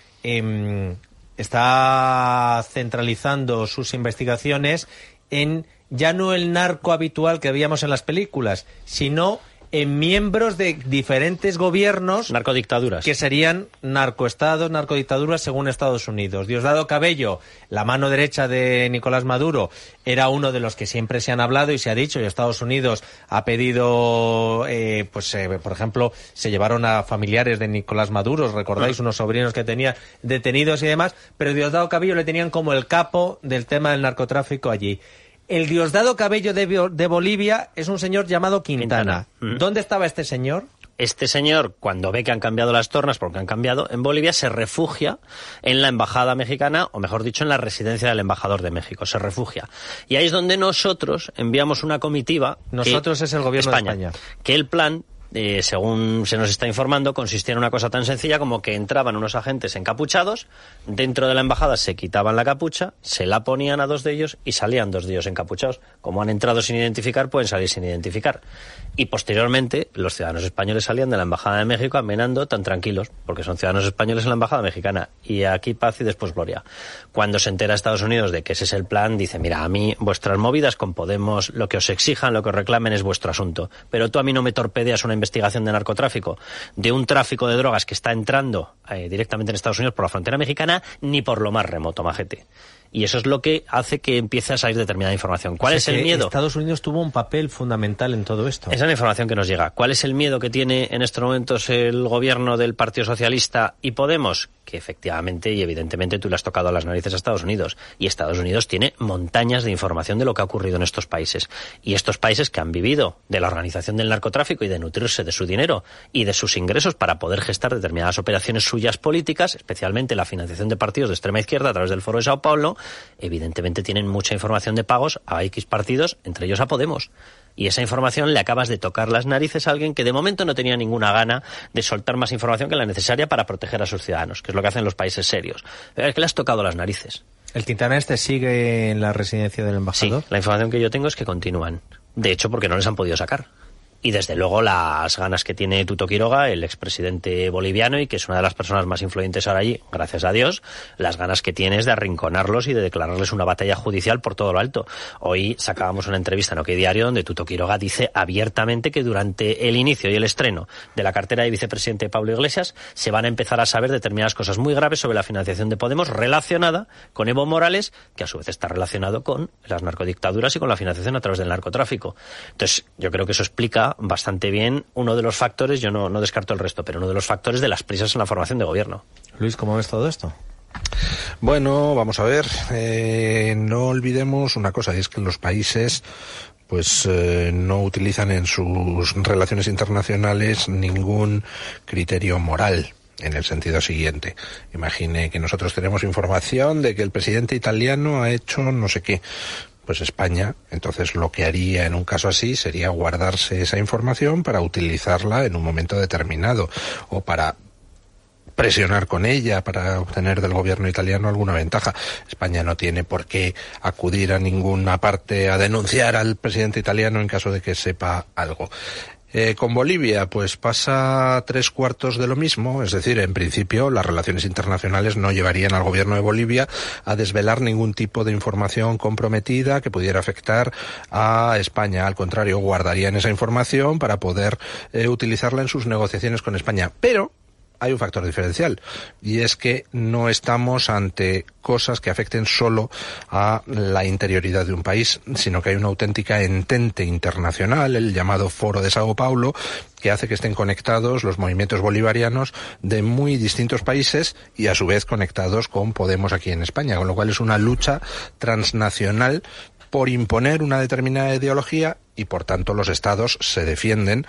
está centralizando sus investigaciones en ya no el narco habitual que veíamos en las películas, sino en miembros de diferentes gobiernos, narcodictaduras, que serían narcoestados, narcodictaduras según Estados Unidos. Diosdado Cabello, la mano derecha de Nicolás Maduro, era uno de los que siempre se han hablado y se ha dicho, y Estados Unidos ha pedido, por ejemplo, se llevaron a familiares de Nicolás Maduro, recordáis, unos sobrinos que tenía detenidos y demás, pero Diosdado Cabello le tenían como el capo del tema del narcotráfico allí. El Diosdado Cabello de Bolivia es un señor llamado Quintana. ¿Dónde estaba este señor? Este señor, cuando ve que han cambiado las tornas, porque han cambiado, en Bolivia se refugia en la embajada mexicana, o mejor dicho, en la residencia del embajador de México. Se refugia. Y ahí es donde nosotros enviamos una comitiva. Nosotros es el gobierno de España. Que el plan, según se nos está informando, consistía en una cosa tan sencilla como que entraban unos agentes encapuchados, dentro de la embajada se quitaban la capucha, se la ponían a 2 de ellos y salían 2 de ellos encapuchados. Como han entrado sin identificar, pueden salir sin identificar. Y posteriormente, los ciudadanos españoles salían de la embajada de México amenando tan tranquilos, porque son ciudadanos españoles en la embajada mexicana. Y aquí paz y después gloria. Cuando se entera Estados Unidos de que ese es el plan, dice, mira, a mí vuestras movidas con Podemos, lo que os exijan, lo que os reclamen es vuestro asunto. Pero tú a mí no me torpedeas una investigación de narcotráfico, de un tráfico de drogas que está entrando directamente en Estados Unidos por la frontera mexicana, ni por lo más remoto, majete. Y eso es lo que hace que empiece a salir determinada información. ¿Cuál es el miedo? Estados Unidos tuvo un papel fundamental en todo esto. Esa es la información que nos llega. ¿Cuál es el miedo que tiene en estos momentos el gobierno del Partido Socialista y Podemos? Que efectivamente y evidentemente tú le has tocado las narices a Estados Unidos. Y Estados Unidos tiene montañas de información de lo que ha ocurrido en estos países. Y estos países que han vivido de la organización del narcotráfico y de nutrirse de su dinero y de sus ingresos para poder gestar determinadas operaciones suyas políticas, especialmente la financiación de partidos de extrema izquierda a través del Foro de Sao Paulo, evidentemente tienen mucha información de pagos a X partidos, entre ellos a Podemos. Y esa información le acabas de tocar las narices a alguien que de momento no tenía ninguna gana de soltar más información que la necesaria para proteger a sus ciudadanos, que es lo que hacen los países serios. Pero es que le has tocado las narices. ¿El Quintana este sigue en la residencia del embajador? Sí, la información que yo tengo es que continúan. De hecho, porque no les han podido sacar. Y desde luego las ganas que tiene Tuto Quiroga, el expresidente boliviano y que es una de las personas más influyentes ahora allí, gracias a Dios, las ganas que tiene es de arrinconarlos y de declararles una batalla judicial por todo lo alto. Hoy sacábamos una entrevista en OK Diario donde Tuto Quiroga dice abiertamente que durante el inicio y el estreno de la cartera de vicepresidente de Pablo Iglesias se van a empezar a saber determinadas cosas muy graves sobre la financiación de Podemos relacionada con Evo Morales, que a su vez está relacionado con las narcodictaduras y con la financiación a través del narcotráfico. Entonces, yo creo que eso explica bastante bien uno de los factores, yo no descarto el resto, pero uno de los factores de las prisas en la formación de gobierno. Luis, ¿cómo ves todo esto? Bueno, vamos a ver, no olvidemos una cosa, y es que los países no utilizan en sus relaciones internacionales ningún criterio moral. En el sentido siguiente, imagine que nosotros tenemos información de que el presidente italiano ha hecho no sé qué. Pues España, entonces lo que haría en un caso así sería guardarse esa información para utilizarla en un momento determinado o para presionar con ella para obtener del gobierno italiano alguna ventaja. España no tiene por qué acudir a ninguna parte a denunciar al presidente italiano en caso de que sepa algo. Con Bolivia, pues pasa 3/4 de lo mismo, es decir, en principio las relaciones internacionales no llevarían al gobierno de Bolivia a desvelar ningún tipo de información comprometida que pudiera afectar a España. Al contrario, guardarían esa información para poder utilizarla en sus negociaciones con España. Pero hay un factor diferencial, y es que no estamos ante cosas que afecten solo a la interioridad de un país, sino que hay una auténtica entente internacional, el llamado Foro de Sao Paulo, que hace que estén conectados los movimientos bolivarianos de muy distintos países y a su vez conectados con Podemos aquí en España, con lo cual es una lucha transnacional por imponer una determinada ideología, y por tanto los estados se defienden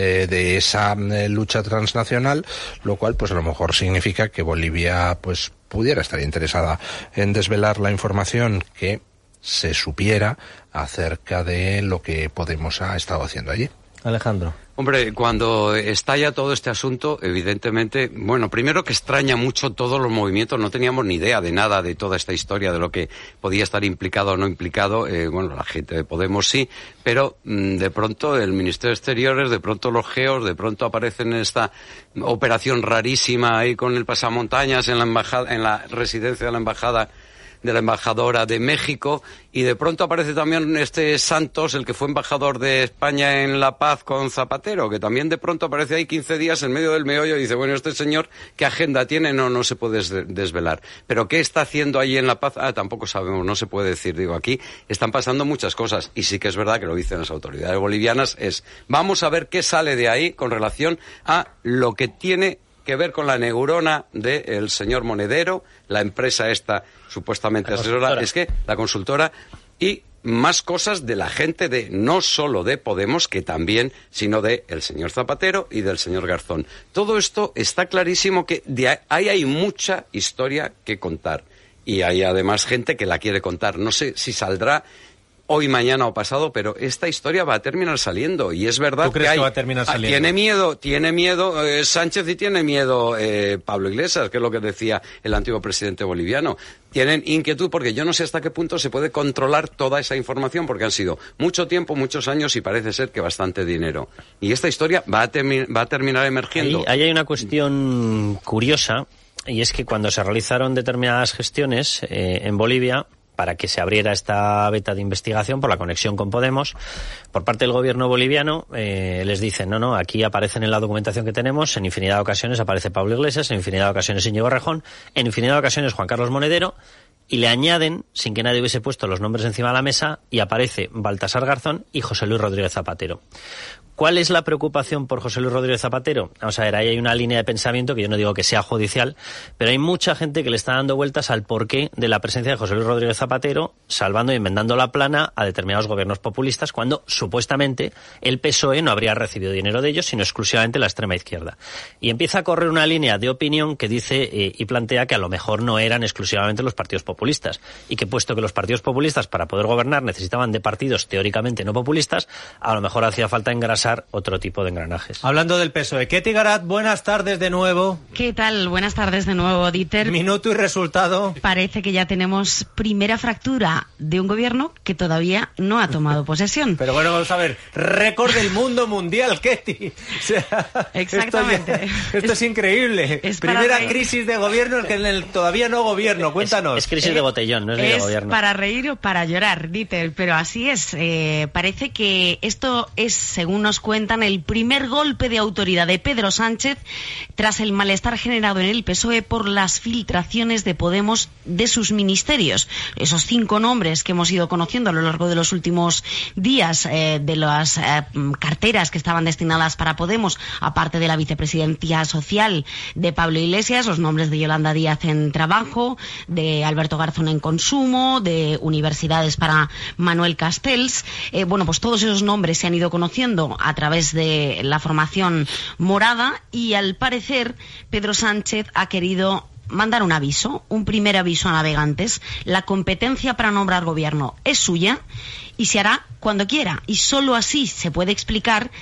de esa lucha transnacional, lo cual pues a lo mejor significa que Bolivia pues pudiera estar interesada en desvelar la información que se supiera acerca de lo que Podemos ha estado haciendo allí. Alejandro. Hombre, cuando estalla todo este asunto, evidentemente, bueno, primero que extraña mucho todos los movimientos, no teníamos ni idea de nada de toda esta historia, de lo que podía estar implicado o no implicado, bueno, la gente de Podemos sí, pero de pronto el Ministerio de Exteriores, de pronto los geos, de pronto aparecen en esta operación rarísima ahí con el pasamontañas en la embajada, en la residencia de la embajada, de la embajadora de México, y de pronto aparece también este Santos, el que fue embajador de España en La Paz con Zapatero, que también de pronto aparece ahí 15 días en medio del meollo y dice, bueno, este señor, ¿qué agenda tiene? No se puede desvelar. ¿Pero qué está haciendo ahí en La Paz? Tampoco sabemos, no se puede decir. Digo, aquí están pasando muchas cosas, y sí que es verdad que lo dicen las autoridades bolivianas, vamos a ver qué sale de ahí con relación a lo que tiene que ver con la neurona del señor Monedero, la empresa esta supuestamente asesora, es que la consultora, y más cosas de la gente de, no solo de Podemos, que también, sino de el señor Zapatero y del señor Garzón. Todo esto está clarísimo que de ahí hay mucha historia que contar, y hay además gente que la quiere contar. No sé si saldrá hoy, mañana o pasado, pero esta historia va a terminar saliendo, y es verdad. ¿Tú crees que va a terminar saliendo? Tiene miedo Sánchez, y tiene miedo Pablo Iglesias, que es lo que decía el antiguo presidente boliviano. Tienen inquietud porque yo no sé hasta qué punto se puede controlar toda esa información, porque han sido mucho tiempo, muchos años, y parece ser que bastante dinero. Y esta historia va a terminar emergiendo. Ahí hay una cuestión curiosa, y es que cuando se realizaron determinadas gestiones en Bolivia, para que se abriera esta veta de investigación por la conexión con Podemos, por parte del gobierno boliviano les dicen, no, aquí aparecen en la documentación que tenemos, en infinidad de ocasiones aparece Pablo Iglesias, en infinidad de ocasiones Íñigo Rejón, en infinidad de ocasiones Juan Carlos Monedero, y le añaden, sin que nadie hubiese puesto los nombres encima de la mesa, y aparece Baltasar Garzón y José Luis Rodríguez Zapatero. ¿Cuál es la preocupación por José Luis Rodríguez Zapatero? Vamos a ver, ahí hay una línea de pensamiento que yo no digo que sea judicial, pero hay mucha gente que le está dando vueltas al porqué de la presencia de José Luis Rodríguez Zapatero, salvando y enmendando la plana a determinados gobiernos populistas, cuando supuestamente el PSOE no habría recibido dinero de ellos, sino exclusivamente la extrema izquierda. Y empieza a correr una línea de opinión que dice y plantea que a lo mejor no eran exclusivamente los partidos populistas, y que puesto que los partidos populistas para poder gobernar necesitaban de partidos teóricamente no populistas, a lo mejor hacía falta engrasar otro tipo de engranajes. Hablando del PSOE, Ketty Garat, buenas tardes de nuevo. ¿Qué tal? Buenas tardes de nuevo, Dieter. Minuto y resultado. Parece que ya tenemos primera fractura de un gobierno que todavía no ha tomado posesión. Pero bueno, vamos a ver, récord del mundo mundial, Ketty. O sea, exactamente. Esto es increíble. Primera crisis de gobierno en el todavía no gobierno. Cuéntanos. Es crisis de botellón, no es de gobierno. Para reír o para llorar, Dieter, pero así es. Parece que esto es, según nos cuentan, el primer golpe de autoridad de Pedro Sánchez tras el malestar generado en el PSOE por las filtraciones de Podemos de sus ministerios. Esos 5 nombres que hemos ido conociendo a lo largo de los últimos días de las carteras que estaban destinadas para Podemos, aparte de la vicepresidencia social de Pablo Iglesias, los nombres de Yolanda Díaz en Trabajo, de Alberto Garzón en Consumo, de Universidades para Manuel Castells. Bueno, pues todos esos nombres se han ido conociendo a través de la formación morada, y al parecer Pedro Sánchez ha querido mandar un aviso, un primer aviso a navegantes. La competencia para nombrar gobierno es suya y se hará cuando quiera, y solo así se puede explicar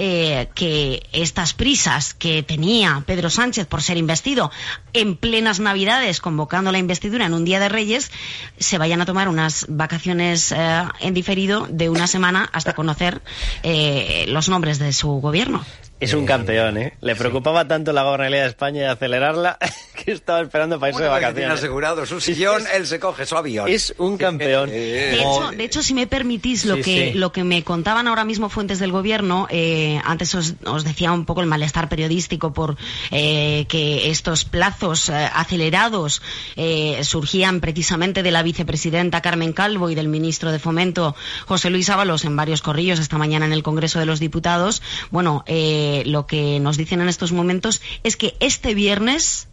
que estas prisas que tenía Pedro Sánchez por ser investido en plenas Navidades, convocando la investidura en un día de Reyes, se vayan a tomar unas vacaciones en diferido de una semana hasta conocer los nombres de su gobierno. Es un campeón, ¿eh? Le preocupaba tanto la gobernabilidad de España y acelerarla que estaba esperando para irse de vacaciones. Tiene asegurado su sillón, él se coge su avión. Es un campeón. De hecho, si me permitís, lo que me contaban ahora mismo fuentes del gobierno, antes os decía un poco el malestar periodístico por que estos plazos acelerados surgían precisamente de la vicepresidenta Carmen Calvo y del ministro de Fomento José Luis Ábalos en varios corrillos esta mañana en el Congreso de los Diputados. Bueno, lo que nos dicen en estos momentos es que este viernes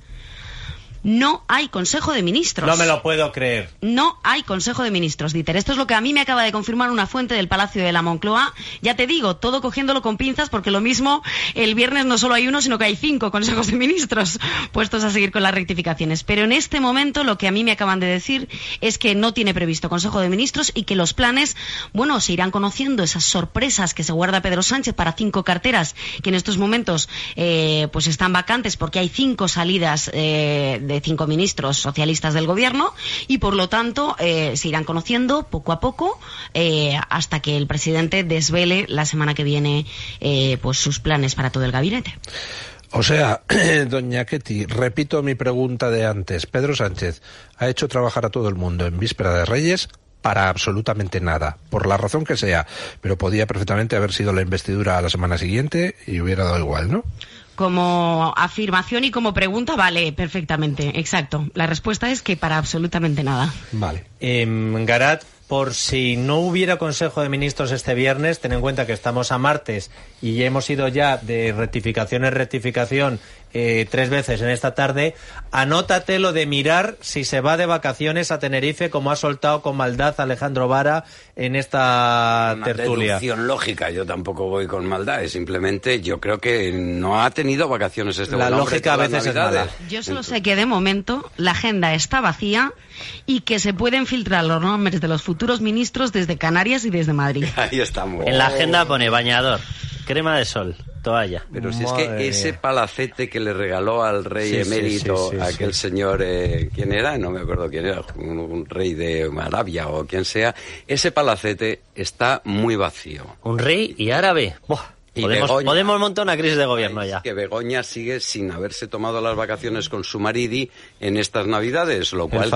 no hay Consejo de Ministros. No me lo puedo creer. No hay Consejo de Ministros, Dieter. Esto es lo que a mí me acaba de confirmar una fuente del Palacio de la Moncloa. Ya te digo, todo cogiéndolo con pinzas, porque lo mismo el viernes no solo hay uno, sino que hay 5 Consejos de Ministros puestos a seguir con las rectificaciones. Pero en este momento lo que a mí me acaban de decir es que no tiene previsto Consejo de Ministros y que los planes, bueno, se irán conociendo, esas sorpresas que se guarda Pedro Sánchez para 5 carteras que en estos momentos pues están vacantes porque hay 5 salidas de 5 ministros socialistas del gobierno y por lo tanto se irán conociendo poco a poco hasta que el presidente desvele la semana que viene pues sus planes para todo el gabinete. O sea, doña Ketty, repito mi pregunta de antes. Pedro Sánchez ha hecho trabajar a todo el mundo en víspera de Reyes para absolutamente nada, por la razón que sea, pero podía perfectamente haber sido la investidura a la semana siguiente y hubiera dado igual, ¿no? Como afirmación y como pregunta, vale, perfectamente, exacto. La respuesta es que para absolutamente nada. Vale. Garat, por si no hubiera Consejo de Ministros este viernes, ten en cuenta que estamos a martes y hemos ido ya de rectificación en rectificación 3 veces en esta tarde, anótate lo de mirar si se va de vacaciones a Tenerife, como ha soltado con maldad Alejandro Vara en esta tertulia. Una deducción lógica, yo tampoco voy con maldad, simplemente yo creo que no ha tenido vacaciones este La lógica a veces es mala. Yo solo sé que de momento la agenda está vacía y que se pueden filtrar los nombres de los futuros ministros desde Canarias y desde Madrid. Ahí estamos. En la agenda pone bañador, crema de sol, toalla. Pero si es que ese palacete que le regaló al rey emérito, aquel señor, ¿quién era? No me acuerdo quién era, un rey de Arabia o quien sea, ese palacete está muy vacío. Un rey y árabe. ¡Buah! Podemos montar una crisis de gobierno ya. Que Begoña sigue sin haberse tomado las vacaciones con su maridi en estas Navidades, lo cual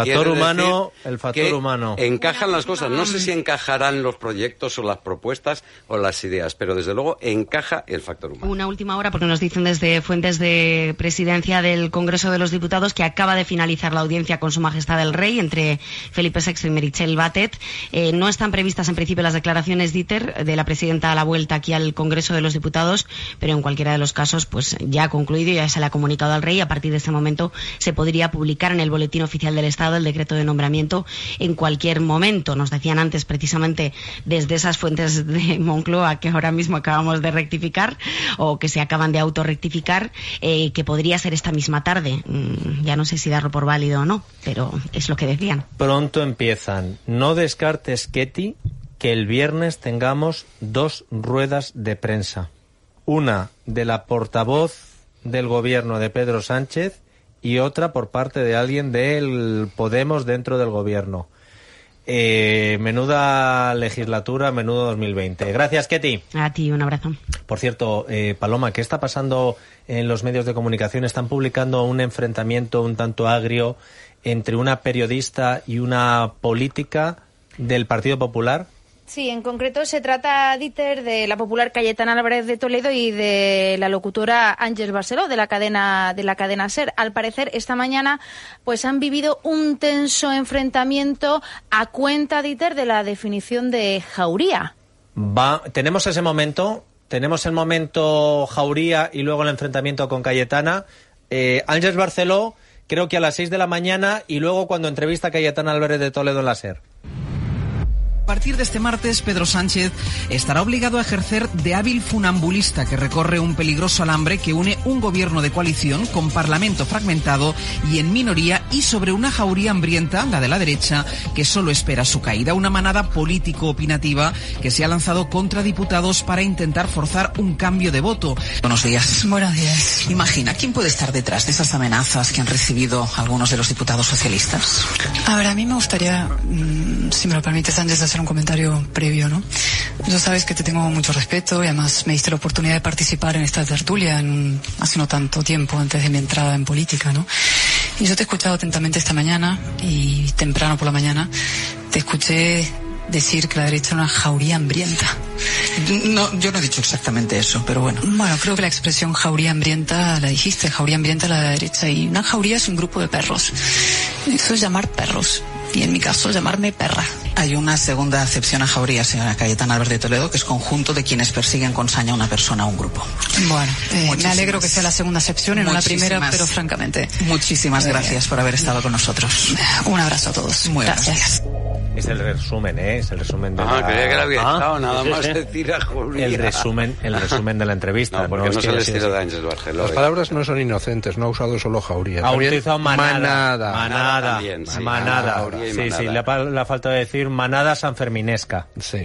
el factor humano. Encajan las cosas. No sé si encajarán los proyectos o las propuestas o las ideas, pero desde luego encaja el factor humano. Una última hora, porque nos dicen desde fuentes de presidencia del Congreso de los Diputados que acaba de finalizar la audiencia con Su Majestad el Rey entre Felipe VI y Meritxell Batet. No están previstas en principio las declaraciones, Dieter, de la presidenta a la vuelta aquí al Congreso de los Diputados, pero en cualquiera de los casos pues ya ha concluido y ya se le ha comunicado al rey. A partir de este momento se podría publicar en el Boletín Oficial del Estado el decreto de nombramiento en cualquier momento. Nos decían antes precisamente desde esas fuentes de Moncloa que ahora mismo acabamos de rectificar o que se acaban de autorrectificar que podría ser esta misma tarde. Ya no sé si darlo por válido o no, pero es lo que decían. Pronto empiezan. No descartes, Ketty, que el viernes tengamos 2 ruedas de prensa. Una de la portavoz del gobierno de Pedro Sánchez y otra por parte de alguien del Podemos dentro del gobierno. Menuda legislatura, menudo 2020. Gracias, Ketty. A ti, un abrazo. Por cierto, Paloma, ¿qué está pasando en los medios de comunicación? Están publicando un enfrentamiento un tanto agrio entre una periodista y una política del Partido Popular. Sí, en concreto se trata, Dieter, de la popular Cayetana Álvarez de Toledo y de la locutora Ángeles Barceló de la cadena SER. Al parecer, esta mañana pues han vivido un tenso enfrentamiento a cuenta, Dieter, de la definición de jauría. Tenemos ese momento, tenemos el momento jauría y luego el enfrentamiento con Cayetana. Ángeles Barceló, creo que a las 6 de la mañana y luego cuando entrevista a Cayetana Álvarez de Toledo en la SER. A partir de este martes, Pedro Sánchez estará obligado a ejercer de hábil funambulista que recorre un peligroso alambre que une un gobierno de coalición con parlamento fragmentado y en minoría y sobre una jauría hambrienta, la de la derecha, que solo espera su caída. Una manada político-opinativa que se ha lanzado contra diputados para intentar forzar un cambio de voto. Buenos días. Buenos días. Imagina, ¿quién puede estar detrás de esas amenazas que han recibido algunos de los diputados socialistas? A ver, a mí me gustaría, si me lo permites, antes de hacer un comentario previo, ¿no? Tú sabes que te tengo mucho respeto y además me diste la oportunidad de participar en esta tertulia hace no tanto tiempo, antes de mi entrada en política, ¿no? Y yo te he escuchado atentamente esta mañana y temprano por la mañana te escuché decir que la derecha es una jauría hambrienta. No, yo no he dicho exactamente eso, pero bueno. Bueno, creo que la expresión jauría hambrienta la dijiste, jauría hambrienta la derecha, y una jauría es un grupo de perros. Eso es llamar perros, y en mi caso llamarme perra. Hay una segunda acepción a jauría, señora Cayetana Álvarez de Toledo, que es conjunto de quienes persiguen con saña a una persona o un grupo. Bueno, me alegro que sea la segunda acepción y no la primera, pero francamente. Muchísimas gracias por haber estado con nosotros. Un abrazo a todos. Muy gracias. Es el resumen, es el resumen de creía que le había estado nada más decir a Julia. El resumen de la entrevista. No, porque no se les tira de Ángel Barceló. Las palabras no son inocentes, no ha usado solo jauría. Ha utilizado manada. También, sí. Manada. Sí, le ha faltado decir manada sanferminesca. Sí.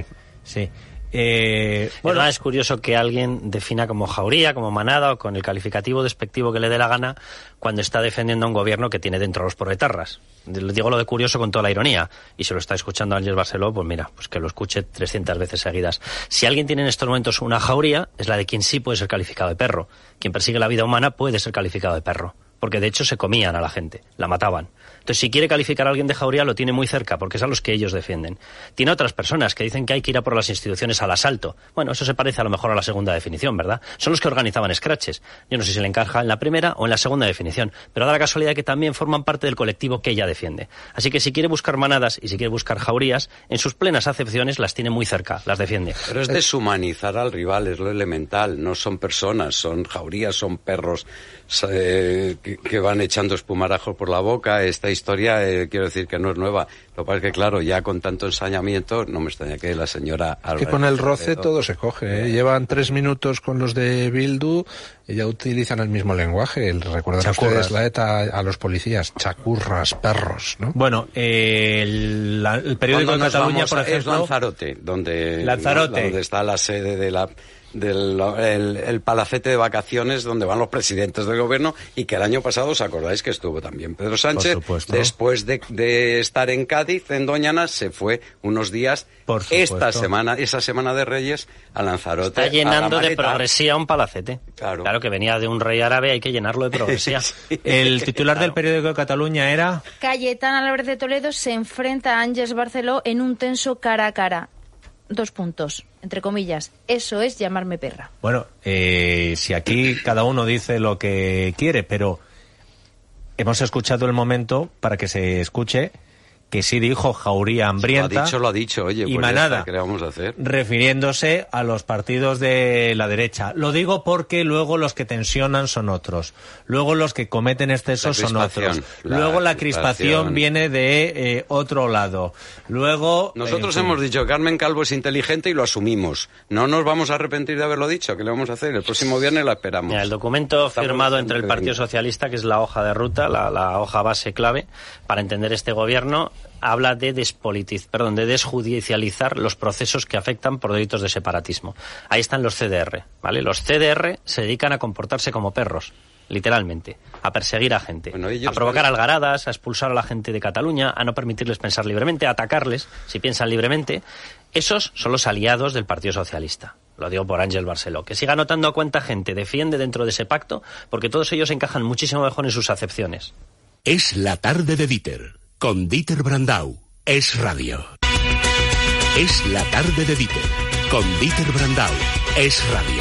Bueno, es curioso que alguien defina como jauría, como manada o con el calificativo despectivo que le dé la gana cuando está defendiendo a un gobierno que tiene dentro a los proetarras. Digo lo de curioso con toda la ironía, y si lo está escuchando Ángel Barceló, pues mira, pues que lo escuche 300 veces seguidas. Si alguien tiene en estos momentos una jauría, es la de quien sí puede ser calificado de perro. Quien persigue la vida humana puede ser calificado de perro, porque de hecho se comían a la gente, la mataban. Entonces, si quiere calificar a alguien de jauría, lo tiene muy cerca, porque es a los que ellos defienden. Tiene otras personas que dicen que hay que ir a por las instituciones al asalto. Bueno, eso se parece a lo mejor a la segunda definición, ¿verdad? Son los que organizaban scratches. Yo no sé si le encaja en la primera o en la segunda definición, pero da la casualidad que también forman parte del colectivo que ella defiende. Así que si quiere buscar manadas y si quiere buscar jaurías, en sus plenas acepciones las tiene muy cerca, las defiende. Pero es deshumanizar al rival, es lo elemental. No son personas, son jaurías, son perros que van echando espumarajos por la boca. Esta historia, quiero decir que no es nueva. Lo que pasa es que, claro, ya con tanto ensañamiento, no me extraña que la señora... Que con el roce todo se coge, ¿eh? Llevan 3 minutos con los de Bildu y ya utilizan el mismo lenguaje. Recuerdan ustedes la ETA a los policías, chacurras, perros, ¿no? Bueno, el periódico de Cataluña, por ejemplo... Es Lanzarote, donde está la sede de el palacete de vacaciones donde van los presidentes del gobierno, y que el año pasado, ¿os acordáis que estuvo también Pedro Sánchez? Después de estar en Cádiz, en Doñana, se fue unos días esa semana de Reyes a Lanzarote. Está llenando de progresía un palacete. Claro, que venía de un rey árabe, hay que llenarlo de progresía. Sí. El titular del periódico de Cataluña era... Cayetana Álvarez de Toledo se enfrenta a Ángel Barceló en un tenso cara a cara. 2 puntos, entre comillas. Eso es llamarme perra. Bueno, si aquí cada uno dice lo que quiere, pero hemos escuchado el momento para que se escuche que sí dijo jauría hambrienta. Lo ha dicho, oye, y pues manada, ¿qué le vamos a hacer? refiriéndose a los partidos de la derecha. Lo digo porque luego los que tensionan son otros. Luego los que cometen excesos son otros. Luego la crispación viene de otro lado. Luego... Nosotros hemos dicho que Carmen Calvo es inteligente y lo asumimos. No nos vamos a arrepentir de haberlo dicho. ¿Qué le vamos a hacer? El próximo viernes la esperamos. Mira, el documento firmado entre el Partido Socialista, que es la hoja de ruta, la hoja base clave para entender este gobierno, habla de desjudicializar los procesos que afectan por delitos de separatismo. Ahí están los CDR, ¿vale? Los CDR se dedican a comportarse como perros, literalmente, a perseguir a gente, a provocar algaradas, a expulsar a la gente de Cataluña, a no permitirles pensar libremente, a atacarles si piensan libremente. Esos son los aliados del Partido Socialista. Lo digo por Ángel Barceló. Que siga notando a cuánta gente defiende dentro de ese pacto, porque todos ellos encajan muchísimo mejor en sus acepciones. Es la tarde de Dieter. Con Dieter Brandau, Es Radio. Es la tarde de Dieter. Con Dieter Brandau, Es Radio.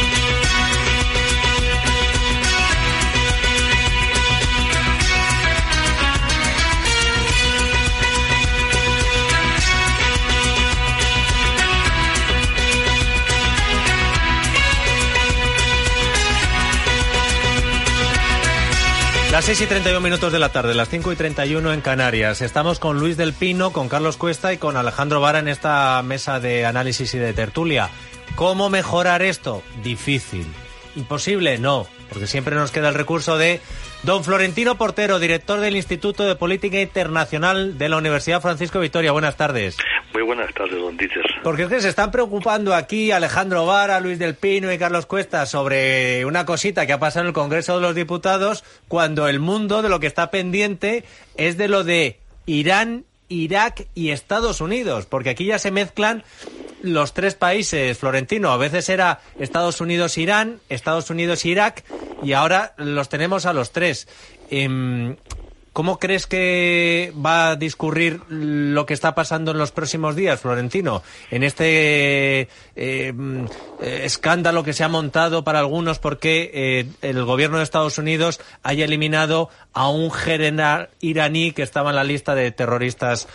Las 6:31 de la tarde, las 5:31 en Canarias. Estamos con Luis del Pino, con Carlos Cuesta y con Alejandro Vara en esta mesa de análisis y de tertulia. ¿Cómo mejorar esto? Difícil. ¿Imposible? No, porque siempre nos queda el recurso de don Florentino Portero, director del Instituto de Política Internacional de la Universidad Francisco de Vitoria. Buenas tardes. Muy buenas tardes, don Dieter. Porque es que se están preocupando aquí Alejandro Vara, Luis del Pino y Carlos Cuesta sobre una cosita que ha pasado en el Congreso de los Diputados, cuando el mundo de lo que está pendiente es de lo de Irán, Irak y Estados Unidos, porque aquí ya se mezclan los 3 países, Florentino. A veces era Estados Unidos-Irán, Estados Unidos-Irak, y ahora los tenemos a los 3. ¿Cómo crees que va a discurrir lo que está pasando en los próximos días, Florentino? En este escándalo que se ha montado para algunos porque el gobierno de Estados Unidos haya eliminado a un general iraní que estaba en la lista de terroristas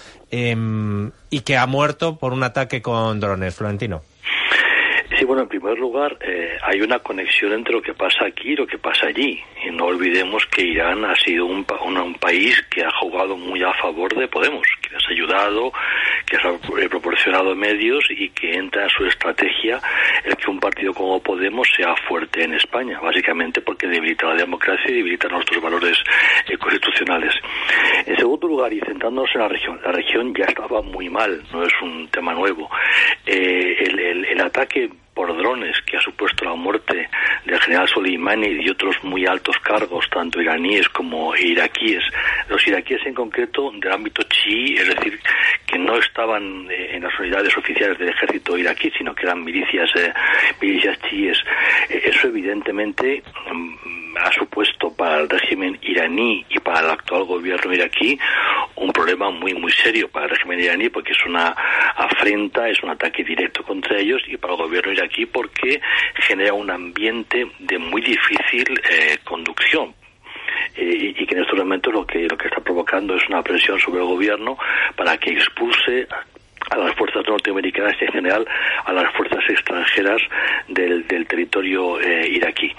y que ha muerto por un ataque con drones, Florentino. Sí, bueno, en primer lugar, hay una conexión entre lo que pasa aquí y lo que pasa allí. Y no olvidemos que Irán ha sido un país que ha jugado muy a favor de Podemos, que les ha ayudado, que les ha proporcionado medios y que entra en su estrategia el que un partido como Podemos sea fuerte en España, básicamente porque debilita la democracia y debilita nuestros valores constitucionales. En segundo lugar, y centrándonos en la región ya estaba muy mal, no es un tema nuevo. El ataque por drones que ha supuesto la muerte del general Soleimani y de otros muy altos cargos, tanto iraníes como iraquíes. Los iraquíes en concreto del ámbito chií, es decir, que no estaban en las unidades oficiales del ejército iraquí, sino que eran milicias chiíes. Eso evidentemente ha supuesto para el régimen iraní y para el actual gobierno iraquí un problema muy muy serio para el régimen iraní, porque es una afrenta, es un ataque directo contra ellos, y para el gobierno iraquí porque genera un ambiente de muy difícil conducción. Y que en estos momentos lo que está provocando es una presión sobre el gobierno para que expulse a las fuerzas norteamericanas y en general a las fuerzas extranjeras del territorio iraquí.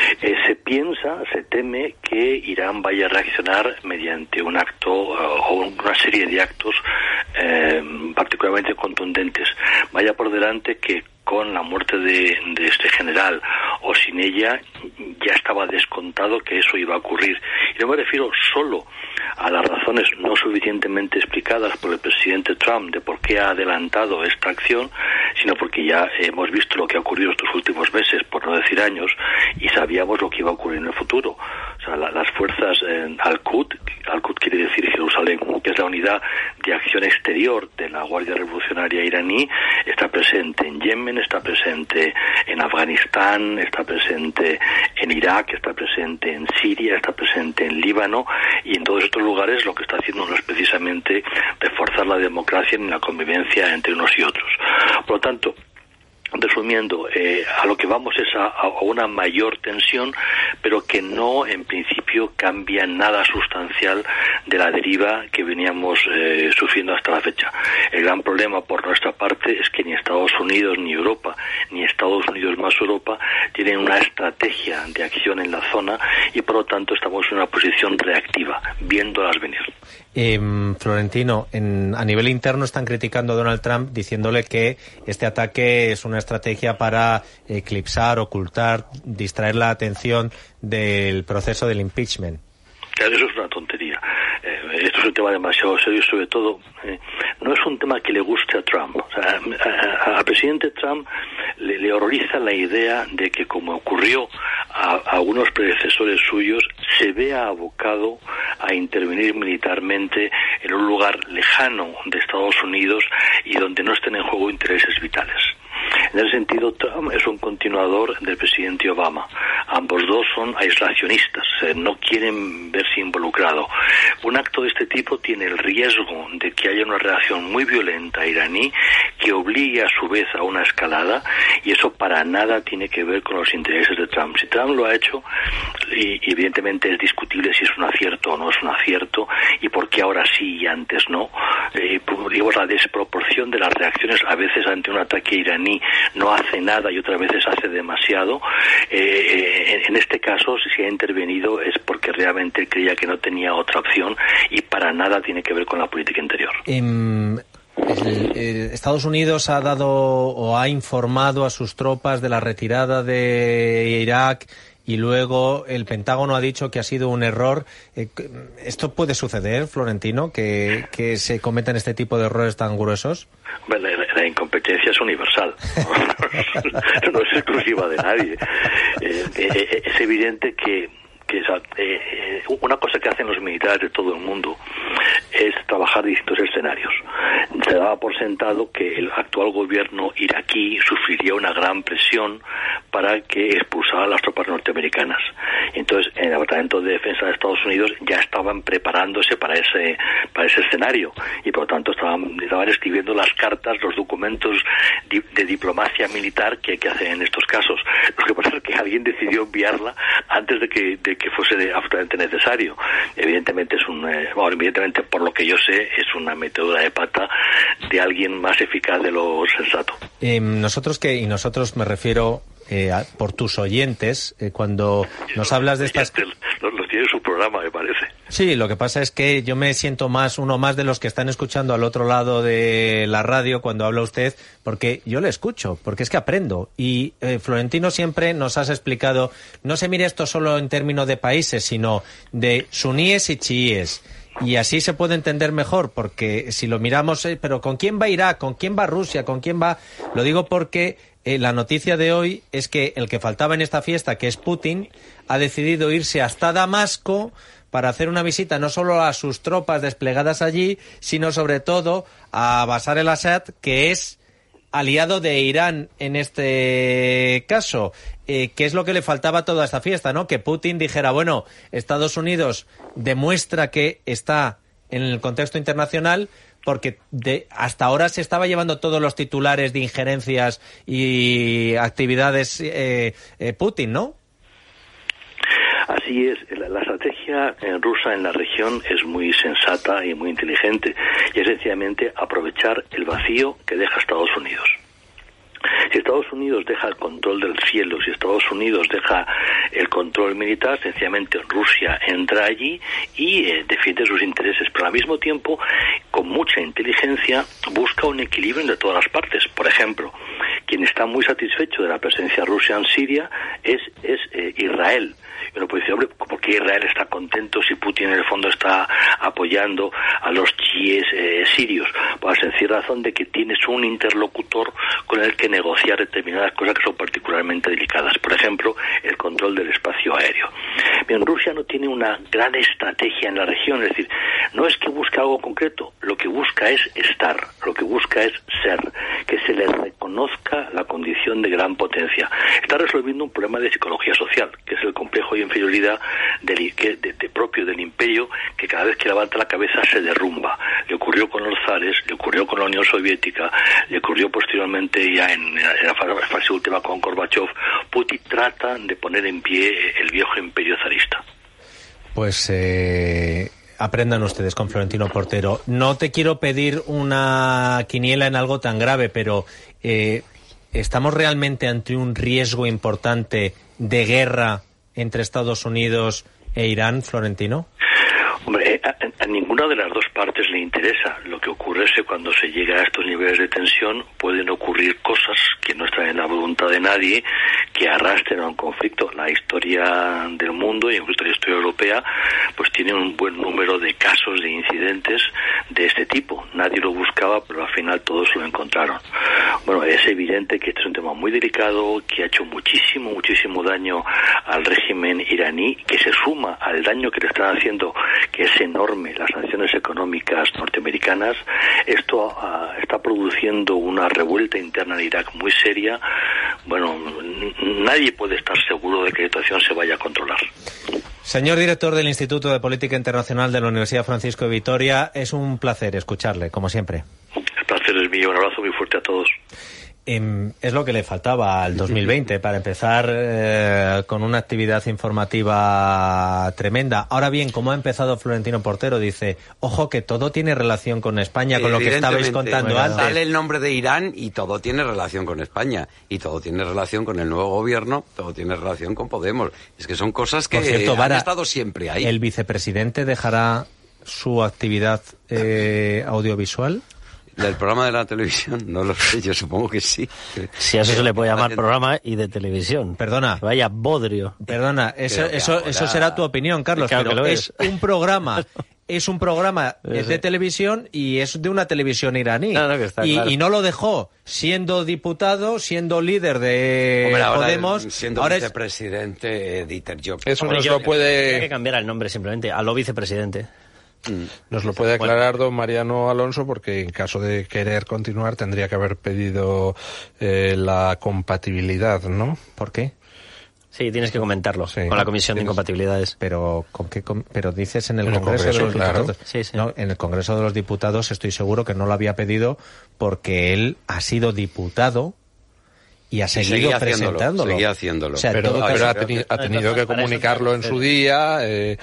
Se teme que Irán vaya a reaccionar mediante un acto o una serie de actos particularmente contundentes. Vaya por delante que con la muerte de este general o sin ella ya estaba descontado que eso iba a ocurrir. Y no me refiero solo a las razones no suficientemente explicadas por el presidente Trump de por qué ha adelantado esta acción, sino porque ya hemos visto lo que ha ocurrido estos últimos meses, por no decir años, y sabíamos lo que iba a ocurrir en el futuro. O sea, las fuerzas Al-Quds quiere decir Jerusalén, que es la unidad de acción exterior de la Guardia Revolucionaria iraní, está presente en Yemen, está presente en Afganistán, está presente en Irak, está presente en Siria, está presente en Líbano, y en todos estos lugares lo que está haciendo no es precisamente reforzar la democracia ni la convivencia entre unos y otros. Por lo tanto, resumiendo, a lo que vamos es a una mayor tensión, pero que no en principio cambia nada sustancial de la deriva que veníamos sufriendo hasta la fecha. El gran problema por nuestra parte es que ni Estados Unidos ni Europa, ni Estados Unidos más Europa, tienen una estrategia de acción en la zona y por lo tanto estamos en una posición reactiva, viéndolas venir. Florentino, a nivel interno están criticando a Donald Trump diciéndole que este ataque es una estrategia para eclipsar, ocultar, distraer la atención del proceso del impeachment. Claro, eso es una tontería. Esto es un tema demasiado serio y sobre todo no es un tema que le guste a Trump. O sea, al presidente Trump le horroriza la idea de que, como ocurrió a algunos predecesores suyos, se vea abocado a intervenir militarmente en un lugar lejano de Estados Unidos y donde no estén en juego intereses vitales. En ese sentido, Trump es un continuador del presidente Obama. Ambos dos son aislacionistas, no quieren verse involucrados. Un acto de este tipo tiene el riesgo de que haya una reacción muy violenta iraní que obligue a su vez a una escalada, y eso para nada tiene que ver con los intereses de Trump. Si Trump lo ha hecho, y evidentemente es discutible si es un acierto o no es un acierto, y por qué ahora sí y antes no, digamos, la desproporción de las reacciones a veces ante un ataque iraní, no hace nada y otras veces hace demasiado. En este caso, si se ha intervenido es porque realmente creía que no tenía otra opción y para nada tiene que ver con la política interior. Estados Unidos ha dado o ha informado a sus tropas de la retirada de Irak y luego el Pentágono ha dicho que ha sido un error. ¿Esto puede suceder, Florentino, que se cometan este tipo de errores tan gruesos? Bueno, la incompetencia es universal, no es exclusiva de nadie. Es evidente que una cosa que hacen los militares de todo el mundo es trabajar distintos escenarios. Se daba por sentado que el actual gobierno iraquí sufriría una gran presión para que expulsara a las tropas norteamericanas. Entonces, en el Departamento de Defensa de Estados Unidos ya estaban preparándose para ese escenario y por lo tanto estaban escribiendo las cartas, los documentos de diplomacia militar que hay que hacer en estos casos. Lo que pasa es que alguien decidió enviarla antes de que fuese absolutamente necesario. Evidentemente evidentemente por lo que yo sé es una metedura de pata de alguien más eficaz de lo sensato. Nosotros me refiero por tus oyentes, cuando nos hablas de estas... Los tiene su programa, me parece. Sí, lo que pasa es que yo me siento uno más de los que están escuchando al otro lado de la radio cuando habla usted, porque yo le escucho, porque es que aprendo. Y Florentino, siempre nos has explicado, no se mire esto solo en términos de países, sino de suníes y chiíes. Y así se puede entender mejor, porque si lo miramos, pero ¿con quién va Irak? ¿Con quién va Rusia? ¿Con quién va...? Lo digo porque la noticia de hoy es que el que faltaba en esta fiesta, que es Putin, ha decidido irse hasta Damasco para hacer una visita no solo a sus tropas desplegadas allí, sino sobre todo a Bashar el-Assad, que es aliado de Irán en este caso. ¿Qué es lo que le faltaba a toda esta fiesta, no? Que Putin dijera, bueno, Estados Unidos demuestra que está en el contexto internacional, porque hasta ahora se estaba llevando todos los titulares de injerencias y actividades Putin, ¿no? Así es, la estrategia rusa en la región es muy sensata y muy inteligente, y es sencillamente aprovechar el vacío que deja Estados Unidos. Si Estados Unidos deja el control del cielo, si Estados Unidos deja el control militar, sencillamente Rusia entra allí y defiende sus intereses, pero al mismo tiempo, con mucha inteligencia, busca un equilibrio entre todas las partes. Por ejemplo, quien está muy satisfecho de la presencia rusa en Siria es Israel. Uno puede decir, hombre, ¿por qué Israel está contento si Putin en el fondo está apoyando a los chiíes sirios? Por la sencilla razón de que tienes un interlocutor con el que negociar determinadas cosas que son particularmente delicadas. Por ejemplo, el control del espacio aéreo. Bien, Rusia no tiene una gran estrategia en la región, es decir, no es que busque algo concreto, lo que busca es estar, lo que busca es ser, que se le reconozca la condición de gran potencia. Está resolviendo un problema de psicología social, que es el complejo de inferioridad propio del imperio, que cada vez que levanta la cabeza se derrumba. Le ocurrió con los zares, le ocurrió con la Unión Soviética, le ocurrió posteriormente ya en la fase última con Gorbachev. Putin trata de poner en pie el viejo imperio zarista. Pues aprendan ustedes con Florentino Portero. No te quiero pedir una quiniela en algo tan grave, pero ¿estamos realmente ante un riesgo importante de guerra entre Estados Unidos e Irán, Florentino? Hombre, a ninguna de las dos partes le interesa. Lo que ocurre es que cuando se llega a estos niveles de tensión pueden ocurrir cosas que no están en la voluntad de nadie, que arrastren a un conflicto. La historia del mundo, y incluso la historia europea, pues tiene un buen número de casos, de incidentes de este tipo. Nadie lo buscaba, pero al final todos lo encontraron. Bueno, es evidente que este es un tema muy delicado, que ha hecho muchísimo daño al régimen iraní, que se suma al daño que le están haciendo, que es enorme, las sanciones económicas norteamericanas. Esto está produciendo una revuelta interna en Irak muy seria. Bueno, nadie puede estar seguro de que la situación se vaya a controlar. Señor director del Instituto de Política Internacional de la Universidad Francisco de Vitoria, es un placer escucharle, como siempre. El placer es mío. Un abrazo muy fuerte a todos. Es lo que le faltaba al 2020 para empezar con una actividad informativa tremenda. Ahora bien, como ha empezado Florentino Portero, dice, ojo que todo tiene relación con España, con lo que estabais contando antes. Sale el nombre de Irán y todo tiene relación con España, y todo tiene relación con el nuevo gobierno, todo tiene relación con Podemos. Es que son cosas que han estado siempre ahí. ¿El vicepresidente dejará su actividad audiovisual? ¿Del programa de la televisión? No lo sé, yo supongo que sí. Si a eso se le puede llamar programa y de televisión. Perdona. Vaya bodrio. Perdona, eso será tu opinión, Carlos, claro, pero es un programa es un programa de televisión y es de una televisión iraní. Que está claro. Y no lo dejó siendo diputado, siendo líder de Podemos. Siendo ahora vicepresidente, Dieter Job. Eso nos lo puede... Hay que cambiar el nombre simplemente a lo vicepresidente. Nos lo puede aclarar don Mariano Alonso, porque en caso de querer continuar tendría que haber pedido la compatibilidad, ¿no? ¿Por qué? Sí, tienes que comentarlo con la Comisión de Incompatibilidades. Pero pero dices en el Congreso de los Diputados. Sí. No, en el Congreso de los Diputados estoy seguro que no lo había pedido porque él ha sido diputado y ha seguido presentándolo. Seguía haciéndolo. O sea, pero ha tenido que comunicarlo en su día.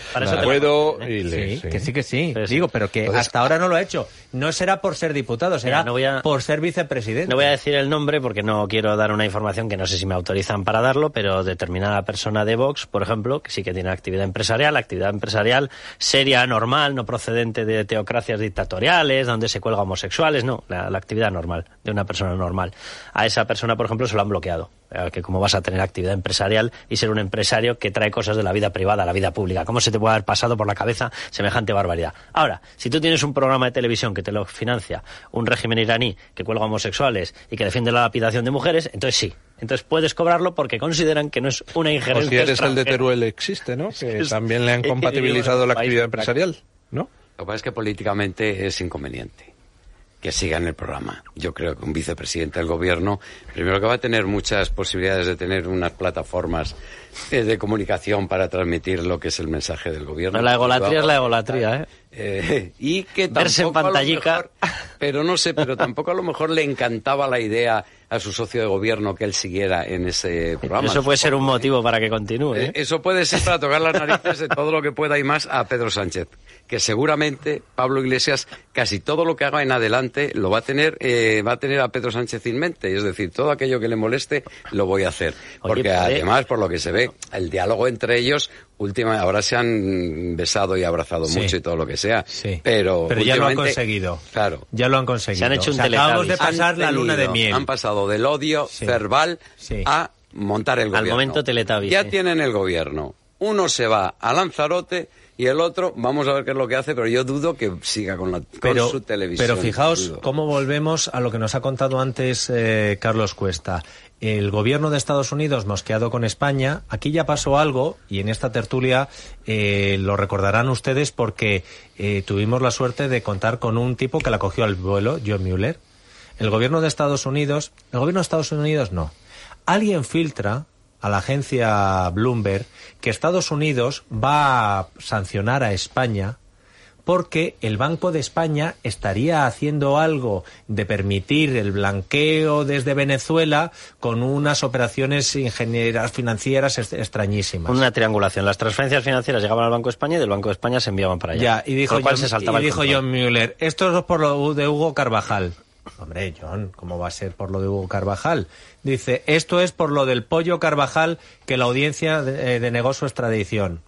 Que sí. Digo, pero que hasta ahora no lo ha hecho. No será por ser diputado, será por ser vicepresidente. No voy a decir el nombre porque no quiero dar una información que no sé si me autorizan para darlo, pero determinada persona de Vox, por ejemplo, que sí que tiene actividad empresarial seria, normal, no procedente de teocracias dictatoriales, donde se cuelga homosexuales, no, la actividad normal, de una persona normal. A esa persona, por ejemplo, se lo han bloqueado. Que cómo vas a tener actividad empresarial y ser un empresario que trae cosas de la vida privada a la vida pública. ¿Cómo se te puede haber pasado por la cabeza semejante barbaridad? Ahora, si tú tienes un programa de televisión que te lo financia un régimen iraní que cuelga homosexuales y que defiende la lapidación de mujeres, entonces sí. Entonces puedes cobrarlo porque consideran que no es una injerencia. O si eres extranjera. el de Teruel existe, ¿no? Que también le han compatibilizado la actividad empresarial, ¿no? Lo que pasa es que políticamente es inconveniente que siga en el programa. Yo creo que un vicepresidente del gobierno, primero que va a tener muchas posibilidades de tener unas plataformas de comunicación para transmitir lo que es el mensaje del gobierno. La egolatría es la egolatría, y que verse en pantallica. Pero tampoco a lo mejor le encantaba la idea a su socio de gobierno que él siguiera en ese programa. Eso puede ser un motivo para que continúe. Eso puede ser para tocar las narices de todo lo que pueda y más a Pedro Sánchez, que seguramente Pablo Iglesias casi todo lo que haga en adelante lo va a tener a Pedro Sánchez en mente, es decir, todo aquello que le moleste lo voy a hacer, porque además, por lo que se ve, el diálogo entre ellos ahora se han besado y abrazado mucho y todo lo que sea, pero ya lo han conseguido. Claro, ya lo han conseguido. Se han hecho un Teletubbies. Acabamos de pasar la luna de miel. Han pasado del odio verbal a montar el gobierno. Al momento Teletubbies. Ya tienen el gobierno. Uno se va a Lanzarote y el otro, vamos a ver qué es lo que hace, pero yo dudo que siga con su televisión. Pero fijaos cómo volvemos a lo que nos ha contado antes Carlos Cuesta. El gobierno de Estados Unidos mosqueado con España. Aquí ya pasó algo, y en esta tertulia lo recordarán ustedes porque tuvimos la suerte de contar con un tipo que la cogió al vuelo, John Mueller. El gobierno de Estados Unidos no. Alguien filtra a la agencia Bloomberg que Estados Unidos va a sancionar a España porque el Banco de España estaría haciendo algo de permitir el blanqueo desde Venezuela con unas operaciones ingenieras financieras extrañísimas. Una triangulación. Las transferencias financieras llegaban al Banco de España y del Banco de España se enviaban para allá. Ya, y dijo John Mueller, esto es por lo de Hugo Carvajal. Hombre, John, ¿cómo va a ser por lo de Hugo Carvajal? Dice, esto es por lo del pollo Carvajal que la audiencia denegó su extradición.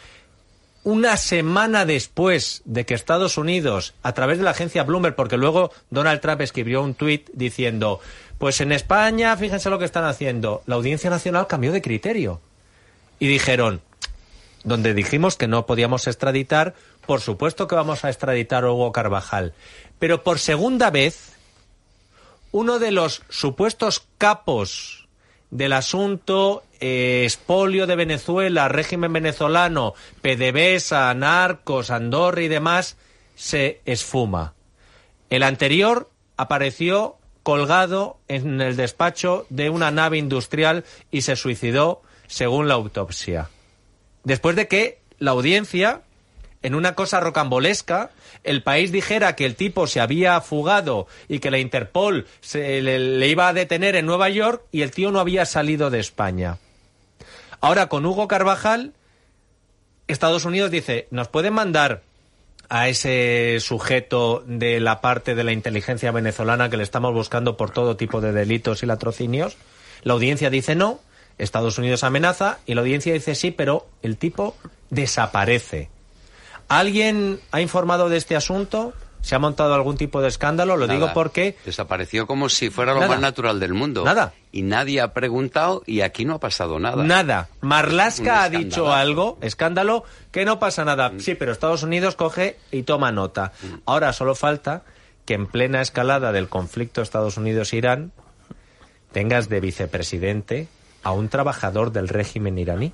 Una semana después de que Estados Unidos, a través de la agencia Bloomberg, porque luego Donald Trump escribió un tuit diciendo, pues en España, fíjense lo que están haciendo, la Audiencia Nacional cambió de criterio. Y dijeron, donde dijimos que no podíamos extraditar, por supuesto que vamos a extraditar a Hugo Carvajal. Pero por segunda vez, uno de los supuestos capos del asunto expolio de Venezuela, régimen venezolano, PDVSA, narcos, Andorra y demás, se esfuma. El anterior apareció colgado en el despacho de una nave industrial y se suicidó, según la autopsia. Después de que la audiencia, en una cosa rocambolesca, el país dijera que el tipo se había fugado y que la Interpol le iba a detener en Nueva York y el tío no había salido de España. Ahora, con Hugo Carvajal, Estados Unidos dice, ¿nos pueden mandar a ese sujeto de la parte de la inteligencia venezolana que le estamos buscando por todo tipo de delitos y latrocinios? La audiencia dice no, Estados Unidos amenaza y la audiencia dice sí, pero el tipo desaparece. ¿Alguien ha informado de este asunto? ¿Se ha montado algún tipo de escándalo? Lo digo porque... Desapareció como si fuera lo Nada. más natural del mundo. Nada. Y nadie ha preguntado y aquí no ha pasado nada. Nada. Marlaska ha Un dicho escandalazo. algo, escándalo, que no pasa nada. Sí, pero Estados Unidos coge y toma nota. Ahora solo falta que en plena escalada del conflicto Estados Unidos-Irán tengas de vicepresidente a un trabajador del régimen iraní.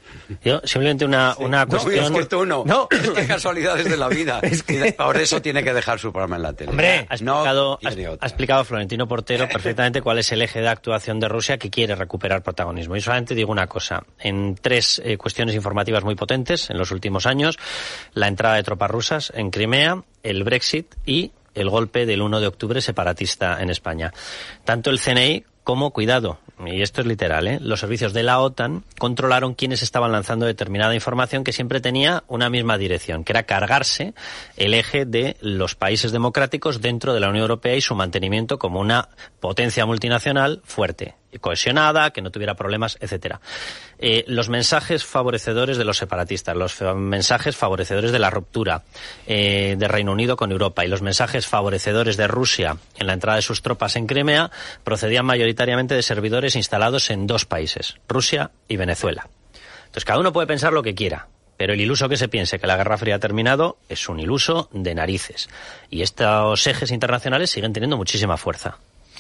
Yo simplemente una cuestión... Es que tú no. No. Es que casualidades de la vida. Y por eso tiene que dejar su programa en la tele. Hombre, ha no tiene ha otra. explicado Florentino Portero perfectamente cuál es el eje de actuación de Rusia que quiere recuperar protagonismo. Y solamente digo una cosa. En 3 cuestiones informativas muy potentes en los últimos años, la entrada de tropas rusas en Crimea, el Brexit y el golpe del 1 de octubre separatista en España. Tanto el CNI como, cuidado, y esto es literal, los servicios de la OTAN controlaron quiénes estaban lanzando determinada información que siempre tenía una misma dirección, que era cargarse el eje de los países democráticos dentro de la Unión Europea y su mantenimiento como una potencia multinacional fuerte, cohesionada, que no tuviera problemas, etcétera. Los mensajes favorecedores de los separatistas, los mensajes favorecedores de la ruptura de Reino Unido con Europa y los mensajes favorecedores de Rusia en la entrada de sus tropas en Crimea procedían mayoritariamente de servidores instalados en 2 países, Rusia y Venezuela. Entonces cada uno puede pensar lo que quiera, pero el iluso que se piense que la Guerra Fría ha terminado es un iluso de narices. Y estos ejes internacionales siguen teniendo muchísima fuerza.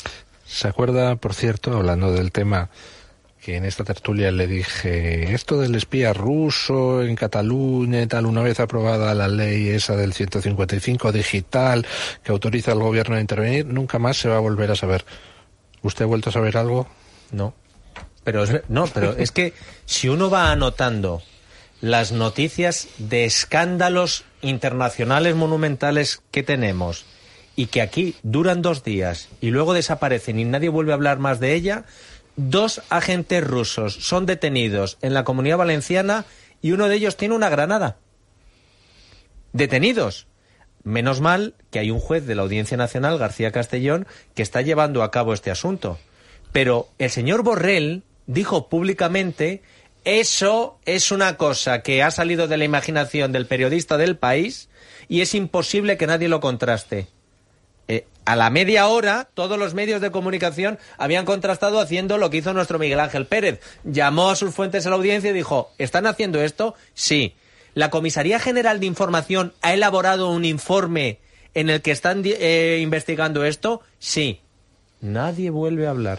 ¿Se acuerda, por cierto, hablando del tema, que en esta tertulia le dije, esto del espía ruso en Cataluña y tal, una vez aprobada la ley esa del 155 digital que autoriza al gobierno a intervenir, nunca más se va a volver a saber? ¿Usted ha vuelto a saber algo? No. Pero es que si uno va anotando las noticias de escándalos internacionales monumentales que tenemos y que aquí duran 2 días y luego desaparecen y nadie vuelve a hablar más de ella, 2 agentes rusos son detenidos en la Comunidad Valenciana y uno de ellos tiene una granada. Detenidos. Menos mal que hay un juez de la Audiencia Nacional, García Castellón, que está llevando a cabo este asunto. Pero el señor Borrell dijo públicamente: eso es una cosa que ha salido de la imaginación del periodista del País y es imposible que nadie lo contraste. A la media hora, todos los medios de comunicación habían contrastado haciendo lo que hizo nuestro Miguel Ángel Pérez. Llamó a sus fuentes a la audiencia y dijo: ¿están haciendo esto? Sí. La Comisaría General de Información ha elaborado un informe en el que están investigando esto. Sí. Nadie vuelve a hablar.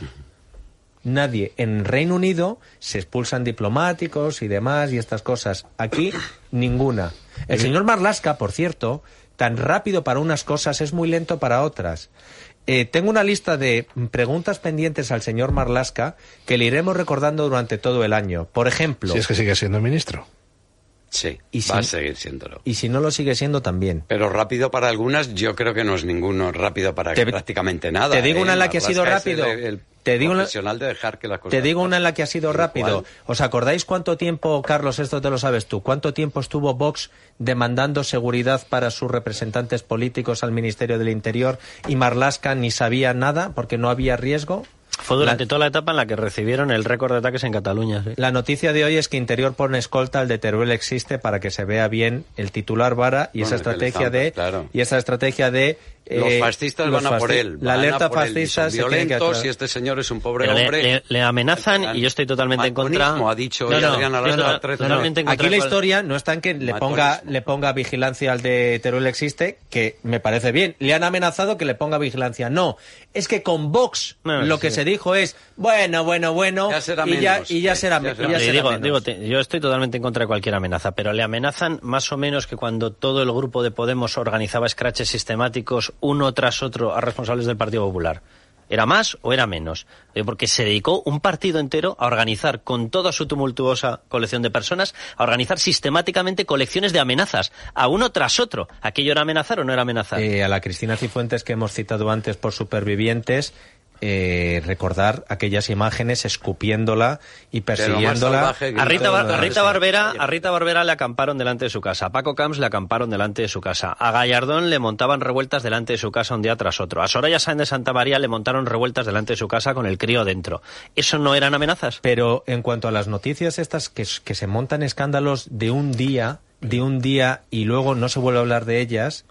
Nadie. En Reino Unido se expulsan diplomáticos y demás y estas cosas. Aquí, ninguna. El señor Marlaska, por cierto, tan rápido para unas cosas es muy lento para otras. Tengo una lista de preguntas pendientes al señor Marlaska que le iremos recordando durante todo el año. Por ejemplo... Si es que sigue siendo ministro. Sí, ¿Y va a si- seguir siéndolo. Y si no lo sigue siendo también. Pero rápido para algunas, yo creo que no es ninguno rápido para Te- prácticamente nada. te digo una en la que ha sido Marlaska es rápido. El Te digo una- profesional de dejar que las cosas Te digo una en la que ha sido Igual. rápido. ¿Os acordáis cuánto tiempo, Carlos, esto te lo sabes tú, cuánto tiempo estuvo Vox demandando seguridad para sus representantes políticos al Ministerio del Interior y Marlaska ni sabía nada porque no había riesgo? Fue durante toda la etapa en la que recibieron el récord de ataques en Cataluña. ¿Sí? La noticia de hoy es que Interior pone escolta al de Teruel existe para que se vea bien el titular Vara y esa Bueno, que le estrategia zampas, de claro. y esa estrategia de Los fascistas los van a por fasci- él. La van alerta a por él, y fascista son se tiene que violentos atra- y este señor es un pobre Pero hombre. le amenazan y yo estoy totalmente en contra. Macronismo, ha dicho hoy Adriana Lastra 13 totalmente en contra Aquí la de cual- historia no está en que le ponga vigilancia al de Teruel existe, que me parece bien. Le han amenazado que le ponga vigilancia. No, es que con Vox No, lo sí. que se dijo es bueno, Ya será y ya menos. será Ya será y ya Le será digo, menos. yo estoy totalmente en contra de cualquier amenaza, pero le amenazan más o menos que cuando todo el grupo de Podemos organizaba escraches sistemáticos uno tras otro a responsables del Partido Popular. ¿Era más o era menos? Porque se dedicó un partido entero a organizar con toda su tumultuosa colección de personas, a organizar sistemáticamente colecciones de amenazas, a uno tras otro. ¿Aquello era amenazar o no era amenazar? A la Cristina Cifuentes que hemos citado antes por Supervivientes, recordar aquellas imágenes escupiéndola y persiguiéndola. A Rita Barbera le acamparon delante de su casa, a Paco Camps le acamparon delante de su casa, a Gallardón le montaban revueltas delante de su casa un día tras otro, a Soraya Sáenz de Santa María le montaron revueltas delante de su casa con el crío dentro. ¿Eso no eran amenazas? Pero en cuanto a las noticias estas que se montan escándalos de un día y luego no se vuelve a hablar de ellas,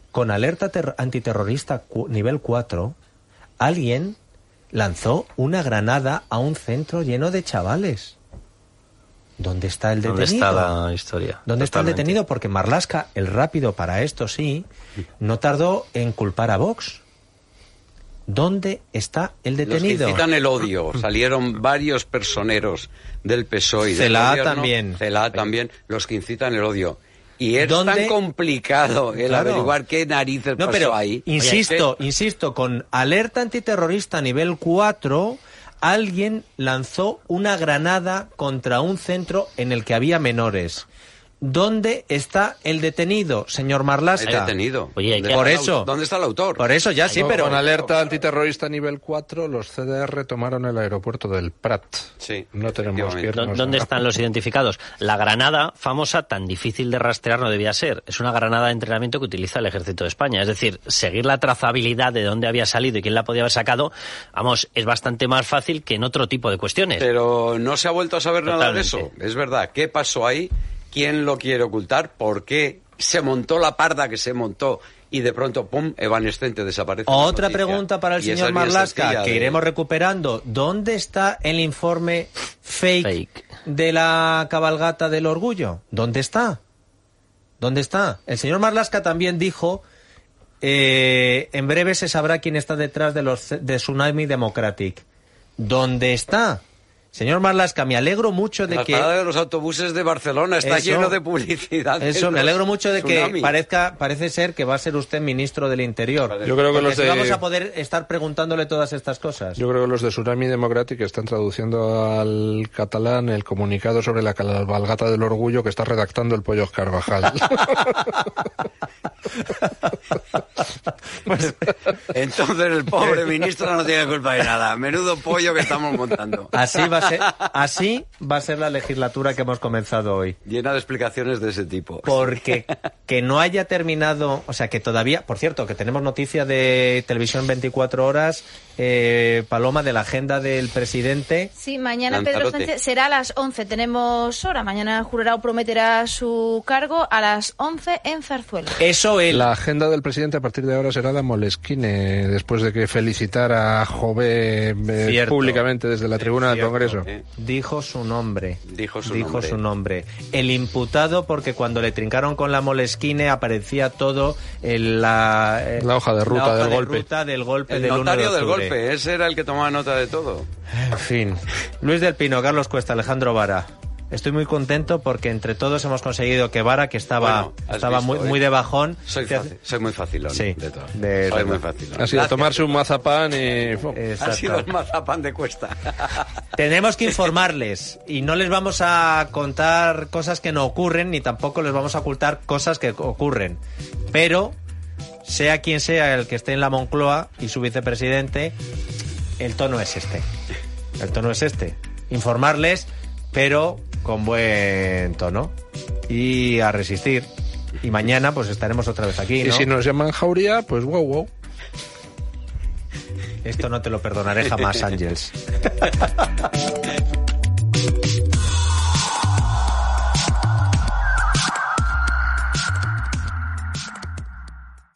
con alerta antiterrorista nivel 4, alguien lanzó una granada a un centro lleno de chavales. ¿Dónde está el detenido? ¿Dónde está la historia? ¿Dónde está el detenido? Porque Marlaska, el rápido para esto sí, no tardó en culpar a Vox. ¿Dónde está el detenido? Los que incitan el odio. Salieron varios personeros del PSOE y del gobierno. Celaá también, los que incitan el odio. Y es tan complicado el averiguar qué narices pasó ahí. Insisto, con alerta antiterrorista nivel 4, alguien lanzó una granada contra un centro en el que había menores. ¿Dónde está el detenido, señor Marlaska? El detenido. Oye, por eso. ¿Dónde está el autor? Por eso ya sí, pero... Con alerta antiterrorista nivel 4, los CDR tomaron el aeropuerto del Prat. Sí. No tenemos que irnos. ¿Dónde están los identificados? La granada famosa, tan difícil de rastrear no debía ser. Es una granada de entrenamiento que utiliza el Ejército de España. Es decir, seguir la trazabilidad de dónde había salido y quién la podía haber sacado, vamos, es bastante más fácil que en otro tipo de cuestiones. Pero no se ha vuelto a saber nada de eso. Es verdad. ¿Qué pasó ahí? ¿Quién lo quiere ocultar? ¿Por qué se montó la parda que se montó y de pronto, pum, evanescente, desaparece? Otra pregunta para el señor Marlaska, que iremos recuperando. ¿Dónde está el informe fake de la cabalgata del orgullo? ¿Dónde está? ¿Dónde está? El señor Marlaska también dijo, en breve se sabrá quién está detrás de Tsunami Democratic. ¿Dónde está? Señor Marlaska, me alegro mucho de que... La parada de los autobuses de Barcelona está lleno de publicidad. Eso, me alegro mucho de que parece ser que va a ser usted ministro del Interior. Yo creo que vamos a poder estar preguntándole todas estas cosas. Yo creo que los de Tsunami Democratic están traduciendo al catalán el comunicado sobre la cabalgata del orgullo que está redactando el Pollo Carvajal. Pues, entonces el pobre ministro no tiene culpa de nada. Menudo pollo que estamos montando. Así va a ser la legislatura que hemos comenzado hoy. Llena de explicaciones de ese tipo. Porque que no haya terminado, o sea, que todavía, por cierto, que tenemos noticia de Televisión 24 Horas, Paloma, de la agenda del presidente. Sí, mañana Pedro Sánchez será a las 11, tenemos hora. Mañana jurará o prometerá su cargo a las 11 en Zarzuela. La agenda del presidente a partir de ahora será la Moleskine, después de que felicitara a Jové públicamente desde la tribuna del Congreso. Dijo su nombre. Dijo su nombre. El imputado, porque cuando le trincaron con la Moleskine aparecía todo en la hoja de ruta del golpe el del 1 de notario del octubre. golpe, ese era el que tomaba nota de todo. En fin. Luis del Pino, Carlos Cuesta, Alejandro Vara. Estoy muy contento porque entre todos hemos conseguido que Vara, que estaba muy de bajón... Soy muy facilón. Sí. Soy muy facilón. Ha sido tomarse un mazapán y... Ha sido el mazapán de Cuesta. Tenemos que informarles y no les vamos a contar cosas que no ocurren ni tampoco les vamos a ocultar cosas que ocurren. Pero, sea quien sea el que esté en la Moncloa y su vicepresidente, el tono es este. Informarles, pero con buen tono y a resistir. Y mañana pues estaremos otra vez aquí, ¿no? Y si nos llaman Jauría, pues wow. Esto no te lo perdonaré jamás, Ángels.